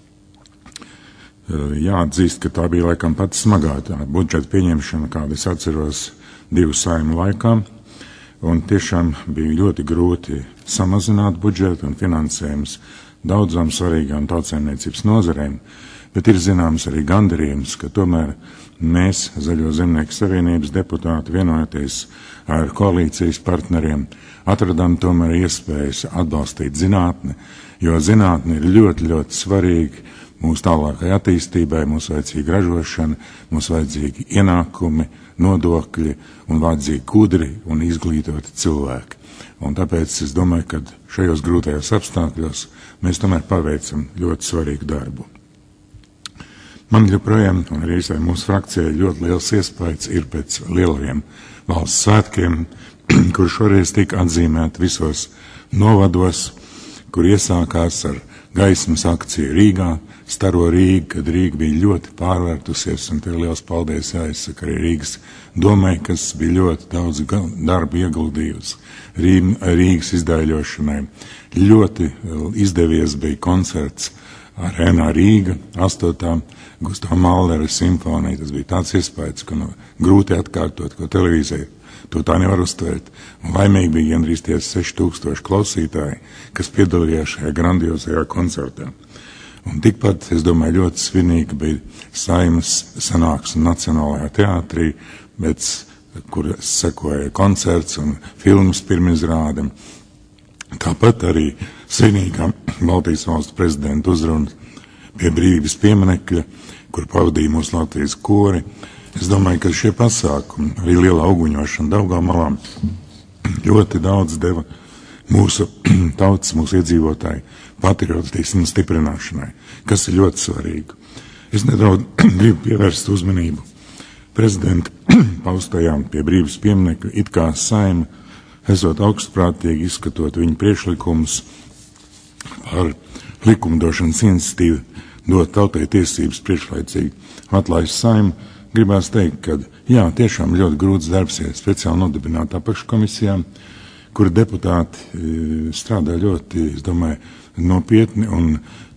jāatzīst, ka tā bija laikam pati smagākā budžeta pieņemšana, kādu es atceros 2 saimu laikā, un tiešām bija ļoti grūti samazināt budžetu un finansējums daudzām svarīgām tautsaimniecības nozarēm, bet ir zināms arī gandarījums, ka tomēr mēs, Zaļo zemnieku savienības deputāti, vienojoties ar koalīcijas partneriem, atradām tomēr iespējas atbalstīt zinātni, jo zinātne ir ļoti, ļoti svarīga mūsu tālākai attīstībai, mums vajadzīga ražošana, mums vajadzīgi ienākumi, nodokļi un vajadzīgi gudri un izglītoti cilvēki. Un tāpēc es domāju, ka šajos grūtajos apstākļos mēs tomēr paveicam ļoti svarīgu darbu. Man joprojām, un arī visai mūsu frakcijai, ļoti liels iespējas ir pēc lielajiem valsts svētkiem, kur šoreiz tika atzīmēti visos novados, kur iesākās ar gaismas akciju Rīgā, Staro Rīgu, kad Rīga bija ļoti pārvērtusies, un te liels paldies jāizsaka arī Rīgas domai, kas bija ļoti daudz darbu ieguldījusi Rīgas izdaiļošanai. Ļoti izdevies bija koncerts Arēnā Rīga, 8. Gustav Mahlera simfonija. Tas bija tāds iespējas, ka grūti atkārtot, ko televīzija to tā nevar uztvērt. Un laimīgi bija gandrīz 6000 klausītāji, kas piedalījās šajā grandiozajā koncertā. Un tikpat, es domāju, ļoti svinīgi bija Saeimas sanāksme Nacionālajā teātrī, kur sekoja koncerts un filmas pirmizrāde. Tāpat arī svinīgā Baltijas valstu prezidenta uzruna pie brīvības pieminekļa, kur pavadīja mūsu Latvijas kori. Es domāju, ka šie pasākumi, arī liela auguņošana Daugavmalā, ļoti daudz deva mūsu tautas, mūsu iedzīvotāju patriotismu stiprināšanai, kas ir ļoti svarīgi. Es nedaudz gribu pievērst uzmanību prezidenta paustajām pie brīvības pieminekļa, it kā Saeima, esot augstprātīgi izskatot viņu priekšlikumus ar likumdošanas iniciatīvu dot tautai tiesības priekšlaicīgi atlaist Saimu, gribās teikt, ka jā, tiešām ļoti grūts darbs ir speciāli nodibinātā apakškomisijā, kur deputāti strādā ļoti, es domāju, nopietni un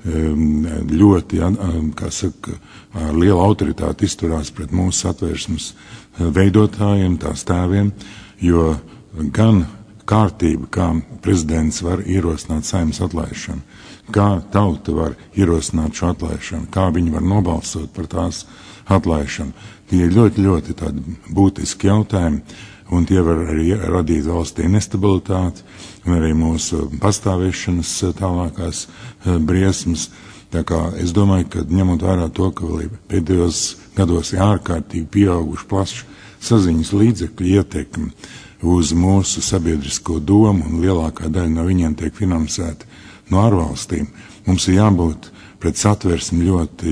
ļoti, kā saka, ar lielu autoritāti izturās pret mūsu satversmes veidotājiem, tās tēviem, jo gan kārtība, kā prezidents var ierosināt Saeimas atlaišanu, kā tauta var ierosināt šo atlaišanu, kā viņi var nobalsot par tās atlaišanu. Tie ir ļoti, ļoti tādi būtiski jautājumi, un tie var arī radīt valstī nestabilitāti, un arī mūsu pastāvēšanas tālākās briesmas. Tā kā es domāju, ka ņemot vērā to, ka vēl pēdējos gados ir ārkārtīgi pieauguši plaši saziņas līdzekļu ietekmi uz mūsu sabiedrisko domu, un lielākā daļa no viņiem tiek finansēta no ārvalstīm. Mums ir jābūt pret satversmi ļoti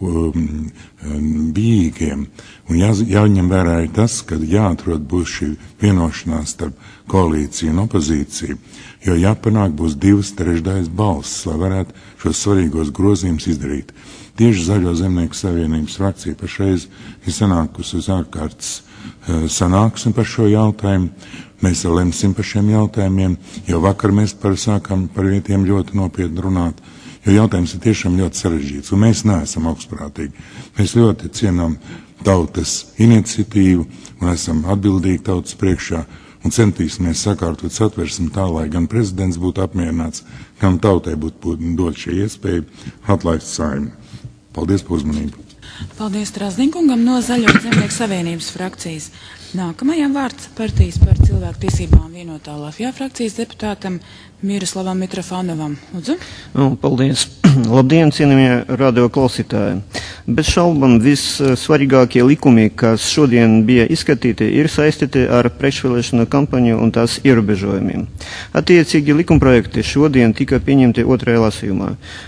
bijīgiem, un jāņem vērā ir tas, ka jāatrod būs šī vienošanās starp koalīciju un opozīciju, jo jāpanāk būs 2/3 balss, lai varētu šos svarīgos grozījumus izdarīt. Tieši Zaļo zemnieku savienības frakcija pašreiz ir sanākusi uz ārkārtas sanāksmi par šo jautājumu. Mēs lemsim par šiem jautājumiem, jo vakar mēs sākām par vietiem ļoti nopietni runāt, jo jautājums ir tiešām ļoti sarežģīts, un mēs neesam augstprātīgi. Mēs ļoti cienām tautas iniciatīvu un esam atbildīgi tautas priekšā un centīsimies sakārtot satversmi tā, lai gan prezidents būtu apmierināts, gan tautai būtu dot šī iespēja atlaist Saimu. Paldies par uzmanību.
Paldies Trazdīnkungam no Zaļo zemnieku savienības frakcijas. Nākamajam vārds partijas par cilvēku tiesībām vienotā Latvijā frakcijas deputātam Miroslavam Mitrofanovam. Lūdzu.
Paldies. Labdien, cienījamie radio klausītāji. Bez šaubām vissvarīgākie likumi, kas šodien bija izskatīti, ir saistīti ar priekšvēlēšanu kampaņu un tās ierobežojumiem. Attiecīgi likumprojekti šodien tika pieņemti otrajā lasījumā.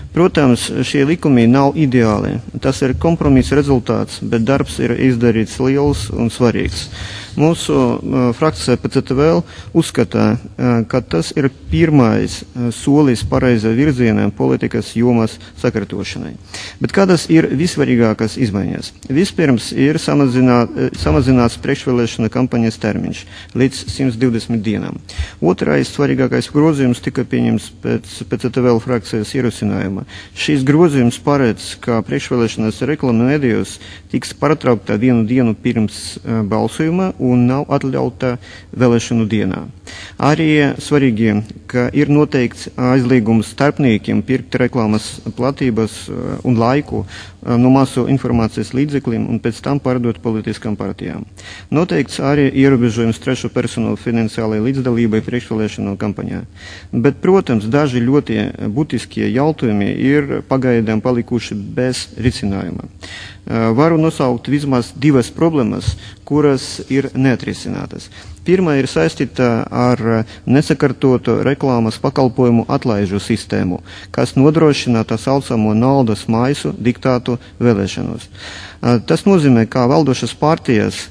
Protams, šie likumi nav ideāli. Tas ir kompromisa rezultāts, bet darbs ir izdarīts liels un svarīgs. Mūsu frakcija PCTVL uzskata, ka tas ir pirmais solis pareizā virzienā politikas jomas sakārtošanai. Bet kādas ir vissvarīgākās izmaiņas? Vispirms ir samazināts priekšvēlēšana kampaņas termiņš līdz 120 dienām. Otrais svarīgākais grozījums tika pieņemts pēc PCTVL frakcijas ierosinājuma. Šīs grozījums paredz, ka priekšvēlēšanas reklama medijos tiks pārtraukta vienu dienu pirms balsojuma un nav atļauta vēlēšanu dienā. Arī svarīgi, ka ir noteikts aizliegums starpniekiem pirkt reklāmas platības un laiku no masu informācijas līdzekļiem un pēc tam pārdot politiskām partijām. Noteikts arī ierobežojums trešo personu finansiālajai līdzdalībai priekšvēlēšanu kampaņā. Bet, protams, daži ļoti būtiskie jautājumi ir pagaidām palikuši bez risinājuma. Varu nosaukt vismaz divas problēmas, kuras ir neatrisinātas. Pirmā ir saistīta ar nesakārtotu reklāmas pakalpojumu atlaižu sistēmu, kas nodrošina tā saucamo naudas maisu diktātu vēlēšanos. Tas nozīmē, ka valdošas partijas,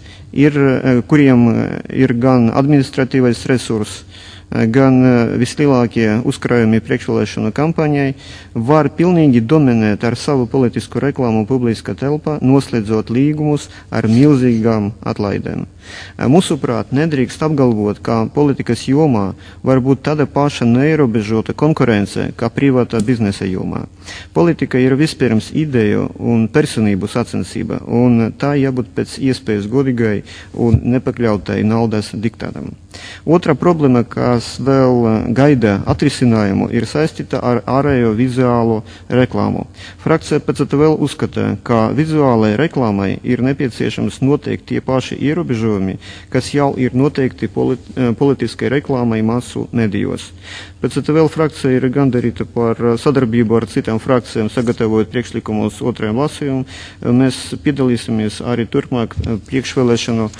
kuriem ir gan administratīvais resurs, gan vislielākie uzkrājumi priekšvēlēšanu kampaņai, var pilnīgi dominēt ar savu politisku reklāmu publiskā telpā, noslēdzot līgumus ar milzīgām atlaidēm. Mūsuprāt, nedrīkst apgalvot, ka politikas jomā var būt tāda paša neierobežota konkurence kā privātā biznesa jomā. Politika ir vispirms ideju un personību sacensība, un tā jābūt pēc iespējas godīgai un nepakļautai naudas diktātam. Otra problēma, kas vēl gaida atrisinājumu, ir saistīta ar ārējo vizuālo reklāmu. Frakcija PCTVL uzskata, ka vizuālai reklāmai ir nepieciešams noteikt tie paši ierobežojumi, kas jau ir noteikti politiskai reklāmai masu medijos. PCTVL frakcija ir gandarīta par sadarbību ar citām frakcijām, sagatavojot priekšlikumus otrajam lasījumam. Mēs piedalīsimies arī turpmāk priekšvēlēšanu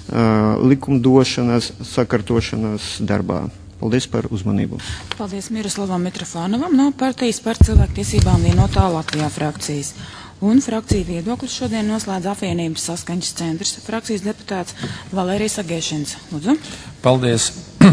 likumdošanas sakārtošanas darbā. Paldies par uzmanību.
Paldies Miroslavam Mitrofanovam no partijas par cilvēktiesībām vienotā Latvijā frakcijas. Un frakciju viedokļus šodien noslēdz apvienības saskaņas centrs frakcijas deputāts Valērijas Agēšins. Lūdzu.
Paldies.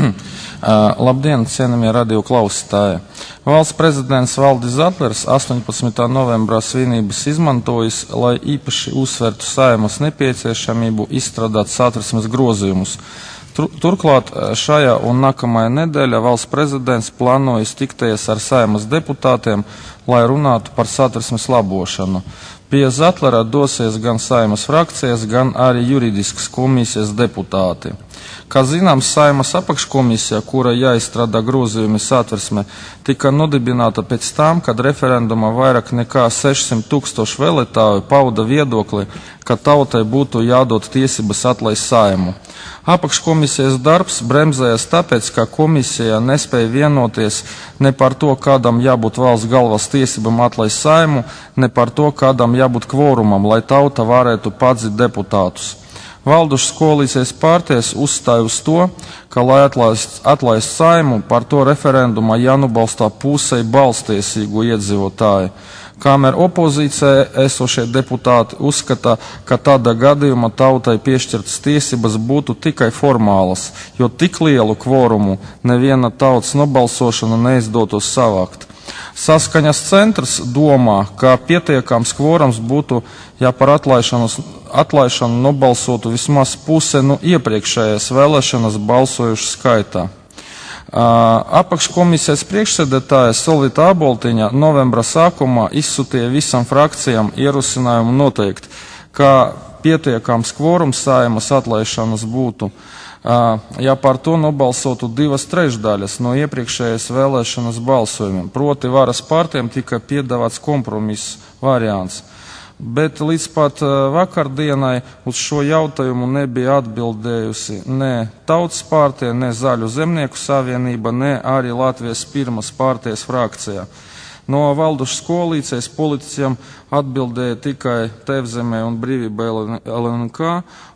Labdien, cienījamie radio klausītāji. Valsts prezidents Valdis Zatlers 18. novembrā svinības izmantojis, lai īpaši uzsvertu Saeimas nepieciešamību izstrādāt Satversmes grozījumus. Turklāt šajā un nākamajā nedēļā valsts prezidents plānojas tikties ar Saeimas deputātiem, lai runātu par Satversmes labošanu. Pie Zatlera dosies gan Saeimas frakcijas, gan arī juridiskas komisijas deputāti. Kā zināms, Saeimas apakškomisija, kura jāizstrādā grozījumi Satversmē, tika nodibināta pēc tam, kad referendumā vairāk nekā 600 000 vēlētāju pauda viedokli, ka tautai būtu jādod tiesības atlaist Saeimu. Apakškomisijas darbs bremzējas tāpēc, ka komisija nespēja vienoties ne par to, kādam jābūt valsts galvas tiesībām atlaist Saimu, ne par to, kādam jābūt kvorumam, lai tauta varētu padzīt deputātus. Valdošas koalīcijas partijas uzstāja uz to, ka, lai atlaist Saimu, par to referendumā jānobalstā pusei balstiesīgu iedzīvotāju. Kamēr opozīcijā esošie deputāti uzskata, ka tādā gadījumā tautai piešķirtas tiesības būtu tikai formālas, jo tik lielu kvorumu neviena tautas nobalsošana neizdotos savākt. Saskaņas centrs domā, ka pietiekams kvorums būtu, ja par atlaišanu nobalsotu vismaz puse no iepriekšējās vēlēšanas balsojušu skaitā. Apakškomisijas priekšsēdētāja Solvita Aboltiņa novembra sākumā izsūtīja visam frakcijām ierosinājumu noteikt, ka pietiekams kvorums Saeimas atlaišanas būtu, ja par to nobalsotu 2/3 no iepriekšējās vēlēšanas balsojumiem. Proti varas partijām tika piedāvāts kompromiss variants. Bet līdz pat vakardienai uz šo jautājumu nebija atbildējusi ne Tautas partija, ne Zaļu zemnieku savienība, ne arī Latvijas pirmās partijas frakcija. No valdošas koalīcijas politiķiem atbildēja tikai Tevzemē un Brīvība LNK,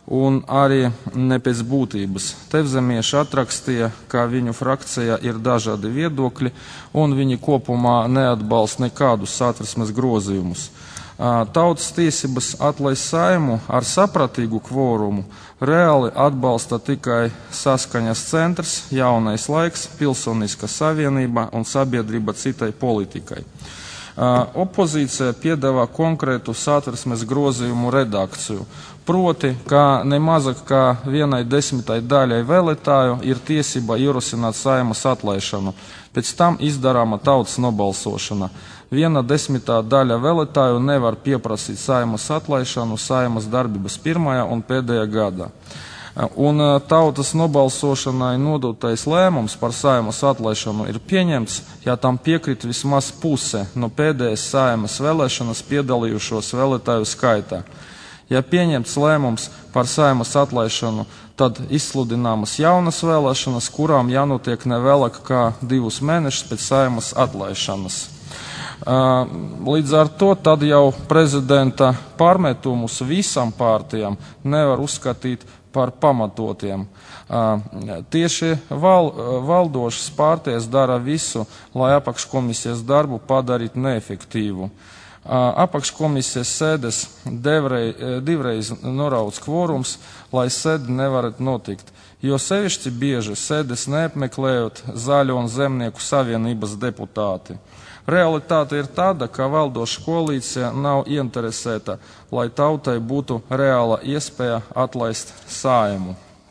un arī ne pēc būtības. Tevzemieši atrakstīja, ka viņu frakcijā ir dažādi viedokļi, un viņi kopumā neatbalsta nekādus Satversmes grozījumus. Tautas tiesības atlaist Saimu ar sapratīgu kvorumu reāli atbalsta tikai Saskaņas centrs, Jaunais laiks, Pilsoniskā savienība un sabiedrība citai politikai. Opozīcija piedāvā konkrētu Satversmes grozījumu redakciju, proti, ka ne mazāk kā 1/10 daļai vēlētāju ir tiesība ierosināt Saimas atlaišanu, pēc tam izdarāma tautas nobalsošana. 1/10 daļa vēlētāju nevar pieprasīt Saimas atlaišanu Saimas darbības pirmajā un pēdējā gadā. Un tautas nobalsošanai nodotais lēmums par Saimas atlaišanu ir pieņemts, ja tam piekrīt vismaz puse no pēdējās Saimas vēlēšanas piedalījušos vēlētāju skaitā. Ja pieņemts lēmums par Saimas atlaišanu, tad izsludināmas jaunas vēlēšanas, kurām jānotiek nevēlāk kā 2 mēnešus pēc Saimas atlaišanas. Līdz ar to tad jau prezidenta pārmetumus visam partijām nevar uzskatīt par pamatotiem. Tieši valdošas partijas dara visu, lai apakškomisijas darbu padarītu neefektīvu. Apakškomisijas sēdes divreiz norauts kvorums, lai sēde nevarētu notikt, jo sevišķi bieži sēdes neapmeklējot Zaļo un Zemnieku savienības deputāti. Realitāte ir tāda, ka valdoša koalīcija nav ieinteresēta, lai tautai būtu reāla iespēja atlaist Saimu.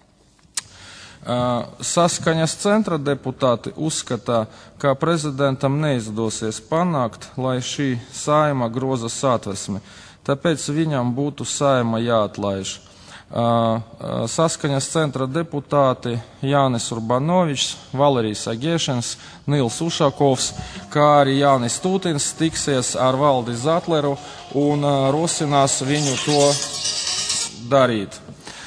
Saskaņas centra deputāti uzskatā, ka prezidentam neizdosies panākt, lai šī Saima groza Satversmi, tāpēc viņam būtu Saima jāatlaiž. Saskaņas centra deputāti Jānis Urbanovičs, Valerijs Agiešins, Nils Ušakovs, kā arī Jānis Tūtins tiksies ar Valdi Zatleru un rosinās viņu to darīt.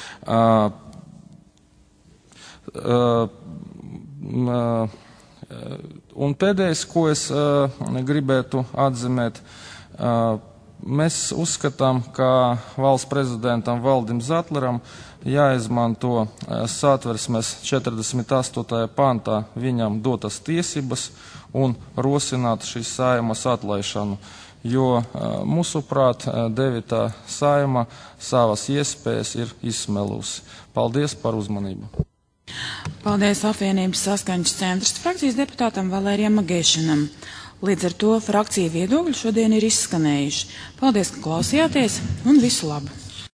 Un pēdējais, ko es gribētu atzīmēt, mēs uzskatām, ka valsts prezidentam Valdim Zatleram jāizmanto Satversmes 48. pantā viņam dotas tiesības un rosināt šīs Saimas atlaišanu, jo mūsuprāt 9. Saima savas iespējas ir izsmelusi. Paldies par uzmanību.
Paldies apvienības Saskaņas centrs frakcijas deputātam Valērijam Agēšanam. Līdz ar to frakcija viedokļi šodien ir izskanējuši. Paldies, ka klausījāties un visu labu!